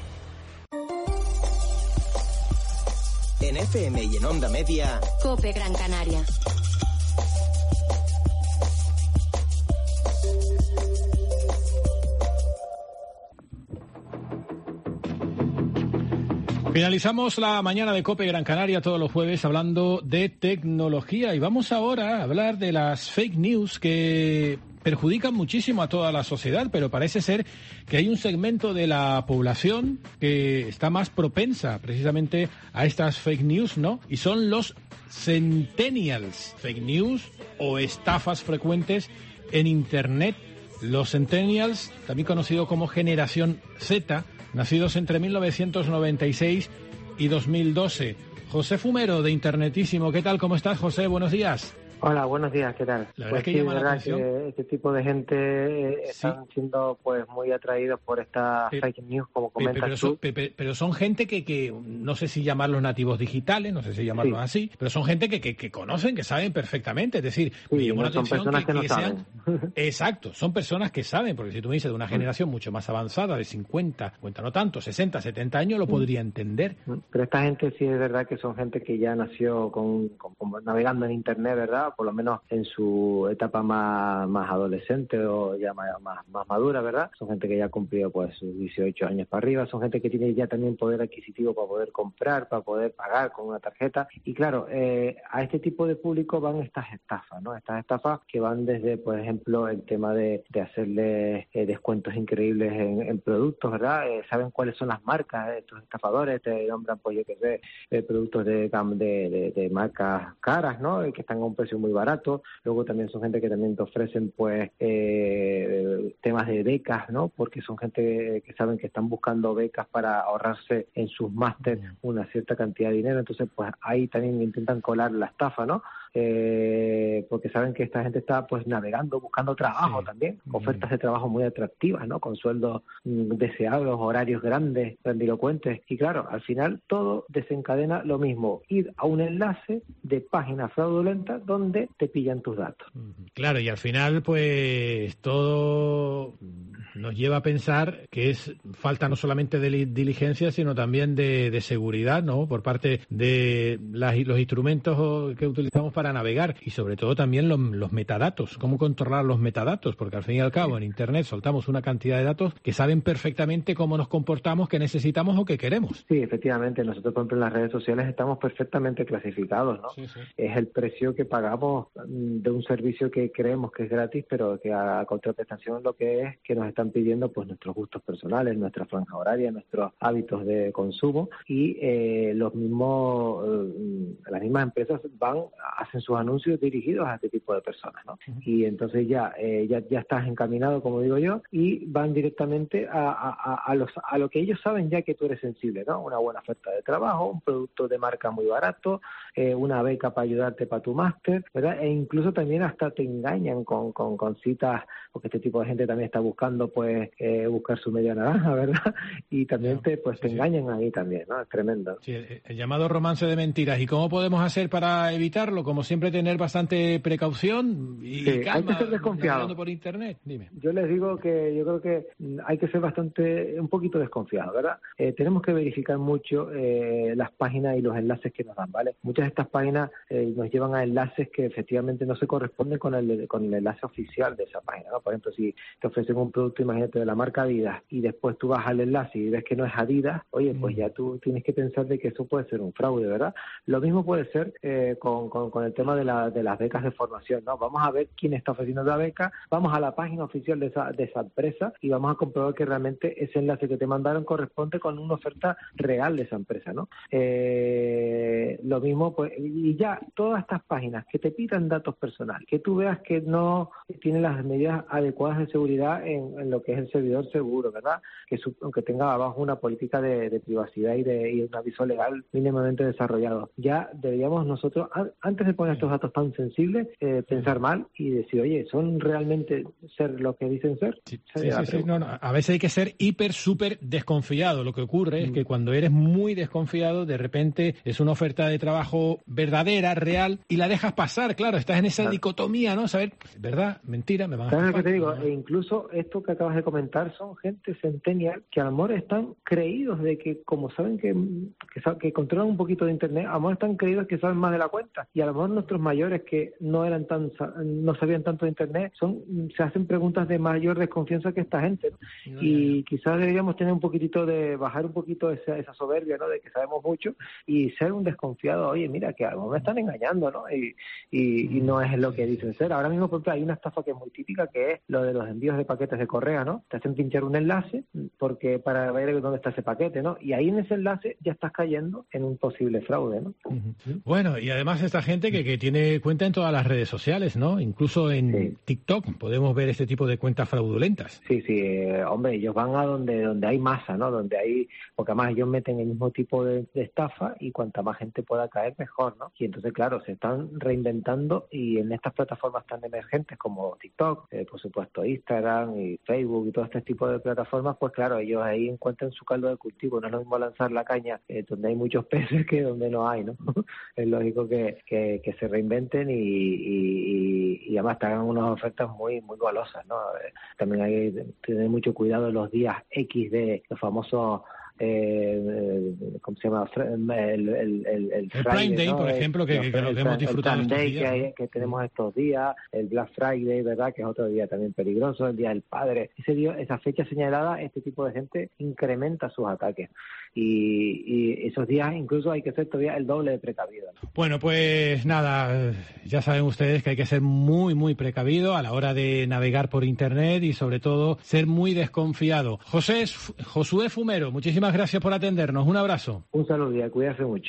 En F M y en Onda Media, COPE Gran Canaria. Finalizamos la mañana de COPE Gran Canaria todos los jueves hablando de tecnología y vamos ahora a hablar de las fake news que perjudican muchísimo a toda la sociedad, pero parece ser que hay un segmento de la población que está más propensa precisamente a estas fake news, ¿no? Y son los centennials, fake news o estafas frecuentes en Internet. Los centennials, también conocidos como generación Z, nacidos entre mil novecientos noventa y seis y dos mil doce. José Fumero, de Internetísimo. ¿Qué tal? ¿Cómo estás, José? Buenos días. Hola, buenos días, ¿qué tal? La verdad pues es que sí, llama la verdad atención. que este tipo de gente eh, están Sí. siendo pues muy atraídos por esta Pe- fake news, como Pe- comentas Pero tú. son, pe- pe- pero son gente que, que, no sé si llamarlos nativos digitales, no sé si llamarlos Sí. así, pero son gente que, que, que conocen, que saben perfectamente. Es decir, me Sí, llamó la no son atención personas que, que no que saben. sean... Exacto, son personas que saben, porque si tú me dices de una generación mucho más avanzada, de cincuenta, cincuenta no tanto, sesenta, setenta años, lo podría entender. Pero esta gente sí es verdad que son gente que ya nació con, con- con- navegando en Internet, ¿verdad? Por lo menos en su etapa más, más adolescente o ya más, más, más madura, ¿verdad? Son gente que ya ha cumplido pues sus dieciocho años para arriba, son gente que tiene ya también poder adquisitivo para poder comprar, para poder pagar con una tarjeta. Y claro, eh, a este tipo de público van estas estafas, ¿no? Estas estafas que van desde, por ejemplo, el tema de, de hacerles eh, descuentos increíbles en, en productos, ¿verdad? Eh, saben cuáles son las marcas de estos estafadores, te nombran, pues yo qué sé, eh, productos de, gam- de, de, de marcas caras, ¿no? Y que están a un precio muy barato. Luego también son gente que también te ofrecen, pues, eh, temas de becas, ¿no? Porque son gente que saben que están buscando becas para ahorrarse en sus másteres una cierta cantidad de dinero. Entonces, pues ahí también intentan colar la estafa, ¿no? Eh, porque saben que esta gente está, pues, navegando, buscando trabajo también, ofertas de trabajo muy atractivas, ¿no? Con sueldos mm, deseados, horarios grandes, grandilocuentes. Y claro, al final todo desencadena lo mismo, ir a un enlace de página fraudulenta donde te pillan tus datos. Claro, y al final, pues, todo nos lleva a pensar que es falta no solamente de li- diligencia, sino también de, de seguridad, ¿no? Por parte de las, los instrumentos que utilizamos para navegar y sobre todo también los, los metadatos. ¿Cómo controlar los metadatos? Porque al fin y al cabo en Internet soltamos una cantidad de datos que saben perfectamente cómo nos comportamos, qué necesitamos o qué queremos. Sí, efectivamente, nosotros, por ejemplo, en las redes sociales estamos perfectamente clasificados, ¿no? Sí, sí. Es el precio que pagamos mm, de un servicio que creemos que es gratis, pero que a contraprestación lo que es que nos están están pidiendo pues nuestros gustos personales, nuestra franja horaria, nuestros hábitos de consumo, y eh, los mismos eh, las mismas empresas van hacen sus anuncios dirigidos a este tipo de personas, ¿no? Uh-huh. Y entonces ya eh, ya ya estás encaminado, como digo yo, y van directamente a, a, a los a lo que ellos saben ya que tú eres sensible, ¿no? Una buena oferta de trabajo, un producto de marca muy barato, eh, una beca para ayudarte para tu máster, ¿verdad? E incluso también hasta te engañan con, con, con citas, porque este tipo de gente también está buscando pues eh, buscar su media naranja, ¿verdad? Y también te pues te sí, engañan sí. ahí también, ¿no? Es tremendo. Sí, el, el llamado romance de mentiras. ¿Y cómo podemos hacer para evitarlo? Como siempre, tener bastante precaución y sí, calma, hay que ser desconfiado por internet. Dime. Yo les digo que yo creo que hay que ser bastante, un poquito desconfiado, ¿verdad? Eh, tenemos que verificar mucho eh, las páginas y los enlaces que nos dan, ¿vale? Muchas de estas páginas eh, nos llevan a enlaces que efectivamente no se corresponden con el con el enlace oficial de esa página, ¿no? Por ejemplo, si te ofrecen un producto, imagínate, de la marca Adidas, y después tú vas al enlace y ves que no es Adidas, oye, pues mm. ya tú tienes que pensar de que eso puede ser un fraude, ¿verdad? Lo mismo puede ser eh, con, con, con el tema de, la, de las becas de formación, ¿no? Vamos a ver quién está ofreciendo la beca, vamos a la página oficial de esa, de esa empresa y vamos a comprobar que realmente ese enlace que te mandaron corresponde con una oferta real de esa empresa, ¿no? Eh, lo mismo, pues, y ya todas estas páginas que te pidan datos personales, que tú veas que no tienen las medidas adecuadas de seguridad en, en lo que es el servidor seguro, ¿verdad? Que su, aunque tenga abajo una política de, de privacidad y de y un aviso legal mínimamente desarrollado. Ya deberíamos nosotros, a, antes de poner estos datos tan sensibles, eh, pensar mal y decir, oye, ¿son realmente ser lo que dicen ser? Sí, sí, sí, sí. No, no. A veces hay que ser hiper, súper desconfiado. Lo que ocurre mm. es que cuando eres muy desconfiado, de repente es una oferta de trabajo verdadera, real, y la dejas pasar. Claro, estás en esa claro. dicotomía, ¿no? Saber, ¿verdad? Mentira, me van a ¿Sabes lo que te digo? E incluso esto que acabas de comentar son gente centennial que a lo mejor están creídos de que, como saben que, que, que controlan un poquito de internet, a lo mejor están creídos que saben más de la cuenta. Y a lo mejor nuestros mayores que no eran tan no sabían tanto de internet, son se hacen preguntas de mayor desconfianza que esta gente, ¿no? No, y no. quizás deberíamos tener un poquitito de, bajar un poquito esa, esa soberbia, ¿no? De que sabemos mucho y ser un desconfiado. Oye, mira, que a lo mejor me están engañando, ¿no? Y, y, y no es lo que dicen ser. Ahora mismo, por ejemplo, hay una estafa que es muy típica, que es lo de los envíos de paquetes de correo, ¿no? Te hacen pinchar un enlace porque para ver dónde está ese paquete, ¿no? Y ahí en ese enlace ya estás cayendo en un posible fraude, ¿no? Uh-huh. Bueno, y además esta gente que, que tiene cuenta en todas las redes sociales, ¿no? Incluso en sí. TikTok podemos ver este tipo de cuentas fraudulentas. Sí, sí, eh, hombre, ellos van a donde donde hay masa, ¿no? Donde hay, porque además ellos meten el mismo tipo de, de estafa y cuanta más gente pueda caer, mejor, ¿no? Y entonces, claro, se están reinventando y en estas plataformas tan emergentes como TikTok, eh, por supuesto Instagram y Facebook y todo este tipo de plataformas, pues claro, ellos ahí encuentran su caldo de cultivo. No es lo mismo lanzar la caña eh, donde hay muchos peces que donde no hay, ¿no? Es lógico que, que, que se reinventen y, y, y además te hagan unas ofertas muy muy golosas, ¿no? Eh, también hay que tener mucho cuidado en los días X de los famosos Eh, ¿cómo se llama? El, el, el, el, el Friday, Prime Day, ¿no? por ejemplo, que, el, que, que hemos disfrutado el estos Day días, que, ¿no? hay, que tenemos estos días, el Black Friday, ¿verdad? Que es otro día también peligroso, el Día del Padre. Ese día, esa fecha señalada, este tipo de gente incrementa sus ataques. Y, y esos días incluso hay que ser todavía el doble de precavido, ¿no? Bueno, pues nada, ya saben ustedes que hay que ser muy, muy precavido a la hora de navegar por Internet y sobre todo ser muy desconfiado. José, Josué Fumero, muchísimas gracias por atendernos. Un abrazo. Un saludo y cuídate mucho.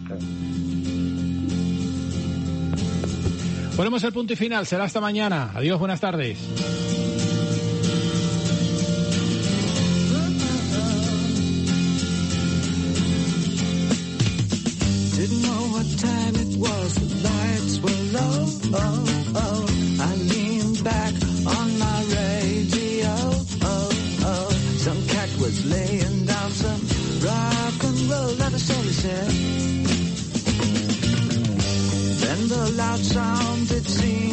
Ponemos el punto y final. Será hasta mañana. Adiós, buenas tardes. Didn't know what time it was, the lights were low, oh, oh. I leaned back on my radio, oh, oh. Some cat was laying down some rock and roll that I slowly said. Then the loud sound, it seemed